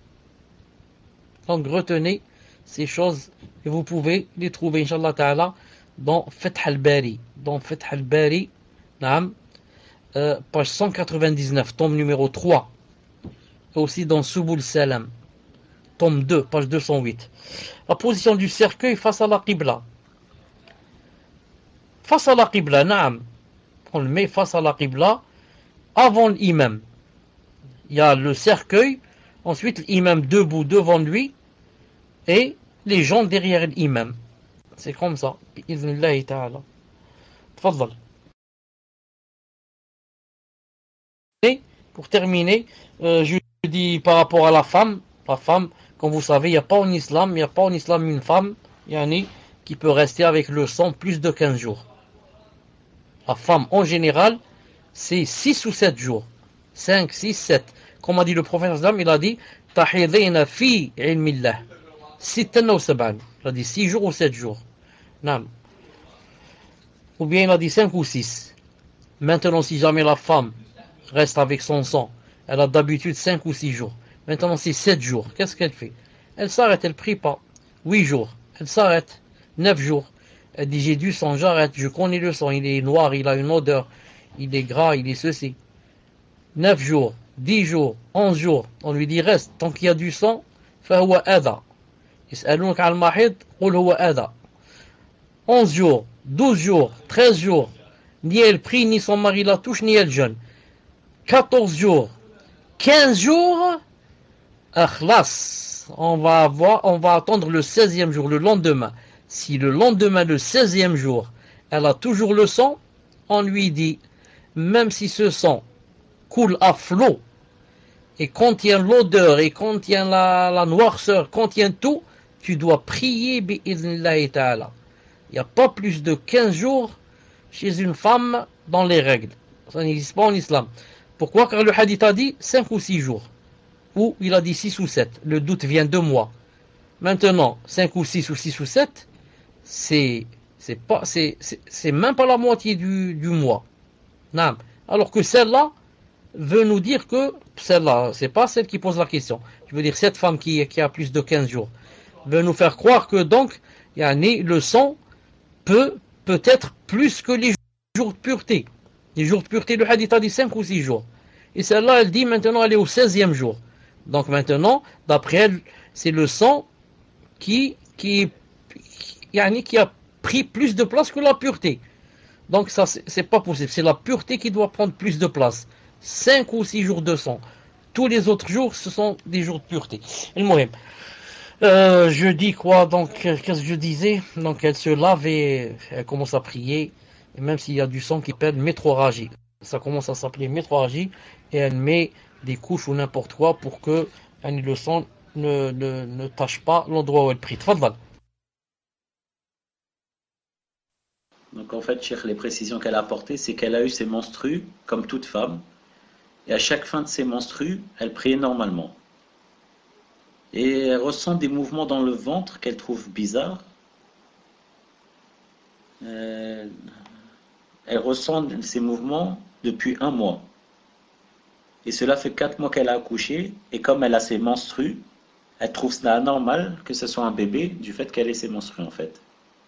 S1: Donc retenez ces choses et vous pouvez les trouver, inshallah ta'ala, dans Fath al-Bari. Dans Fath al-Bari, page 199, tome numéro 3. Et aussi dans Subul Salam, tome 2, page 208. La position du cercueil face à la Qibla. Face à la Qibla, naam. On le met face à la Qibla avant l'imam. Il y a le cercueil, ensuite l'imam debout devant lui et les gens derrière l'imam. C'est comme ça. Bi'idhnillahi ta'ala. Tfaddal. Et pour terminer, je dis par rapport à la femme, comme vous savez, il n'y a pas en islam une femme, qui peut rester avec le sang plus de 15 jours. La femme, en général, c'est 6 ou 7 jours. 5, 6, 7. Comme a dit le prophète, il a dit, tahidina fi ilmillah. Sittan ou sab'an. Il a dit 6 jours ou 7 jours. Non. Ou bien il a dit 5 ou 6. Maintenant, si jamais la femme reste avec son sang, elle a d'habitude 5 ou 6 jours. Maintenant, c'est 7 jours. Qu'est-ce qu'elle fait? Elle s'arrête, elle prie pas. 8 jours. Elle s'arrête. 9 jours. Elle dit, j'ai du sang, j'arrête. Je connais le sang. Il est noir, il a une odeur. Il est gras, il est ceci. 9 jours, 10 jours, 11 jours. On lui dit, reste. Tant qu'il y a du sang, fahuwa adha. Yas'alounaka al-mahid, qul huwa adha. 11 jours, 12 jours, 13 jours. Ni elle prie, ni son mari la touche, ni elle jeûne. 14 jours, 15 jours, akhlas, on va attendre le 16e jour, le lendemain. Si le lendemain, le 16e jour, elle a toujours le sang, on lui dit, même si ce sang coule à flot, et contient l'odeur, et contient la noirceur, contient tout, tu dois prier bi'idhnillahi ta'ala. Il n'y a pas plus de 15 jours chez une femme dans les règles. Ça n'existe pas en islam. Pourquoi? Car le hadith a dit 5 ou 6 jours. Ou il a dit 6 ou 7. Le doute vient de moi. Maintenant, 5 ou 6 ou 6 ou 7, c'est même pas la moitié du mois. Non. Alors que celle-là veut nous dire que, celle-là, c'est pas celle qui pose la question. Je veux dire, cette femme qui a plus de 15 jours, veut nous faire croire que donc, le sang peut être plus que les jours de pureté. Les jours de pureté, le hadith a dit 5 ou 6 jours. Et celle-là, elle dit maintenant, elle est au 16e jour. Donc maintenant, d'après elle, c'est le sang qui a pris plus de place que la pureté. Donc ça, c'est pas possible. C'est la pureté qui doit prendre plus de place. 5 ou 6 jours de sang. Tous les autres jours, ce sont des jours de pureté. Et le moyen. Je dis quoi? Donc, qu'est-ce que je disais? Donc, elle se lave et elle commence à prier. Et même s'il y a du sang qui perd, métroragie. Ça commence à s'appeler métroragie. Et elle met des couches ou n'importe quoi pour que le sang ne tâche pas l'endroit où elle prie. Tfadal.
S2: Donc en fait, Cheikh, les précisions qu'elle a apportées, c'est qu'elle a eu ses menstrues, comme toute femme, et à chaque fin de ses menstrues, elle priait normalement. Et elle ressent des mouvements dans le ventre qu'elle trouve bizarres. Euh, Elle ressent ces mouvements depuis un mois. Et cela fait 4 mois qu'elle a accouché, et comme elle a ses menstrues, elle trouve cela anormal que ce soit un bébé du fait qu'elle ait ses menstrues en fait.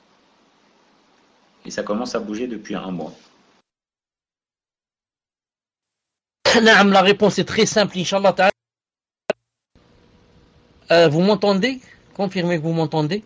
S2: Et ça commence à bouger depuis un mois.
S1: Naam, la réponse est très simple, Inch'Allah ta'ala. Vous m'entendez? Confirmez que vous m'entendez.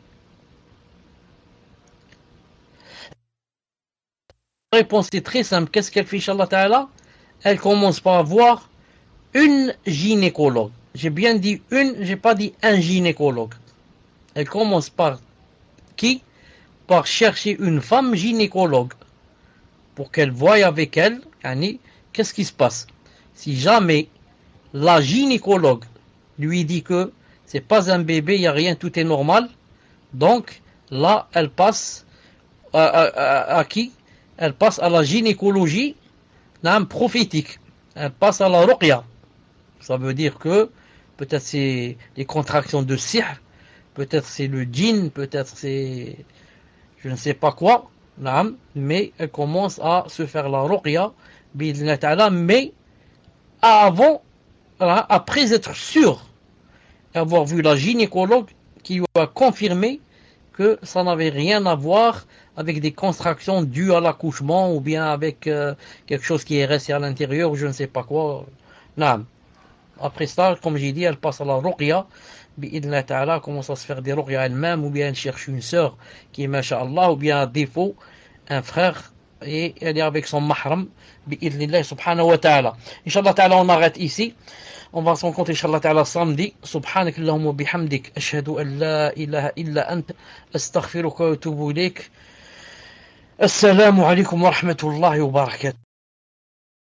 S1: La réponse est très simple. Qu'est-ce qu'elle fait, Inch'Allah ta'ala? Elle commence par voir une gynécologue. J'ai bien dit une, j'ai pas dit un gynécologue. Elle commence par qui? Par chercher une femme gynécologue pour qu'elle voie avec elle, yani, qu'est-ce qui se passe. Si jamais la gynécologue lui dit que c'est pas un bébé, il n'y a rien, tout est normal, donc là, elle passe à qui? Elle passe à la gynécologie prophétique. Elle passe à la ruqya. Ça veut dire que peut-être c'est les contractions de sihr, peut-être c'est le djinn, peut-être c'est je ne sais pas quoi, mais elle commence à se faire la ruqya, mais avant, après être sûr avoir vu la gynécologue qui lui a confirmé que ça n'avait rien à voir avec des contractions dues à l'accouchement ou bien avec quelque chose qui est resté à l'intérieur ou je ne sais pas quoi. Après ça, comme j'ai dit, elle passe à la ruqya. Bi'idna ta'ala, commence à se faire des ruqya elle-même, ou bien elle cherche une sœur qui est masha'Allah, ou bien à défaut, un frère, et elle est avec son mahram, bi'idnillah subhanahu wa ta'ala. Inch'Allah ta'ala, on arrête ici. On va se rencontrer, Inch'Allah ta'ala, samedi. Subhanak Allahumma bihamdik, ashhadu an la ilaha illa ant, astaghfiruka wa atubu ilayk. Assalamu alaikum wa rahmatullahi wa barakatuh.